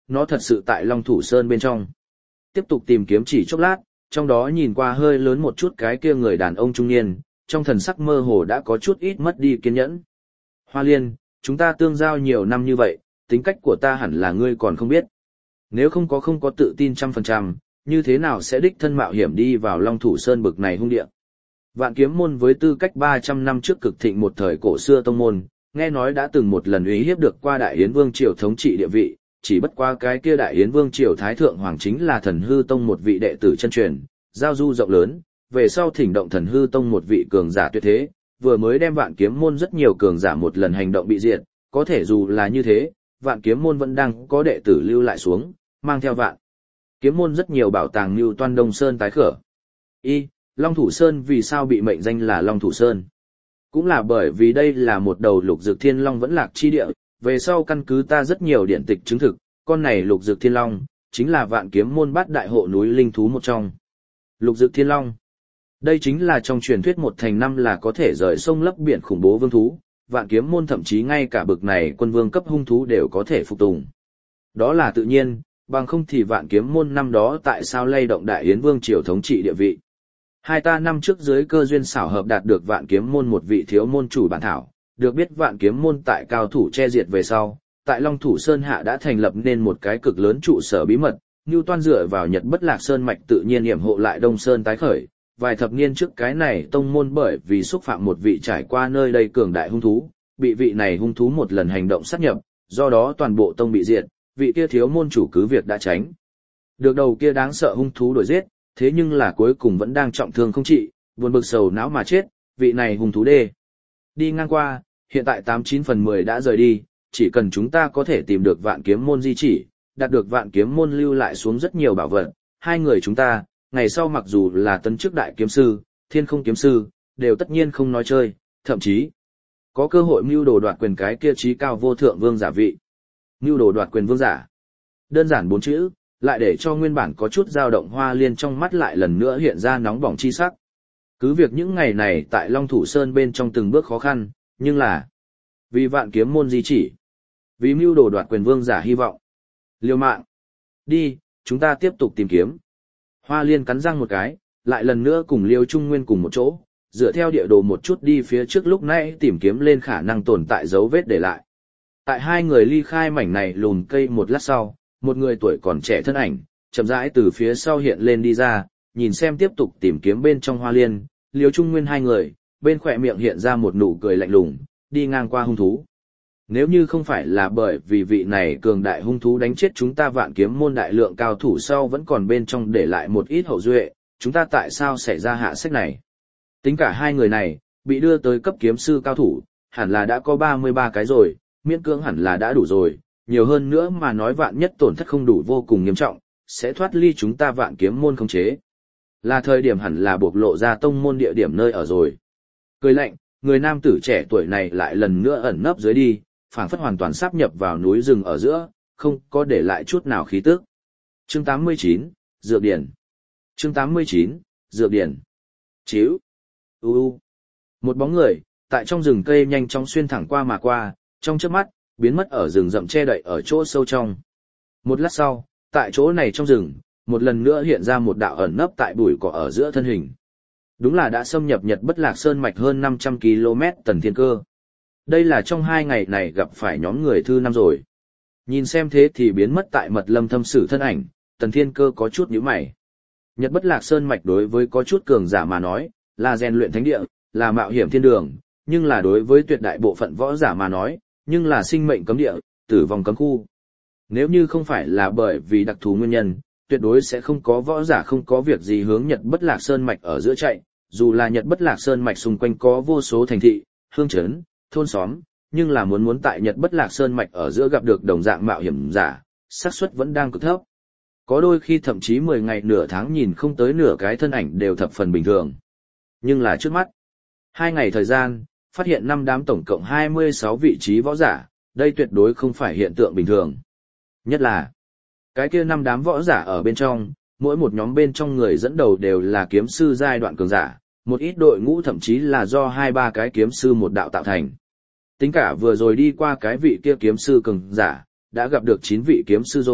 nó thật sự tại Long Thủ Sơn bên trong. Tiếp tục tìm kiếm chỉ chốc lát, trong đó nhìn qua hơi lớn một chút cái kia người đàn ông trung niên, trong thần sắc mơ hồ đã có chút ít mất đi kiên nhẫn. Hoa Liên, chúng ta tương giao nhiều năm như vậy, tính cách của ta hẳn là ngươi còn không biết. Nếu không có không có tự tin trăm phần trăm, như thế nào sẽ đích thân mạo hiểm đi vào Long Thủ Sơn bực này hung địa. Vạn Kiếm môn với tư cách ba trăm năm trước cực thịnh một thời cổ xưa tông môn, nghe nói đã từng một lần uy hiếp được qua Đại Yến Vương triều thống trị địa vị, chỉ bất qua cái kia Đại Yến Vương triều Thái Thượng Hoàng chính là Thần Hư Tông một vị đệ tử chân truyền, giao du rộng lớn, về sau thỉnh động Thần Hư Tông một vị cường giả tuyệt thế, vừa mới đem Vạn Kiếm môn rất nhiều cường giả một lần hành động bị diệt, có thể dù là như thế, Vạn Kiếm môn vẫn đang có đệ tử lưu lại xuống, mang theo Vạn Kiếm môn rất nhiều bảo tàng như Toan Đông Sơn tái khởi. Y, Long Thủ Sơn vì sao bị mệnh danh là Long Thủ Sơn? Cũng là bởi vì đây là một đầu lục dược thiên long vẫn lạc chi địa, về sau căn cứ ta rất nhiều điển tịch chứng thực, con này lục dược thiên long, chính là Vạn Kiếm môn bát đại hộ núi linh thú một trong. Lục dược thiên long. Đây chính là trong truyền thuyết một thành năm là có thể rời sông lấp biển khủng bố vương thú, Vạn Kiếm môn thậm chí ngay cả bực này quân vương cấp hung thú đều có thể phục tùng. Đó là tự nhiên, bằng không thì Vạn Kiếm môn năm đó tại sao lay động Đại Yến Vương triều thống trị địa vị. Hai ta năm trước dưới cơ duyên xảo hợp đạt được Vạn Kiếm môn một vị thiếu môn chủ bản thảo, được biết Vạn Kiếm môn tại cao thủ che diệt về sau, tại Long Thủ Sơn hạ đã thành lập nên một cái cực lớn trụ sở bí mật, như toan dựa vào Nhật Bất Lạc Sơn mạch tự nhiên yểm hộ lại Đông Sơn tái khởi. Vài thập niên trước cái này tông môn bởi vì xúc phạm một vị trải qua nơi đây cường đại hung thú, bị vị này hung thú một lần hành động sát nhập, do đó toàn bộ tông bị diệt, vị kia thiếu môn chủ cứ việc đã tránh được đầu kia đáng sợ hung thú đuổi giết, thế nhưng là cuối cùng vẫn đang trọng thương không trị, buồn bực sầu não mà chết, vị này hung thú đê. Đi ngang qua, hiện tại tám chín phần mười đã rời đi, chỉ cần chúng ta có thể tìm được Vạn Kiếm môn di chỉ, đạt được Vạn Kiếm môn lưu lại xuống rất nhiều bảo vật, hai người chúng ta, ngày sau mặc dù là tấn chức đại kiếm sư, thiên không kiếm sư, đều tất nhiên không nói chơi, thậm chí có cơ hội mưu đồ đoạt quyền cái kia trí cao vô thượng vương giả vị. Mưu đồ đoạt quyền vương giả. Đơn giản bốn chữ, lại để cho nguyên bản có chút dao động Hoa Liên trong mắt lại lần nữa hiện ra nóng bỏng chi sắc. Cứ việc những ngày này tại Long Thủ Sơn bên trong từng bước khó khăn, nhưng là vì Vạn Kiếm môn di chỉ, vì mưu đồ đoạt quyền vương giả hy vọng. Liều mạng. Đi, chúng ta tiếp tục tìm kiếm. Hoa Liên cắn răng một cái, lại lần nữa cùng Liêu Trung Nguyên cùng một chỗ, dựa theo địa đồ một chút đi phía trước lúc nãy tìm kiếm lên khả năng tồn tại dấu vết để lại. Tại hai người ly khai mảnh này lùn cây một lát sau, một người tuổi còn trẻ thân ảnh, chậm rãi từ phía sau hiện lên đi ra, nhìn xem tiếp tục tìm kiếm bên trong Hoa Liên, Liêu Trung Nguyên hai người, bên khỏe miệng hiện ra một nụ cười lạnh lùng, đi ngang qua hung thú. Nếu như không phải là bởi vì vị này cường đại hung thú đánh chết chúng ta Vạn Kiếm môn đại lượng cao thủ sau vẫn còn bên trong để lại một ít hậu duệ, chúng ta tại sao xảy ra hạ sách này? Tính cả hai người này, bị đưa tới cấp kiếm sư cao thủ, hẳn là đã có ba mươi ba cái rồi, miễn cưỡng hẳn là đã đủ rồi, nhiều hơn nữa mà nói vạn nhất tổn thất không đủ vô cùng nghiêm trọng, sẽ thoát ly chúng ta Vạn Kiếm môn khống chế. Là thời điểm hẳn là bộc lộ ra tông môn địa điểm nơi ở rồi. Cười lạnh, người nam tử trẻ tuổi này lại lần nữa ẩn nấp dưới đi, phảng phất hoàn toàn sáp nhập vào núi rừng ở giữa, không có để lại chút nào khí tức. Chương tám mươi chín, Dược Điển. Chương tám mươi chín, Dược Điển. Chíu. U u. Một bóng người, tại trong rừng cây nhanh chóng xuyên thẳng qua mà qua, trong chớp mắt, biến mất ở rừng rậm che đậy ở chỗ sâu trong. Một lát sau, tại chỗ này trong rừng, một lần nữa hiện ra một đạo ẩn nấp tại bụi cỏ ở giữa thân hình. Đúng là đã xâm nhập Nhật Bất Lạc Sơn mạch hơn năm trăm ki lô mét Tần Thiên Cơ. Đây là trong hai ngày này gặp phải nhóm người thứ năm rồi. Nhìn xem thế thì biến mất tại mật lâm thâm sử thân ảnh, Tần Thiên Cơ có chút nhíu mày. Nhật Bất Lạc Sơn mạch đối với có chút cường giả mà nói, là rèn luyện thánh địa, là mạo hiểm thiên đường, nhưng là đối với tuyệt đại bộ phận võ giả mà nói, nhưng là sinh mệnh cấm địa, tử vong cấm khu. Nếu như không phải là bởi vì đặc thù nguyên nhân, tuyệt đối sẽ không có võ giả không có việc gì hướng Nhật Bất Lạc Sơn mạch ở giữa chạy, dù là Nhật Bất Lạc Sơn mạch xung quanh có vô số thành thị, hương trấn, thôn xóm, nhưng là muốn muốn tại Nhật Bất Lạc Sơn mạch ở giữa gặp được đồng dạng mạo hiểm giả, xác suất vẫn đang cực thấp. Có đôi khi thậm chí mười ngày nửa tháng nhìn không tới nửa cái thân ảnh đều thập phần bình thường. Nhưng là trước mắt, hai ngày thời gian, phát hiện năm đám tổng cộng hai mươi sáu vị trí võ giả, đây tuyệt đối không phải hiện tượng bình thường. Nhất là, cái kia năm đám võ giả ở bên trong, mỗi một nhóm bên trong người dẫn đầu đều là kiếm sư giai đoạn cường giả, một ít đội ngũ thậm chí là do hai ba cái kiếm sư một đạo tạo thành. Tính cả vừa rồi đi qua cái vị kia kiếm sư cường giả, đã gặp được chín vị kiếm sư rồi,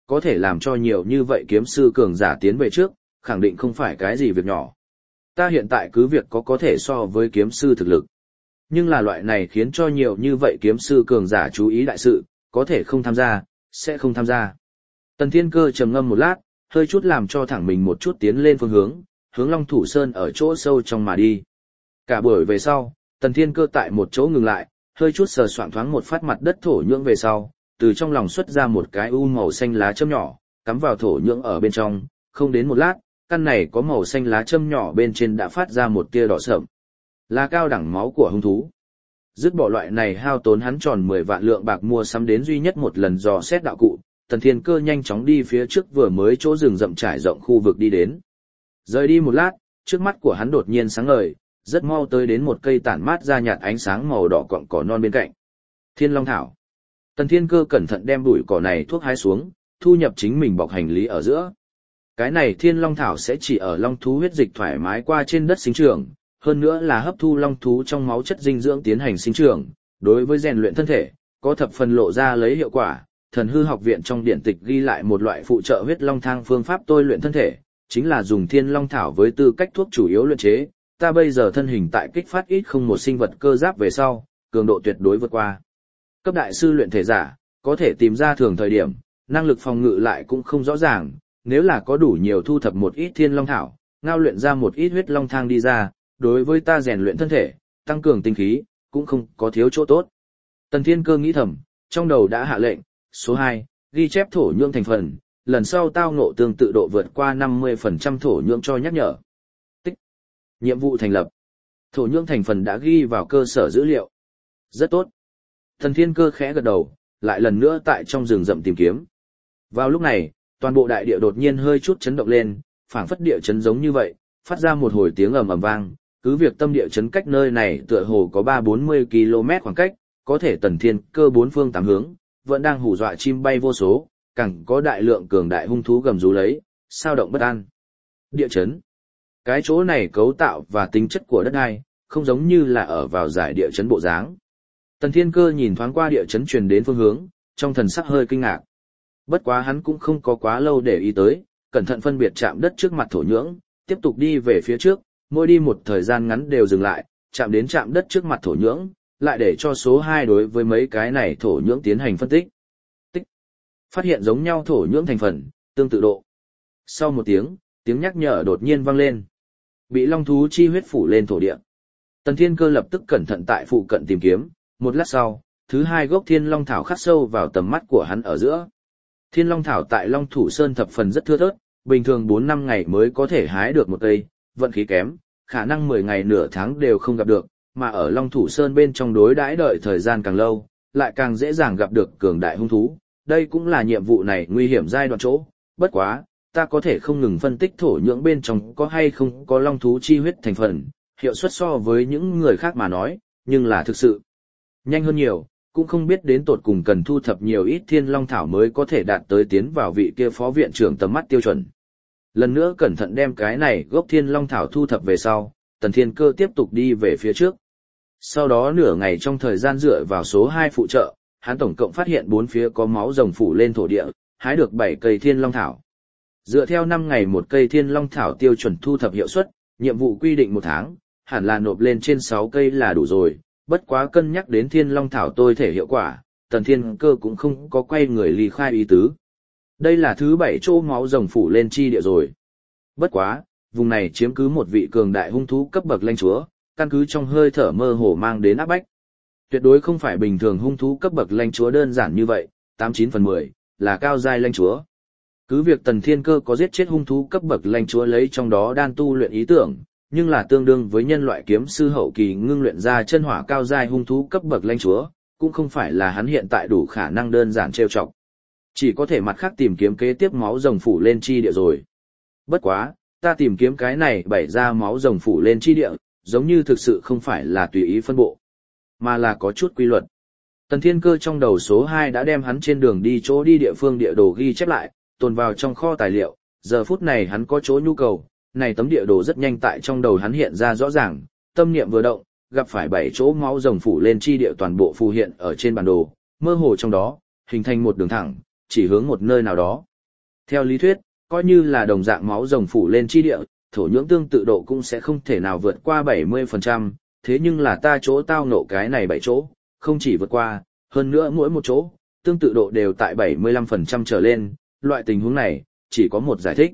có thể làm cho nhiều như vậy kiếm sư cường giả tiến về trước, khẳng định không phải cái gì việc nhỏ. Ta hiện tại cứ việc có có thể so với kiếm sư thực lực. Nhưng là loại này khiến cho nhiều như vậy kiếm sư cường giả chú ý đại sự, có thể không tham gia, sẽ không tham gia. Tần Thiên Cơ trầm ngâm một lát, hơi chút làm cho thẳng mình một chút tiến lên phương hướng, hướng Long Thủ Sơn ở chỗ sâu trong mà đi. Cả buổi về sau, Tần Thiên Cơ tại một chỗ ngừng lại, hơi chút sờ soạng thoáng một phát mặt đất thổ nhưỡng về sau, từ trong lòng xuất ra một cái u màu xanh lá châm nhỏ, cắm vào thổ nhưỡng ở bên trong, không đến một lát, căn này có màu xanh lá châm nhỏ bên trên đã phát ra một tia đỏ sậm. Là cao đẳng máu của hung thú. Dứt bỏ loại này hao tốn hắn tròn mười vạn lượng bạc mua sắm đến duy nhất một lần dò xét đạo cụ, Tần Thiên Cơ nhanh chóng đi phía trước vừa mới chỗ rừng rậm trải rộng khu vực đi đến. Rời đi một lát, trước mắt của hắn đột nhiên sáng ngời, rất mau tới đến một cây tản mát ra nhạt ánh sáng màu đỏ cọng cỏ non bên cạnh. Thiên Long Thảo. Tần Thiên Cơ cẩn thận đem bụi cỏ này thuốc hái xuống, thu nhập chính mình bọc hành lý ở giữa. Cái này Thiên Long Thảo sẽ chỉ ở long thú huyết dịch thoải mái qua trên đất sinh trưởng, hơn nữa là hấp thu long thú trong máu chất dinh dưỡng tiến hành sinh trưởng, đối với rèn luyện thân thể, có thập phần lộ ra lấy hiệu quả. Thần hư học viện trong điển tịch ghi lại một loại phụ trợ huyết long thang phương pháp tôi luyện thân thể, chính là dùng Thiên Long Thảo với tư cách thuốc chủ yếu luyện chế. Ta bây giờ thân hình tại kích phát ít không một sinh vật cơ giáp về sau, cường độ tuyệt đối vượt qua cấp đại sư luyện thể giả, có thể tìm ra thường thời điểm, năng lực phòng ngự lại cũng không rõ ràng, nếu là có đủ nhiều thu thập một ít Thiên Long Thảo, ngao luyện ra một ít huyết long thang đi ra, đối với ta rèn luyện thân thể, tăng cường tinh khí, cũng không có thiếu chỗ tốt. Tần Thiên Cơ nghĩ thầm, trong đầu đã hạ lệnh, số hai, ghi chép thổ nhưỡng thành phần, lần sau tao ngộ tương tự độ vượt qua năm mươi phần trăm thổ nhưỡng cho nhắc nhở. Tích. Nhiệm vụ thành lập. Thổ nhưỡng thành phần đã ghi vào cơ sở dữ liệu. Rất tốt. Tần Thiên Cơ khẽ gật đầu, lại lần nữa tại trong rừng rậm tìm kiếm. Vào lúc này, toàn bộ đại địa đột nhiên hơi chút chấn động lên, phảng phất địa chấn giống như vậy, phát ra một hồi tiếng ầm ầm vang, cứ việc tâm địa chấn cách nơi này tựa hồ có ba bốn mươi ki lô mét khoảng cách, có thể Tần Thiên Cơ bốn phương tám hướng, vẫn đang hù dọa chim bay vô số, càng có đại lượng cường đại hung thú gầm rú lấy, sao động bất an. Địa chấn. Cái chỗ này cấu tạo và tính chất của đất đai, không giống như là ở vào giải địa chấn bộ dáng. Tần Thiên Cơ nhìn thoáng qua địa chấn truyền đến phương hướng, trong thần sắc hơi kinh ngạc. Bất quá hắn cũng không có quá lâu để ý tới, cẩn thận phân biệt chạm đất trước mặt thổ nhưỡng, tiếp tục đi về phía trước, mỗi đi một thời gian ngắn đều dừng lại, chạm đến chạm đất trước mặt thổ nhưỡng, lại để cho số hai đối với mấy cái này thổ nhưỡng tiến hành phân tích. Tích. Phát hiện giống nhau thổ nhưỡng thành phần, tương tự độ. Sau một tiếng, tiếng nhắc nhở đột nhiên vang lên. Bị long thú chi huyết phủ lên thổ địa. Tần Thiên Cơ lập tức cẩn thận tại phụ cận tìm kiếm, một lát sau, thứ hai gốc Thiên Long Thảo khắc sâu vào tầm mắt của hắn ở giữa. Thiên Long Thảo tại Long Thủ Sơn thập phần rất thưa thớt, bình thường bốn năm ngày mới có thể hái được một cây, vận khí kém, khả năng mười ngày nửa tháng đều không gặp được, mà ở Long Thủ Sơn bên trong đối đãi đợi thời gian càng lâu, lại càng dễ dàng gặp được cường đại hung thú. Đây cũng là nhiệm vụ này nguy hiểm giai đoạn chỗ, bất quá, ta có thể không ngừng phân tích thổ nhưỡng bên trong có hay không có long thú chi huyết thành phần, hiệu suất so với những người khác mà nói, nhưng là thực sự nhanh hơn nhiều, cũng không biết đến tột cùng cần thu thập nhiều ít Thiên Long Thảo mới có thể đạt tới tiến vào vị kia phó viện trưởng tầm mắt tiêu chuẩn. Lần nữa cẩn thận đem cái này gốc Thiên Long Thảo thu thập về sau, Tần Thiên Cơ tiếp tục đi về phía trước. Sau đó nửa ngày trong thời gian dựa vào số hai phụ trợ, hắn tổng cộng phát hiện bốn phía có máu rồng phủ lên thổ địa, hái được bảy cây Thiên Long Thảo. Dựa theo năm ngày một cây Thiên Long Thảo tiêu chuẩn thu thập hiệu suất, nhiệm vụ quy định một tháng, hẳn là nộp lên trên sáu cây là đủ rồi, bất quá cân nhắc đến Thiên Long Thảo tôi thể hiệu quả, Tần Thiên Cơ cũng không có quay người ly khai ý tứ. Đây là thứ bảy chỗ máu rồng phủ lên chi địa rồi. Bất quá, vùng này chiếm cứ một vị cường đại hung thú cấp bậc lãnh chúa, căn cứ trong hơi thở mơ hồ mang đến áp bách. Tuyệt đối không phải bình thường hung thú cấp bậc lãnh chúa đơn giản như vậy, tám chín phần mười là cao giai lãnh chúa. Cứ việc Tần Thiên Cơ có giết chết hung thú cấp bậc lãnh chúa lấy trong đó đan tu luyện ý tưởng, nhưng là tương đương với nhân loại kiếm sư hậu kỳ ngưng luyện ra chân hỏa cao giai hung thú cấp bậc lãnh chúa, cũng không phải là hắn hiện tại đủ khả năng đơn giản trêu chọc. Chỉ có thể mặt khác tìm kiếm kế tiếp máu rồng phủ lên chi địa rồi. Bất quá, ta tìm kiếm cái này bảy ra máu rồng phủ lên chi địa, giống như thực sự không phải là tùy ý phân bộ, mà là có chút quy luật. Tần Thiên Cơ trong đầu số hai đã đem hắn trên đường đi chỗ đi địa phương địa đồ ghi chép lại, tồn vào trong kho tài liệu, giờ phút này hắn có chỗ nhu cầu, này tấm địa đồ rất nhanh tại trong đầu hắn hiện ra rõ ràng, tâm niệm vừa động, gặp phải bảy chỗ máu rồng phủ lên chi địa toàn bộ phù hiện ở trên bản đồ, mơ hồ trong đó, hình thành một đường thẳng, chỉ hướng một nơi nào đó, Theo lý thuyết, coi như là đồng dạng máu rồng phủ lên chi địa, thổ nhưỡng tương tự độ cũng sẽ không thể nào vượt qua bảy mươi phần trăm, thế nhưng là ta chỗ tao nộ cái này bảy chỗ, không chỉ vượt qua, hơn nữa mỗi một chỗ, tương tự độ đều tại bảy mươi lăm phần trăm trở lên, loại tình huống này, chỉ có một giải thích.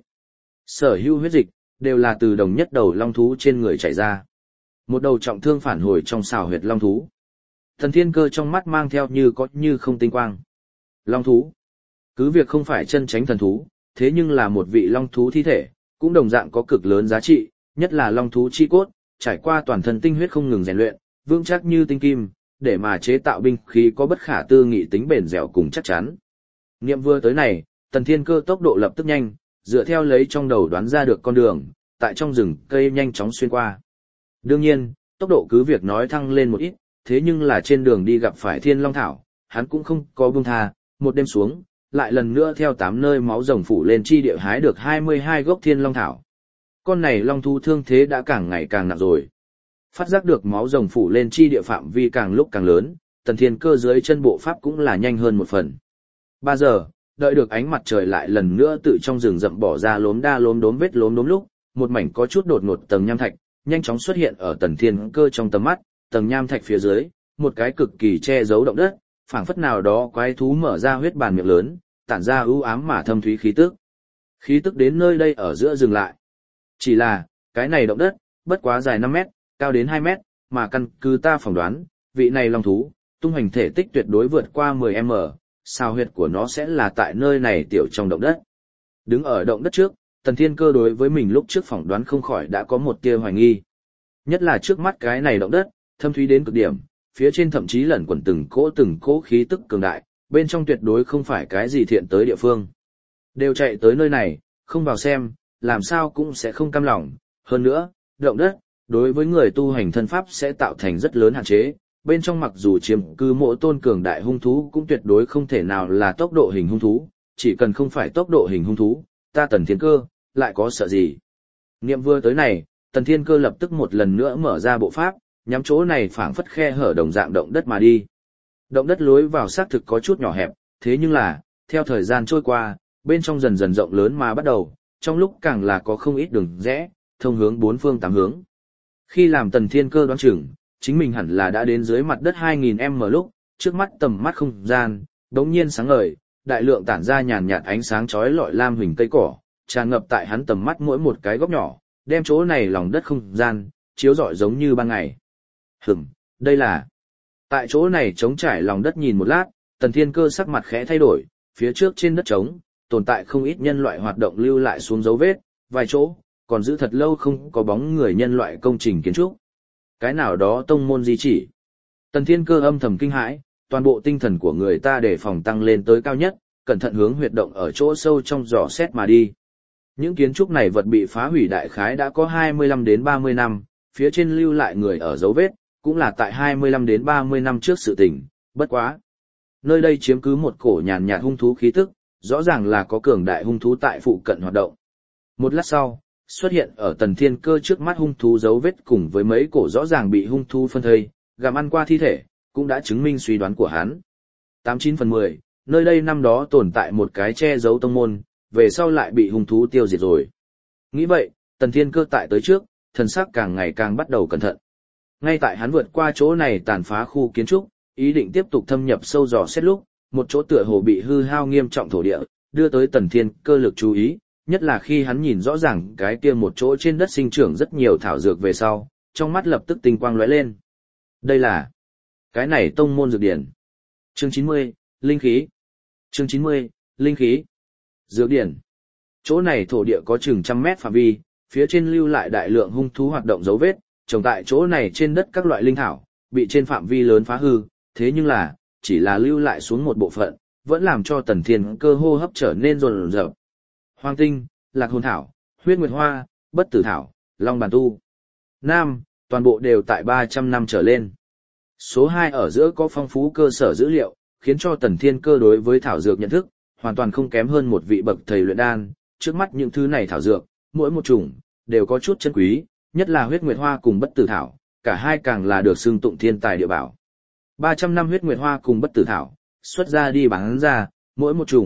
Sở hữu huyết dịch, đều là từ đồng nhất đầu long thú trên người chảy ra. Một đầu trọng thương phản hồi trong xào huyệt long thú. Thần Thiên Cơ trong mắt mang theo như có như không tinh quang. Long thú. Cứ việc không phải chân chánh thần thú, thế nhưng là một vị long thú thi thể, cũng đồng dạng có cực lớn giá trị, nhất là long thú chi cốt, trải qua toàn thân tinh huyết không ngừng rèn luyện, vững chắc như tinh kim, để mà chế tạo binh khí có bất khả tư nghị tính bền dẻo cùng chắc chắn. Niệm vừa tới này, Tần Thiên Cơ tốc độ lập tức nhanh, dựa theo lấy trong đầu đoán ra được con đường, tại trong rừng cây nhanh chóng xuyên qua. Đương nhiên, tốc độ cứ việc nói thăng lên một ít, thế nhưng là trên đường đi gặp phải Thiên Long Thảo, hắn cũng không có buông tha, một đêm xuống, lại lần nữa theo tám nơi máu rồng phủ lên chi địa hái được hai mươi hai gốc Thiên Long Thảo. Con này long thú thương thế đã càng ngày càng nặng rồi. Phát giác được máu rồng phủ lên chi địa phạm vi càng lúc càng lớn, Tần Thiên Cơ dưới chân bộ pháp cũng là nhanh hơn một phần. Ba giờ, đợi được ánh mặt trời lại lần nữa tự trong rừng rậm bỏ ra lốm đa lốm đốm vết lốm đốm lúc, một mảnh có chút đột ngột tầng nham thạch, nhanh chóng xuất hiện ở Tần Thiên Cơ trong tầm mắt, tầng nham thạch phía dưới, một cái cực kỳ che giấu động đất, phảng phất nào đó quái thú mở ra huyết bàn miệng lớn, tản ra ưu ám mà thâm thúy khí tức. Khí tức đến nơi đây ở giữa dừng lại. Chỉ là, cái này động đất, bất quá dài năm mét, cao đến hai mét, mà căn cứ ta phỏng đoán, vị này long thú, tung hành thể tích tuyệt đối vượt qua mười mét, sao huyệt của nó sẽ là tại nơi này tiểu trong động đất. Đứng ở động đất trước, Tần Thiên Cơ đối với mình lúc trước phỏng đoán không khỏi đã có một tia hoài nghi. Nhất là trước mắt cái này động đất, thâm thúy đến cực điểm, phía trên thậm chí lẩn quẩn từng cỗ từng cỗ khí tức cường đại, bên trong tuyệt đối không phải cái gì thiện tới địa phương. Đều chạy tới nơi này, không vào xem, làm sao cũng sẽ không cam lòng. Hơn nữa, động đất, đối với người tu hành thân pháp sẽ tạo thành rất lớn hạn chế, bên trong mặc dù chiếm cư mỗi tôn cường đại hung thú cũng tuyệt đối không thể nào là tốc độ hình hung thú, chỉ cần không phải tốc độ hình hung thú, ta Tần Thiên Cơ, lại có sợ gì. Niệm vừa tới này, Tần Thiên Cơ lập tức một lần nữa mở ra bộ pháp, nhắm chỗ này phảng phất khe hở đồng dạng động đất mà đi. Động đất lối vào xác thực có chút nhỏ hẹp, thế nhưng là, theo thời gian trôi qua, bên trong dần dần rộng lớn mà bắt đầu, trong lúc càng là có không ít đường rẽ, thông hướng bốn phương tám hướng. Khi làm Tần Thiên Cơ đoán chừng, chính mình hẳn là đã đến dưới mặt đất hai nghìn mét lúc, trước mắt tầm mắt không gian, đống nhiên sáng ngời, đại lượng tản ra nhàn nhạt ánh sáng chói lọi lam huỳnh cây cỏ, tràn ngập tại hắn tầm mắt mỗi một cái góc nhỏ, đem chỗ này lòng đất không gian, chiếu rọi giống như ban ngày. Hửm, đây là... Tại chỗ này trống trải lòng đất nhìn một lát, Tần Thiên Cơ sắc mặt khẽ thay đổi, phía trước trên đất trống, tồn tại không ít nhân loại hoạt động lưu lại xuống dấu vết, vài chỗ, còn giữ thật lâu không có bóng người nhân loại công trình kiến trúc. Cái nào đó tông môn di chỉ. Tần Thiên Cơ âm thầm kinh hãi, toàn bộ tinh thần của người ta để phòng tăng lên tới cao nhất, cẩn thận hướng huyệt động ở chỗ sâu trong dò xét mà đi. Những kiến trúc này vật bị phá hủy đại khái đã có hai mươi lăm đến ba mươi năm, phía trên lưu lại người ở dấu vết, cũng là tại hai mươi lăm đến ba mươi năm trước sự tình, bất quá. Nơi đây chiếm cứ một cổ nhàn nhạt hung thú khí tức, rõ ràng là có cường đại hung thú tại phụ cận hoạt động. Một lát sau, xuất hiện ở Tần Thiên Cơ trước mắt hung thú dấu vết cùng với mấy cổ rõ ràng bị hung thú phân thây, gặm ăn qua thi thể, cũng đã chứng minh suy đoán của hắn. tám chín phần mười, nơi đây năm đó tồn tại một cái che giấu tông môn, về sau lại bị hung thú tiêu diệt rồi. Nghĩ vậy, Tần Thiên Cơ tại tới trước, thần sắc càng ngày càng bắt đầu cẩn thận. Ngay tại hắn vượt qua chỗ này tàn phá khu kiến trúc, ý định tiếp tục thâm nhập sâu dò xét lúc, một chỗ tựa hồ bị hư hao nghiêm trọng thổ địa, đưa tới Tần Thiên Cơ lực chú ý, nhất là khi hắn nhìn rõ ràng cái kia một chỗ trên đất sinh trưởng rất nhiều thảo dược về sau, trong mắt lập tức tinh quang lóe lên. Đây là cái này tông môn dược điển. Chương chín mươi, linh khí. Chương chín mươi, linh khí. Dược điển. Chỗ này thổ địa có chừng trăm mét phạm vi, phía trên lưu lại đại lượng hung thú hoạt động dấu vết, trồng tại chỗ này trên đất các loại linh thảo, bị trên phạm vi lớn phá hư, thế nhưng là, chỉ là lưu lại xuống một bộ phận, vẫn làm cho Tần Thiên Cơ hô hấp trở nên rồn rợp. Hoang tinh, lạc hồn thảo, huyết nguyệt hoa, bất tử thảo, long bàn tu. Nam, toàn bộ đều tại ba trăm năm trở lên. Số hai ở giữa có phong phú cơ sở dữ liệu, khiến cho Tần Thiên Cơ đối với thảo dược nhận thức, hoàn toàn không kém hơn một vị bậc thầy luyện đan. Trước mắt những thứ này thảo dược, mỗi một chủng, đều có chút chân quý, nhất là huyết nguyệt hoa cùng bất tử thảo, cả hai càng là được xưng tụng thiên tài địa bảo. ba trăm năm huyết nguyệt hoa cùng bất tử thảo, xuất ra đi bán ra, mỗi một chủng,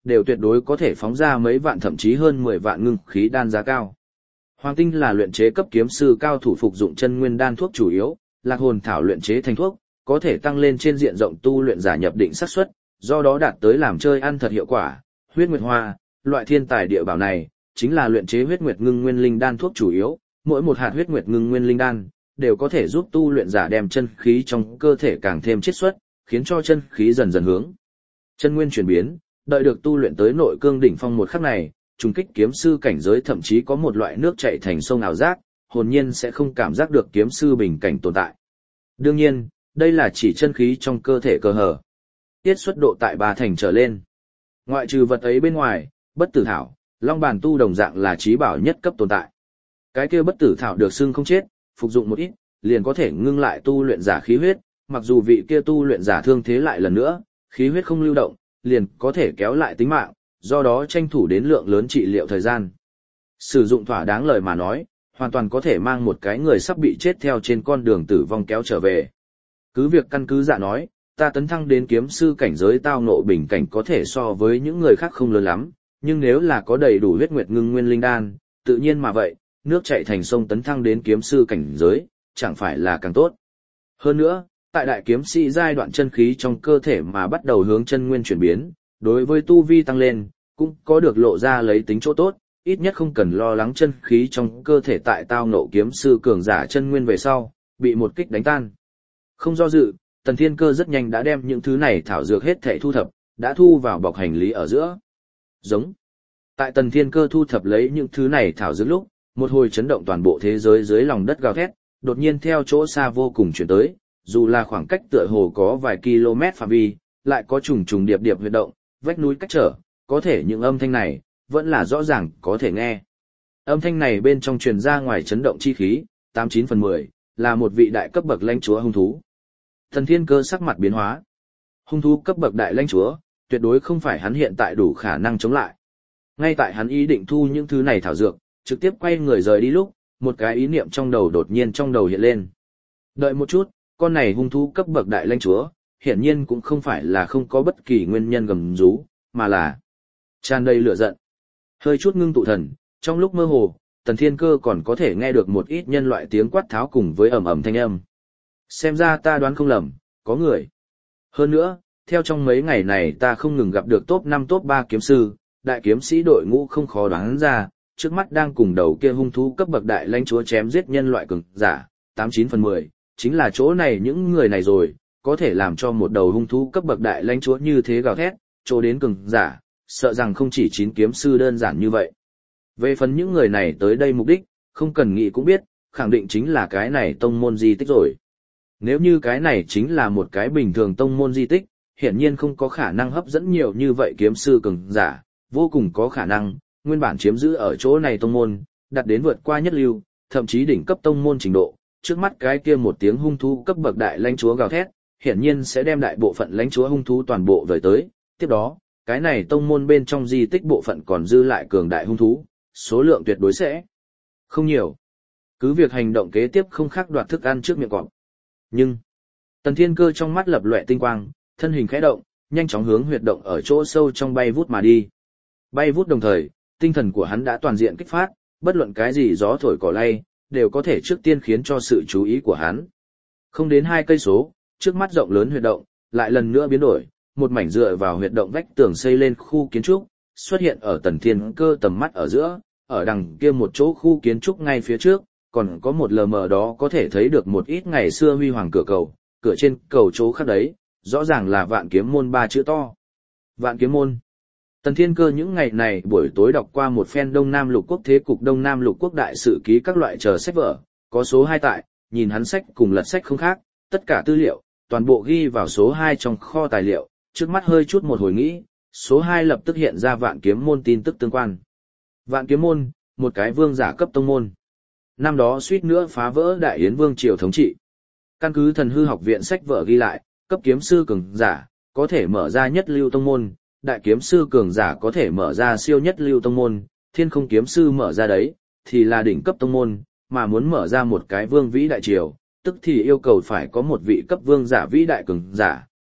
đều tuyệt đối có thể phóng ra mấy vạn thậm chí hơn mười vạn ngưng khí đan giá cao. Hoàng tinh là luyện chế cấp kiếm sư cao thủ phục dụng chân nguyên đan thuốc chủ yếu, lạc hồn thảo luyện chế thành thuốc, có thể tăng lên trên diện rộng tu luyện giả nhập định xác suất, do đó đạt tới làm chơi ăn thật hiệu quả. Huyết nguyệt hoa, loại thiên tài địa bảo này, chính là luyện chế huyết nguyệt ngưng nguyên linh đan thuốc chủ yếu, mỗi một hạt huyết nguyệt ngưng nguyên linh đan đều có thể giúp tu luyện giả đem chân khí trong cơ thể càng thêm chiết xuất, khiến cho chân khí dần dần hướng chân nguyên chuyển biến, đợi được tu luyện tới nội cương đỉnh phong một khắc này, trùng kích kiếm sư cảnh giới thậm chí có một loại nước chảy thành sông ảo giác, hồn nhiên sẽ không cảm giác được kiếm sư bình cảnh tồn tại. Đương nhiên, đây là chỉ chân khí trong cơ thể cơ hở. Tiết xuất độ tại ba thành trở lên. Ngoại trừ vật ấy bên ngoài, bất tử thảo, long bàn tu đồng dạng là trí bảo nhất cấp tồn tại. Cái kia bất tử thảo được xưng không chết, phục dụng một ít, liền có thể ngưng lại tu luyện giả khí huyết, mặc dù vị kia tu luyện giả thương thế lại lần nữa, khí huyết không lưu động, liền có thể kéo lại tính mạng, do đó tranh thủ đến lượng lớn trị liệu thời gian. Sử dụng thỏa đáng lời mà nói, hoàn toàn có thể mang một cái người sắp bị chết theo trên con đường tử vong kéo trở về. Cứ việc căn cứ dạ nói, ta tấn thăng đến kiếm sư cảnh giới tao ngộ bình cảnh có thể so với những người khác không lớn lắm, nhưng nếu là có đầy đủ huyết nguyệt ngưng nguyên linh đan, tự nhiên mà vậy, nước chảy thành sông tấn thăng đến kiếm sư cảnh giới, chẳng phải là càng tốt. Hơn nữa, tại đại kiếm sĩ giai đoạn chân khí trong cơ thể mà bắt đầu hướng chân nguyên chuyển biến, đối với tu vi tăng lên, cũng có được lộ ra lấy tính chỗ tốt, ít nhất không cần lo lắng chân khí trong cơ thể tại tao ngộ kiếm sư cường giả chân nguyên về sau, bị một kích đánh tan. Không do dự, Tần Thiên Cơ rất nhanh đã đem những thứ này thảo dược hết thảy thu thập, đã thu vào bọc hành lý ở giữa. Giống. Tại Tần Thiên Cơ thu thập lấy những thứ này thảo dược lúc, một hồi chấn động toàn bộ thế giới dưới lòng đất gào thét, đột nhiên theo chỗ xa vô cùng chuyển tới, dù là khoảng cách tựa hồ có vài km phạm vi, lại có trùng trùng điệp điệp huy động, vách núi cách trở, có thể những âm thanh này, vẫn là rõ ràng có thể nghe. Âm thanh này bên trong truyền ra ngoài chấn động chi khí, tám chín phần mười, là một vị đại cấp bậc lãnh chúa hung thú. Tần Thiên Cơ sắc mặt biến hóa. Hung thú cấp bậc đại lãnh chúa, tuyệt đối không phải hắn hiện tại đủ khả năng chống lại. Ngay tại hắn ý định thu những thứ này thảo dược, trực tiếp quay người rời đi lúc, một cái ý niệm trong đầu đột nhiên trong đầu hiện lên. Đợi một chút, con này hung thú cấp bậc đại lãnh chúa, hiển nhiên cũng không phải là không có bất kỳ nguyên nhân gầm rú, mà là tràn đầy lửa giận. Hơi chút ngưng tụ thần, trong lúc mơ hồ, Tần Thiên Cơ còn có thể nghe được một ít nhân loại tiếng quát tháo cùng với ầm ầm thanh âm. Xem ra ta đoán không lầm, có người. Hơn nữa, theo trong mấy ngày này ta không ngừng gặp được top năm top ba kiếm sư, đại kiếm sĩ đội ngũ không khó đoán ra, trước mắt đang cùng đầu kia hung thú cấp bậc đại lãnh chúa chém giết nhân loại cường giả, tám chín phần mười, chính là chỗ này những người này rồi, có thể làm cho một đầu hung thú cấp bậc đại lãnh chúa như thế gào thét, chỗ đến cường giả, sợ rằng không chỉ chín kiếm sư đơn giản như vậy. Về phần những người này tới đây mục đích, không cần nghĩ cũng biết, khẳng định chính là cái này tông môn di tích rồi. Nếu như cái này chính là một cái bình thường tông môn di tích, hiển nhiên không có khả năng hấp dẫn nhiều như vậy kiếm sư cường giả, vô cùng có khả năng, nguyên bản chiếm giữ ở chỗ này tông môn, đặt đến vượt qua nhất lưu, thậm chí đỉnh cấp tông môn trình độ, trước mắt cái kia một tiếng hung thú cấp bậc đại lãnh chúa gào thét, hiển nhiên sẽ đem đại bộ phận lãnh chúa hung thú toàn bộ vời tới, tiếp đó, cái này tông môn bên trong di tích bộ phận còn dư lại cường đại hung thú, số lượng tuyệt đối sẽ không nhiều. Cứ việc hành động kế tiếp không khác đoạt thức ăn trước miệng cọp. Nhưng, Tần Thiên Cơ trong mắt lập lòe tinh quang, thân hình khẽ động, nhanh chóng hướng huyệt động ở chỗ sâu trong bay vút mà đi. Bay vút đồng thời, tinh thần của hắn đã toàn diện kích phát, bất luận cái gì gió thổi cỏ lay, đều có thể trước tiên khiến cho sự chú ý của hắn. Không đến hai cây số, trước mắt rộng lớn huyệt động, lại lần nữa biến đổi, một mảnh dựa vào huyệt động vách tường xây lên khu kiến trúc, xuất hiện ở Tần Thiên Cơ tầm mắt ở giữa, ở đằng kia một chỗ khu kiến trúc ngay phía trước, còn có một lờ mờ đó có thể thấy được một ít ngày xưa huy hoàng cửa cầu, cửa trên cầu chỗ khác đấy, rõ ràng là Vạn Kiếm Môn ba chữ to. Vạn Kiếm Môn. Tần Thiên Cơ những ngày này buổi tối đọc qua một phen Đông Nam Lục Quốc thế cục Đông Nam Lục Quốc đại sự ký các loại chờ sách vở, có số hai tại, nhìn hắn sách cùng lật sách không khác, tất cả tư liệu, toàn bộ ghi vào số hai trong kho tài liệu, trước mắt hơi chút một hồi nghĩ, số hai lập tức hiện ra Vạn Kiếm Môn tin tức tương quan. Vạn Kiếm Môn, một cái vương giả cấp tông môn. Năm đó suýt nữa phá vỡ Đại Yến Vương triều thống trị. Căn cứ Thần Hư học viện sách vở ghi lại, cấp kiếm sư cường giả có thể mở ra nhất lưu tông môn, đại kiếm sư cường giả có thể mở ra siêu nhất lưu tông môn, thiên không kiếm sư mở ra đấy thì là đỉnh cấp tông môn, mà muốn mở ra một cái vương vĩ đại triều, tức thì yêu cầu phải có một vị cấp vương giả vĩ đại cường giả,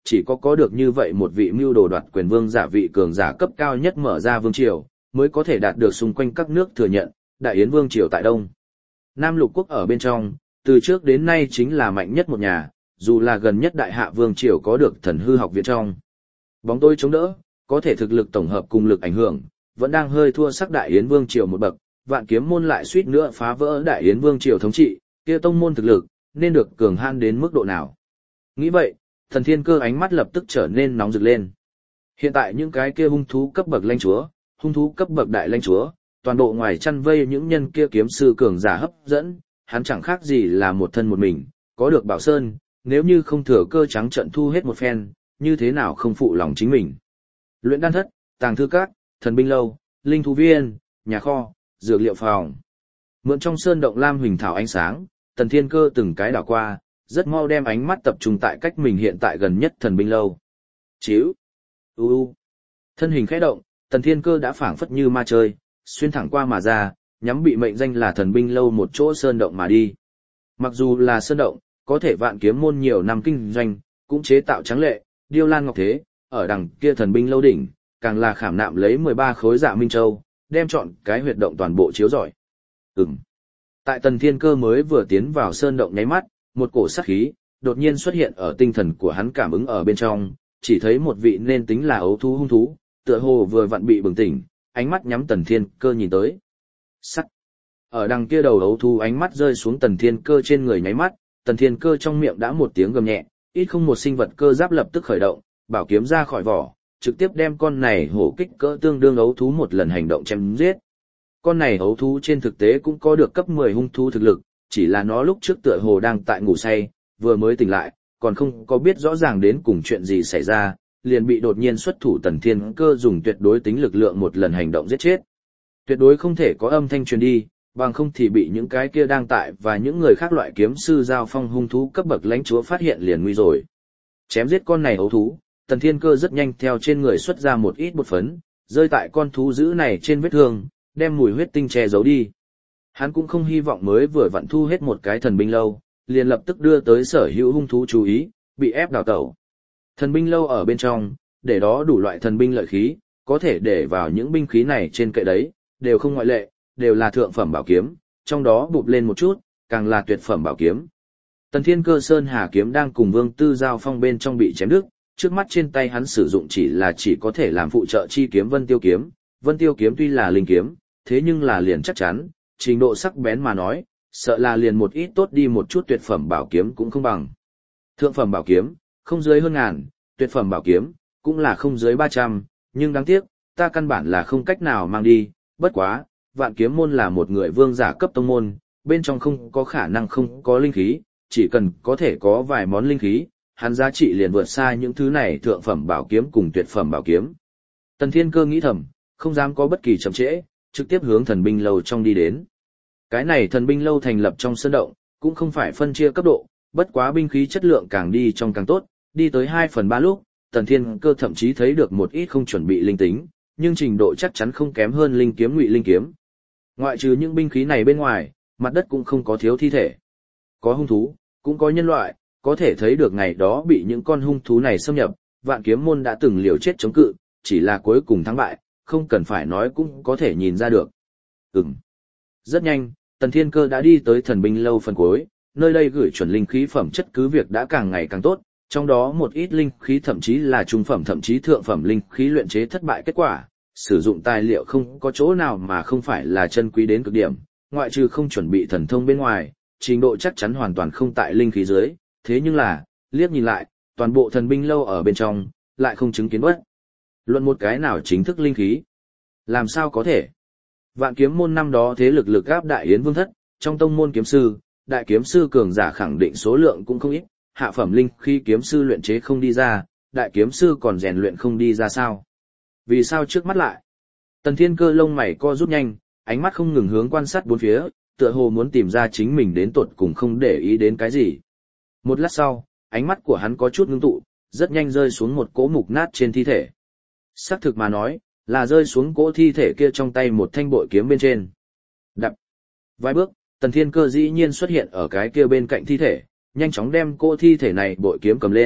chỉ có có được như vậy một vị mưu đồ đoạt quyền vương giả vị cường giả cấp cao nhất mở ra vương triều, mới có thể đạt được xung quanh các nước thừa nhận, Đại Yến vương triều tại Đông Nam lục quốc ở bên trong, từ trước đến nay chính là mạnh nhất một nhà, dù là gần nhất Đại Hạ vương triều có được thần hư học viện trong bóng tối chống đỡ, có thể thực lực tổng hợp cùng lực ảnh hưởng, vẫn đang hơi thua sắc Đại Yến vương triều một bậc, Vạn Kiếm môn lại suýt nữa phá vỡ Đại Yến vương triều thống trị, kia tông môn thực lực nên được cường han đến mức độ nào. Nghĩ vậy, Thần Thiên Cơ ánh mắt lập tức trở nên nóng rực lên. Hiện tại những cái kia hung thú cấp bậc lãnh chúa, hung thú cấp bậc đại lãnh chúa, toàn bộ ngoài chăn vây những nhân kia kiếm sư cường giả hấp dẫn, hắn chẳng khác gì là một thân một mình, có được Bảo Sơn, nếu như không thừa cơ trắng trận thu hết một phen, như thế nào không phụ lòng chính mình. Luyện đan thất, tàng thư các, thần binh lâu, linh thú viên, nhà kho, dược liệu phòng. Mượn trong sơn động lam huỳnh thảo ánh sáng, Tần Thiên Cơ từng cái đảo qua, rất mau đem ánh mắt tập trung tại cách mình hiện tại gần nhất thần binh lâu. Chíu, u u, thân hình khẽ động, Tần Thiên Cơ đã phảng phất như ma chơi, xuyên thẳng qua mà ra, nhắm bị mệnh danh là thần binh lâu một chỗ sơn động mà đi. Mặc dù là sơn động, có thể Vạn Kiếm môn nhiều năm kinh doanh, cũng chế tạo trắng lệ, điêu lan ngọc thế, ở đằng kia thần binh lâu đỉnh, càng là khảm nạm lấy mười ba khối dạ minh châu, đem chọn cái huyệt động toàn bộ chiếu rọi. Ừm. Tại Tần Thiên Cơ mới vừa tiến vào sơn động nháy mắt, một cổ sát khí đột nhiên xuất hiện ở tinh thần của hắn cảm ứng ở bên trong, chỉ thấy một vị nên tính là ấu thú hung thú, tựa hồ vừa vặn bị bừng tỉnh, ánh mắt nhắm Tần Thiên Cơ nhìn tới. Sắt. Ở đằng kia đầu ấu thú ánh mắt rơi xuống Tần Thiên Cơ trên người nháy mắt, Tần Thiên Cơ trong miệng đã một tiếng gầm nhẹ, ít không một sinh vật cơ giáp lập tức khởi động, bảo kiếm ra khỏi vỏ, trực tiếp đem con này hổ kích cỡ tương đương ấu thú một lần hành động chém giết. Con này ấu thú trên thực tế cũng có được cấp mười hung thú thực lực, chỉ là nó lúc trước tựa hồ đang tại ngủ say, vừa mới tỉnh lại, còn không có biết rõ ràng đến cùng chuyện gì xảy ra, liền bị đột nhiên xuất thủ Tần Thiên Cơ dùng tuyệt đối tính lực lượng một lần hành động giết chết. Tuyệt đối không thể có âm thanh truyền đi, bằng không thì bị những cái kia đang tại và những người khác loại kiếm sư giao phong hung thú cấp bậc lãnh chúa phát hiện liền nguy rồi. Chém giết con này ấu thú, Tần Thiên Cơ rất nhanh theo trên người xuất ra một ít bột phấn, rơi tại con thú dữ này trên vết thương, đem mùi huyết tinh che giấu đi. Hắn cũng không hy vọng mới vừa vặn thu hết một cái thần binh lâu, liền lập tức đưa tới sở hữu hung thú chú ý, bị ép đào tẩu. Thần binh lâu ở bên trong, để đó đủ loại thần binh lợi khí, có thể để vào những binh khí này trên kệ đấy, đều không ngoại lệ, đều là thượng phẩm bảo kiếm, trong đó bụp lên một chút, càng là tuyệt phẩm bảo kiếm. Tần Thiên Cơ Sơn Hà kiếm đang cùng Vương Tư giao phong bên trong bị chém đứt, trước mắt trên tay hắn sử dụng chỉ là chỉ có thể làm phụ trợ chi kiếm Vân Tiêu kiếm. Vân Tiêu kiếm tuy là linh kiếm, thế nhưng là liền chắc chắn, trình độ sắc bén mà nói, sợ là liền một ít tốt đi một chút tuyệt phẩm bảo kiếm cũng không bằng. Thượng phẩm bảo kiếm, không dưới hơn ngàn, tuyệt phẩm bảo kiếm, cũng là không dưới ba trăm, nhưng đáng tiếc, ta căn bản là không cách nào mang đi, bất quá, Vạn Kiếm môn là một người vương giả cấp tông môn, bên trong không có khả năng không có linh khí, chỉ cần có thể có vài món linh khí, hắn giá trị liền vượt xa những thứ này thượng phẩm bảo kiếm cùng tuyệt phẩm bảo kiếm. Tần Thiên Cơ nghĩ thầm, không dám có bất kỳ chậm trễ, trực tiếp hướng thần binh lâu trong đi đến. Cái này thần binh lâu thành lập trong sơn động, cũng không phải phân chia cấp độ, bất quá binh khí chất lượng càng đi trong càng tốt, đi tới hai phần ba lúc, Tần Thiên Cơ thậm chí thấy được một ít không chuẩn bị linh tính, nhưng trình độ chắc chắn không kém hơn linh kiếm ngụy linh kiếm. Ngoại trừ những binh khí này bên ngoài, mặt đất cũng không có thiếu thi thể. Có hung thú, cũng có nhân loại, có thể thấy được ngày đó bị những con hung thú này xâm nhập, Vạn Kiếm môn đã từng liều chết chống cự, chỉ là cuối cùng thắng bại, không cần phải nói cũng có thể nhìn ra được. Ừm. Rất nhanh, Tần Thiên Cơ đã đi tới thần binh lâu phần cuối, nơi đây gửi chuẩn linh khí phẩm chất cứ việc đã càng ngày càng tốt, trong đó một ít linh khí thậm chí là trung phẩm thậm chí thượng phẩm linh khí luyện chế thất bại kết quả, sử dụng tài liệu không có chỗ nào mà không phải là chân quý đến cực điểm, ngoại trừ không chuẩn bị thần thông bên ngoài, trình độ chắc chắn hoàn toàn không tại linh khí dưới, thế nhưng là, liếc nhìn lại, toàn bộ thần binh lâu ở bên trong, lại không chứng kiến bất luận một cái nào chính thức linh khí. Làm sao có thể? Vạn Kiếm môn năm đó thế lực lực áp Đại Yến vương thất, trong tông môn kiếm sư, đại kiếm sư cường giả khẳng định số lượng cũng không ít, hạ phẩm linh khí kiếm sư luyện chế không đi ra, đại kiếm sư còn rèn luyện không đi ra sao? Vì sao trước mắt lại? Tần Thiên Cơ lông mày co rút nhanh, ánh mắt không ngừng hướng quan sát bốn phía, tựa hồ muốn tìm ra chính mình đến tột cùng không để ý đến cái gì. Một lát sau, ánh mắt của hắn có chút ngưng tụ, rất nhanh rơi xuống một cỗ mục nát trên thi thể. Xác thực mà nói, là rơi xuống cỗ thi thể kia trong tay một thanh bội kiếm bên trên. Đập. Vài bước, Tần Thiên Cơ dĩ nhiên xuất hiện ở cái kia bên cạnh thi thể, nhanh chóng đem cỗ thi thể này bội kiếm cầm lên,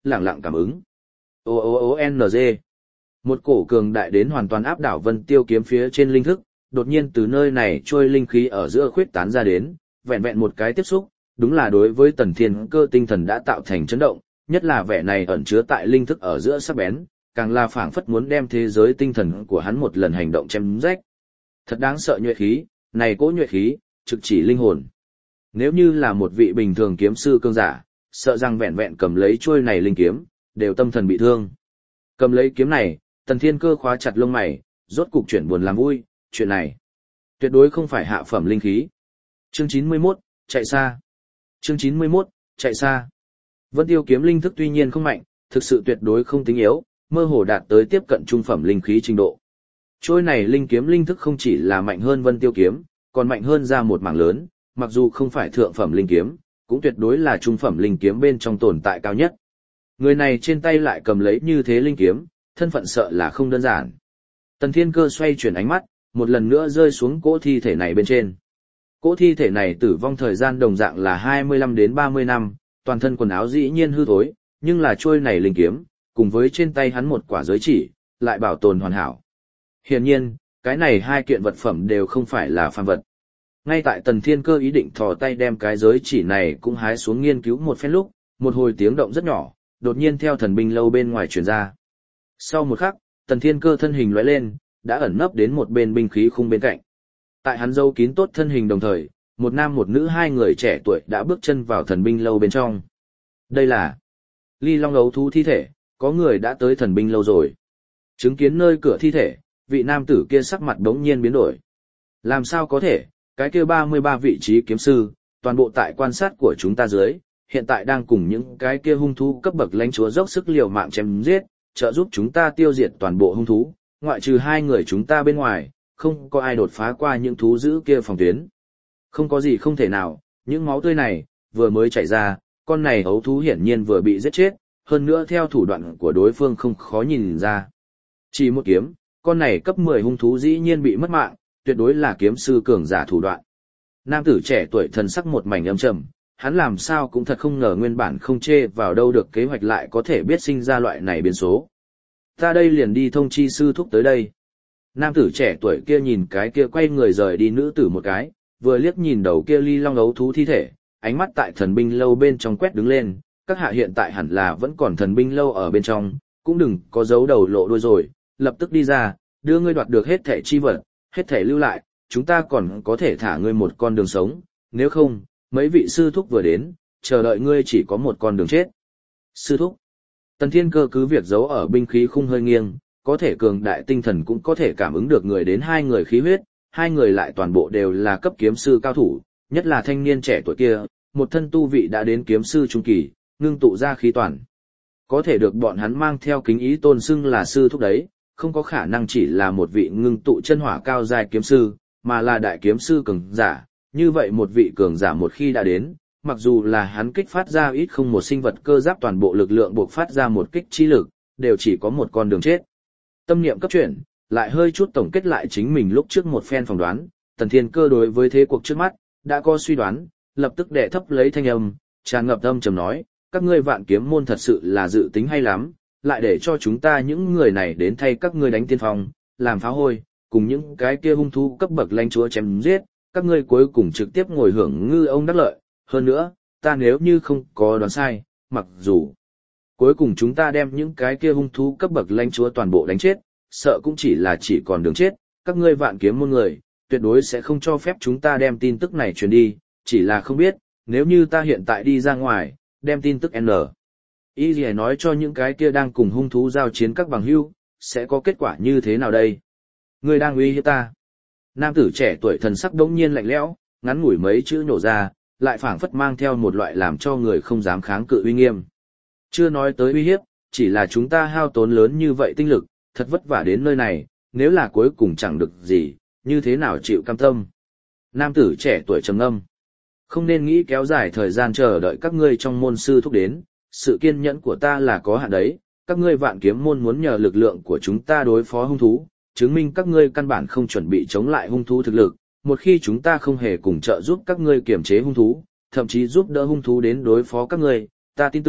lặng lặng cảm ứng. O O O N G. Một cổ cường đại đến hoàn toàn áp đảo Vân Tiêu kiếm phía trên linh thức, đột nhiên từ nơi này trôi linh khí ở giữa khuyết tán ra đến, vẹn vẹn một cái tiếp xúc, đúng là đối với Tần Thiên Cơ tinh thần đã tạo thành chấn động, nhất là vẻ này ẩn chứa tại linh thức ở giữa sắc bén, càng là phảng phất muốn đem thế giới tinh thần của hắn một lần hành động chém rách. Thật đáng sợ nhuệ khí, này cỗ nhuệ khí, trực chỉ linh hồn. Nếu như là một vị bình thường kiếm sư cương giả, sợ rằng vẹn vẹn cầm lấy chuôi này linh kiếm, đều tâm thần bị thương. Cầm lấy kiếm này, Tần Thiên Cơ khóa chặt lông mày, rốt cục chuyển buồn làm vui, chuyện này tuyệt đối không phải hạ phẩm linh khí. Chương chín mươi mốt, chạy xa. Chương chín mươi mốt, chạy xa. Vân Tiêu kiếm linh thức tuy nhiên không mạnh, thực sự tuyệt đối không tính yếu, mơ hồ đạt tới tiếp cận trung phẩm linh khí trình độ. Trôi này linh kiếm linh thức không chỉ là mạnh hơn Vân Tiêu kiếm, còn mạnh hơn ra một mảng lớn, mặc dù không phải thượng phẩm linh kiếm, cũng tuyệt đối là trung phẩm linh kiếm bên trong tồn tại cao nhất. Người này trên tay lại cầm lấy như thế linh kiếm, thân phận sợ là không đơn giản. Tần Thiên Cơ xoay chuyển ánh mắt, một lần nữa rơi xuống cỗ thi thể này bên trên. Cỗ thi thể này tử vong thời gian đồng dạng là hai mươi lăm đến ba mươi năm, toàn thân quần áo dĩ nhiên hư thối, nhưng là trôi này linh kiếm, cùng với trên tay hắn một quả giới chỉ, lại bảo tồn hoàn hảo. Hiển nhiên, cái này hai kiện vật phẩm đều không phải là phàm vật. Ngay tại Tần Thiên Cơ ý định thò tay đem cái giới chỉ này cũng hái xuống nghiên cứu một phen lúc, một hồi tiếng động rất nhỏ, đột nhiên theo thần binh lâu bên ngoài truyền ra. Sau một khắc, Tần Thiên Cơ thân hình lóe lên, đã ẩn nấp đến một bên binh khí khung bên cạnh. Tại hắn dâu kín tốt thân hình đồng thời, một nam một nữ hai người trẻ tuổi đã bước chân vào thần binh lâu bên trong. Đây là Ly Long ấu thú thi thể, có người đã tới thần binh lâu rồi. Chứng kiến nơi cửa thi thể, vị nam tử kia sắc mặt đống nhiên biến đổi. Làm sao có thể, cái kia ba mươi ba vị trí kiếm sư, toàn bộ tại quan sát của chúng ta dưới, hiện tại đang cùng những cái kia hung thú cấp bậc lãnh chúa dốc sức liều mạng chém giết, trợ giúp chúng ta tiêu diệt toàn bộ hung thú, ngoại trừ hai người chúng ta bên ngoài, không có ai đột phá qua những thú dữ kia phòng tuyến. Không có gì không thể nào, những máu tươi này, vừa mới chảy ra, con này ấu thú hiển nhiên vừa bị giết chết, hơn nữa theo thủ đoạn của đối phương không khó nhìn ra. Chỉ một kiếm, con này cấp mười hung thú dĩ nhiên bị mất mạng, tuyệt đối là kiếm sư cường giả thủ đoạn. Nam tử trẻ tuổi thần sắc một mảnh âm trầm, hắn làm sao cũng thật không ngờ nguyên bản không chê vào đâu được kế hoạch lại có thể biết sinh ra loại này biến số. Ta đây liền đi thông chi sư thúc tới đây. Nam tử trẻ tuổi kia nhìn cái kia quay người rời đi nữ tử một cái, vừa liếc nhìn đầu kia Ly Long ấu thú thi thể, ánh mắt tại thần binh lâu bên trong quét đứng lên, các hạ hiện tại hẳn là vẫn còn thần binh lâu ở bên trong, cũng đừng có giấu đầu lộ đuôi rồi, lập tức đi ra, đưa ngươi đoạt được hết thẻ chi vật, hết thẻ lưu lại, chúng ta còn có thể thả ngươi một con đường sống, nếu không, mấy vị sư thúc vừa đến, chờ đợi ngươi chỉ có một con đường chết. Sư thúc. Tần Thiên Cơ cứ việc giấu ở binh khí khung hơi nghiêng, có thể cường đại tinh thần cũng có thể cảm ứng được người đến hai người khí huyết, hai người lại toàn bộ đều là cấp kiếm sư cao thủ, nhất là thanh niên trẻ tuổi kia, một thân tu vị đã đến kiếm sư trung kỳ, ngưng tụ ra khí toàn. Có thể được bọn hắn mang theo kính ý tôn xưng là sư thúc đấy, không có khả năng chỉ là một vị ngưng tụ chân hỏa cao giai kiếm sư, mà là đại kiếm sư cường giả. Như vậy một vị cường giả một khi đã đến, mặc dù là hắn kích phát ra ít không một sinh vật cơ giáp toàn bộ lực lượng buộc phát ra một kích chi lực, đều chỉ có một con đường chết. Tâm niệm cấp chuyển, lại hơi chút tổng kết lại chính mình lúc trước một phen phỏng đoán, Tần Thiên Cơ đối với thế cuộc trước mắt, đã có suy đoán, lập tức đệ thấp lấy thanh âm, tràn ngập âm trầm nói, các ngươi Vạn Kiếm môn thật sự là dự tính hay lắm, lại để cho chúng ta những người này đến thay các ngươi đánh tiên phong, làm phá hôi, cùng những cái kia hung thú cấp bậc lãnh chúa chém giết, các ngươi cuối cùng trực tiếp ngồi hưởng ngư ông đắc lợi, hơn nữa, ta nếu như không có đoán sai, mặc dù cuối cùng chúng ta đem những cái kia hung thú cấp bậc lãnh chúa toàn bộ đánh chết, sợ cũng chỉ là chỉ còn đường chết, các ngươi Vạn Kiếm môn người, tuyệt đối sẽ không cho phép chúng ta đem tin tức này truyền đi, chỉ là không biết, nếu như ta hiện tại đi ra ngoài, đem tin tức N. Ý gì nói cho những cái kia đang cùng hung thú giao chiến các bằng hữu, sẽ có kết quả như thế nào đây? Ngươi đang uy hiếp ta. Nam tử trẻ tuổi thần sắc đống nhiên lạnh lẽo, ngắn ngủi mấy chữ nổ ra, lại phảng phất mang theo một loại làm cho người không dám kháng cự uy nghiêm. Chưa nói tới uy hiếp, chỉ là chúng ta hao tốn lớn như vậy tinh lực, thật vất vả đến nơi này, nếu là cuối cùng chẳng được gì, như thế nào chịu cam tâm? Nam tử trẻ tuổi trầm ngâm. Không nên nghĩ kéo dài thời gian chờ đợi các ngươi trong môn sư thúc đến, sự kiên nhẫn của ta là có hạn đấy, các ngươi Vạn Kiếm môn muốn nhờ lực lượng của chúng ta đối phó hung thú, chứng minh các ngươi căn bản không chuẩn bị chống lại hung thú thực lực, một khi chúng ta không hề cùng trợ giúp các ngươi kiềm chế hung thú, thậm chí giúp đỡ hung thú đến đối phó các ngươi, ta tin tưởng,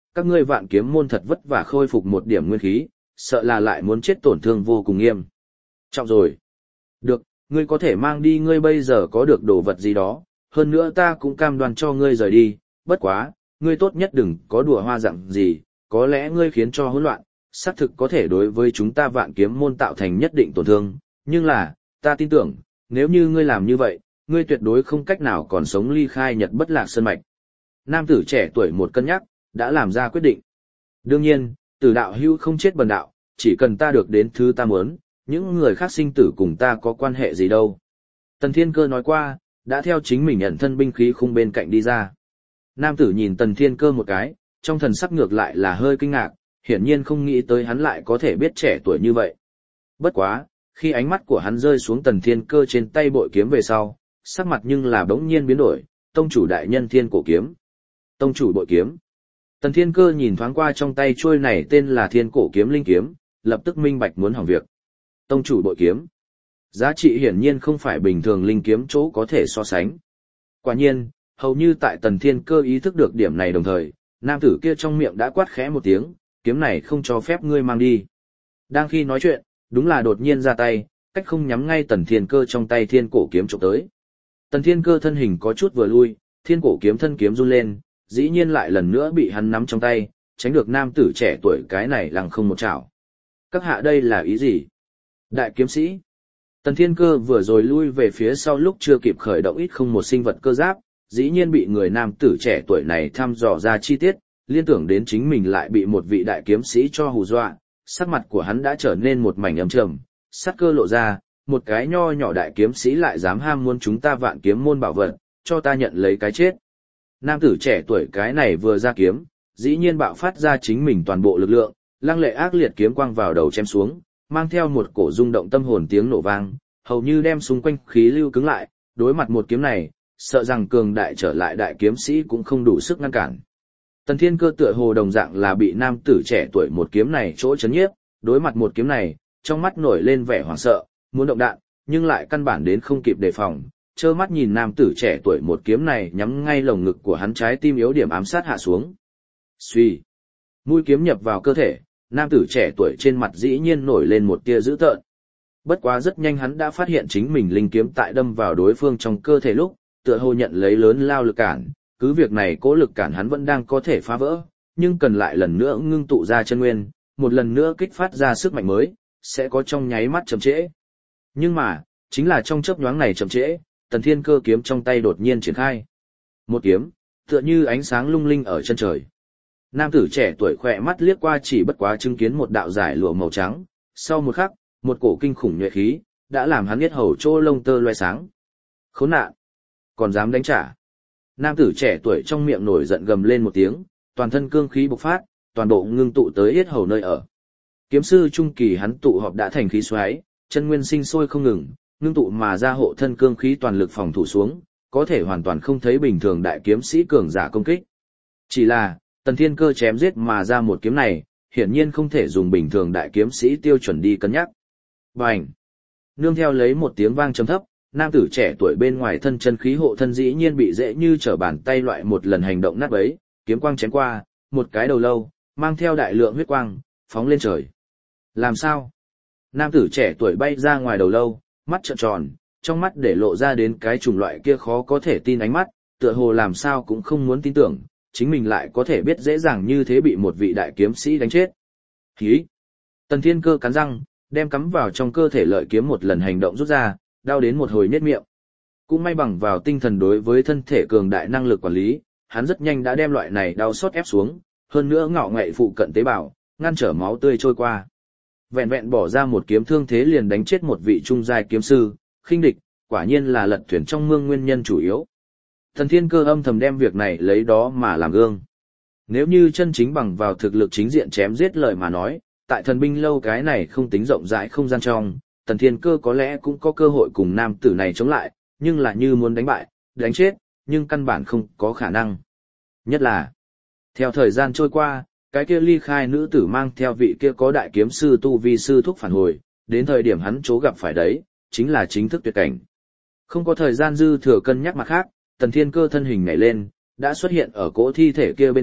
các ngươi vạn kiếm môn thật vất vả khôi phục một điểm nguyên khí, sợ là lại muốn chết tổn thương vô cùng nghiêm. Trọng rồi. Được, ngươi có thể mang đi ngươi bây giờ có được đồ vật gì đó, hơn nữa ta cũng cam đoan cho ngươi rời đi, bất quá, ngươi tốt nhất đừng có đùa hoa dạng gì, có lẽ ngươi khiến cho hỗn loạn, xác thực có thể đối với chúng ta vạn kiếm môn tạo thành nhất định tổn thương, nhưng là, ta tin tưởng, nếu như ngươi làm như vậy, ngươi tuyệt đối không cách nào còn sống ly khai Nhật Bất Lạc Sơn mạch. Nam tử trẻ tuổi một cân nhắc, đã làm ra quyết định. Đương nhiên, tử đạo hưu không chết bần đạo, chỉ cần ta được đến thứ ta muốn, những người khác sinh tử cùng ta có quan hệ gì đâu. Tần Thiên Cơ nói qua, đã theo chính mình nhận thân binh khí khung bên cạnh đi ra. Nam tử nhìn Tần Thiên Cơ một cái, trong thần sắc ngược lại là hơi kinh ngạc, hiển nhiên không nghĩ tới hắn lại có thể biết trẻ tuổi như vậy. Bất quá, khi ánh mắt của hắn rơi xuống Tần Thiên Cơ trên tay bội kiếm về sau, sắc mặt nhưng là bỗng nhiên biến đổi, tông chủ đại nhân thiên cổ kiếm. Tông chủ bội kiếm. Tần Thiên Cơ nhìn thoáng qua trong tay trôi này tên là thiên cổ kiếm linh kiếm, lập tức minh bạch muốn hỏng việc. Tông chủ bội kiếm. Giá trị hiển nhiên không phải bình thường linh kiếm chỗ có thể so sánh. Quả nhiên, hầu như tại Tần Thiên Cơ ý thức được điểm này đồng thời, nam tử kia trong miệng đã quát khẽ một tiếng, kiếm này không cho phép ngươi mang đi. Đang khi nói chuyện, đúng là đột nhiên ra tay, cách không nhắm ngay Tần Thiên Cơ trong tay thiên cổ kiếm chụp tới. Tần Thiên Cơ thân hình có chút vừa lui, thiên cổ kiếm thân kiếm run lên, dĩ nhiên lại lần nữa bị hắn nắm trong tay, tránh được nam tử trẻ tuổi cái này lằng không một chảo. Các hạ đây là ý gì? Đại kiếm sĩ. Tần Thiên Cơ vừa rồi lui về phía sau lúc chưa kịp khởi động ít không một sinh vật cơ giáp, dĩ nhiên bị người nam tử trẻ tuổi này thăm dò ra chi tiết, liên tưởng đến chính mình lại bị một vị đại kiếm sĩ cho hù dọa, sắc mặt của hắn đã trở nên một mảnh âm trầm, sắc cơ lộ ra, một cái nho nhỏ đại kiếm sĩ lại dám ham muốn chúng ta vạn kiếm môn bảo vật, cho ta nhận lấy cái chết. Nam tử trẻ tuổi cái này vừa ra kiếm, dĩ nhiên bạo phát ra chính mình toàn bộ lực lượng, lăng lệ ác liệt kiếm quang vào đầu chém xuống, mang theo một cổ rung động tâm hồn tiếng nổ vang, hầu như đem xung quanh khí lưu cứng lại, đối mặt một kiếm này, sợ rằng cường đại trở lại đại kiếm sĩ cũng không đủ sức ngăn cản. Tần Thiên Cơ tựa hồ đồng dạng là bị nam tử trẻ tuổi một kiếm này chỗ chấn nhiếp, đối mặt một kiếm này, trong mắt nổi lên vẻ hoảng sợ, muốn động đạn, nhưng lại căn bản đến không kịp đề phòng, trơ mắt nhìn nam tử trẻ tuổi một kiếm này nhắm ngay lồng ngực của hắn trái tim yếu điểm ám sát hạ xuống. Suy, mũi kiếm nhập vào cơ thể, nam tử trẻ tuổi trên mặt dĩ nhiên nổi lên một tia dữ tợn. Bất quá rất nhanh hắn đã phát hiện chính mình linh kiếm tại đâm vào đối phương trong cơ thể lúc, tựa hồ nhận lấy lớn lao lực cản, cứ việc này cố lực cản hắn vẫn đang có thể phá vỡ, nhưng cần lại lần nữa ngưng tụ ra chân nguyên, một lần nữa kích phát ra sức mạnh mới, sẽ có trong nháy mắt chậm trễ. Nhưng mà, chính là trong chớp nhoáng này chậm trễ, Tần Thiên Cơ kiếm trong tay đột nhiên triển khai. Một kiếm, tựa như ánh sáng lung linh ở chân trời. Nam tử trẻ tuổi khỏe mắt liếc qua chỉ bất quá chứng kiến một đạo giải lụa màu trắng, sau một khắc, một cổ kinh khủng nhuệ khí, đã làm hắn biết hầu trô lông tơ loe sáng. Khốn nạn! Còn dám đánh trả. Nam tử trẻ tuổi trong miệng nổi giận gầm lên một tiếng, toàn thân cương khí bộc phát, toàn bộ ngưng tụ tới yết hầu nơi ở. Kiếm sư trung kỳ hắn tụ họp đã thành khí xoáy, chân nguyên sinh sôi không ngừng, ngưng tụ mà ra hộ thân cương khí toàn lực phòng thủ xuống, có thể hoàn toàn không thấy bình thường đại kiếm sĩ cường giả công kích. Chỉ là, Tần Thiên Cơ chém giết mà ra một kiếm này, hiển nhiên không thể dùng bình thường đại kiếm sĩ tiêu chuẩn đi cân nhắc. Bành! Nương theo lấy một tiếng vang trầm thấp, nam tử trẻ tuổi bên ngoài thân chân khí hộ thân dĩ nhiên bị dễ như trở bàn tay loại một lần hành động nát bấy, kiếm quang chém qua, một cái đầu lâu, mang theo đại lượng huyết quang, phóng lên trời. Làm sao? Nam tử trẻ tuổi bay ra ngoài đầu lâu, mắt trợn tròn, trong mắt để lộ ra đến cái chủng loại kia khó có thể tin ánh mắt, tựa hồ làm sao cũng không muốn tin tưởng, chính mình lại có thể biết dễ dàng như thế bị một vị đại kiếm sĩ đánh chết. Hí! Tần Thiên Cơ cắn răng, đem cắm vào trong cơ thể lợi kiếm một lần hành động rút ra, đau đến một hồi nhếch miệng. Cũng may bằng vào tinh thần đối với thân thể cường đại năng lực quản lý, hắn rất nhanh đã đem loại này đau xót ép xuống, hơn nữa ngọ ngậy phụ cận tế bào, ngăn trở máu tươi trôi qua. Vẹn vẹn bỏ ra một kiếm thương thế liền đánh chết một vị trung giai kiếm sư, khinh địch, quả nhiên là lật thuyền trong mương nguyên nhân chủ yếu. Thần Thiên Cơ âm thầm đem việc này lấy đó mà làm gương. Nếu như chân chính bằng vào thực lực chính diện chém giết lời mà nói, tại thần binh lâu cái này không tính rộng rãi không gian trong, Tần Thiên Cơ có lẽ cũng có cơ hội cùng nam tử này chống lại, nhưng là như muốn đánh bại, đánh chết, nhưng căn bản không có khả năng. Nhất là, theo thời gian trôi qua, cái kia ly khai nữ tử mang theo vị kia có đại kiếm sư tu vi sư thúc phản hồi, đến thời điểm hắn chỗ gặp phải đấy, chính là chính thức tuyệt cảnh. Không có thời gian dư thừa cân nhắc mặt khác, Tần Thiên Cơ thân hình nhảy lên, đã xuất hiện ở cỗ thi thể kia bên cạnh,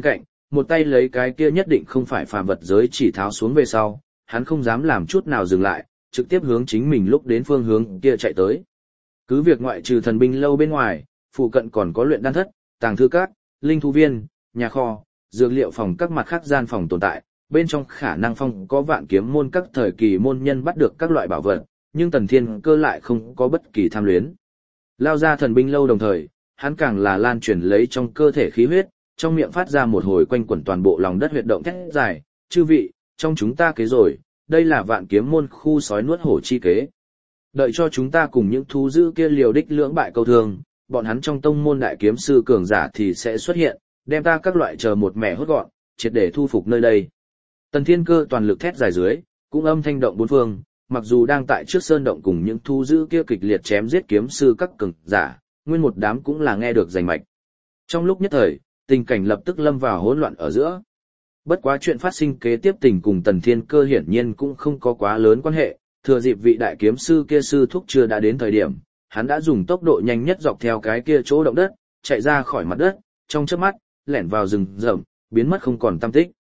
một tay lấy cái kia nhất định không phải phàm vật giới chỉ tháo xuống về sau, hắn không dám làm chút nào dừng lại, trực tiếp hướng chính mình lúc đến phương hướng kia chạy tới. Cứ việc ngoại trừ thần binh lâu bên ngoài, phụ cận còn có luyện đan thất, tàng thư các, linh thú viên, nhà kho, dược liệu phòng các mặt khác gian phòng tồn tại, bên trong khả năng phong có vạn kiếm môn các thời kỳ môn nhân bắt được các loại bảo vật, nhưng Tần Thiên Cơ lại không có bất kỳ tham luyến. Lao ra thần binh lâu đồng thời, hắn càng là lan truyền lấy trong cơ thể khí huyết, trong miệng phát ra một hồi quanh quẩn toàn bộ lòng đất huyệt động thét dài, chư vị, trong chúng ta kế rồi, đây là vạn kiếm môn khu sói nuốt hổ chi kế. Đợi cho chúng ta cùng những thú dữ kia liều đích lưỡng bại câu thương, bọn hắn trong tông môn đại kiếm sư cường giả thì sẽ xuất hiện, đem ta các loại chờ một mẻ hốt gọn, triệt để thu phục nơi đây. Tần Thiên Cơ toàn lực thét dài dưới, cũng âm thanh động bốn phương, mặc dù đang tại trước sơn động cùng những thú dữ kia kịch liệt chém giết kiếm sư các cường giả, nguyên một đám cũng là nghe được rành mạch. Trong lúc nhất thời, tình cảnh lập tức lâm vào hỗn loạn ở giữa. Bất quá chuyện phát sinh kế tiếp tình cùng Tần Thiên Cơ hiển nhiên cũng không có quá lớn quan hệ, thừa dịp vị đại kiếm sư kia sư thúc chưa đã đến thời điểm, hắn đã dùng tốc độ nhanh nhất dọc theo cái kia chỗ động đất, chạy ra khỏi mặt đất, trong chớp mắt, lẻn vào rừng rậm, biến mất không còn tăm tích.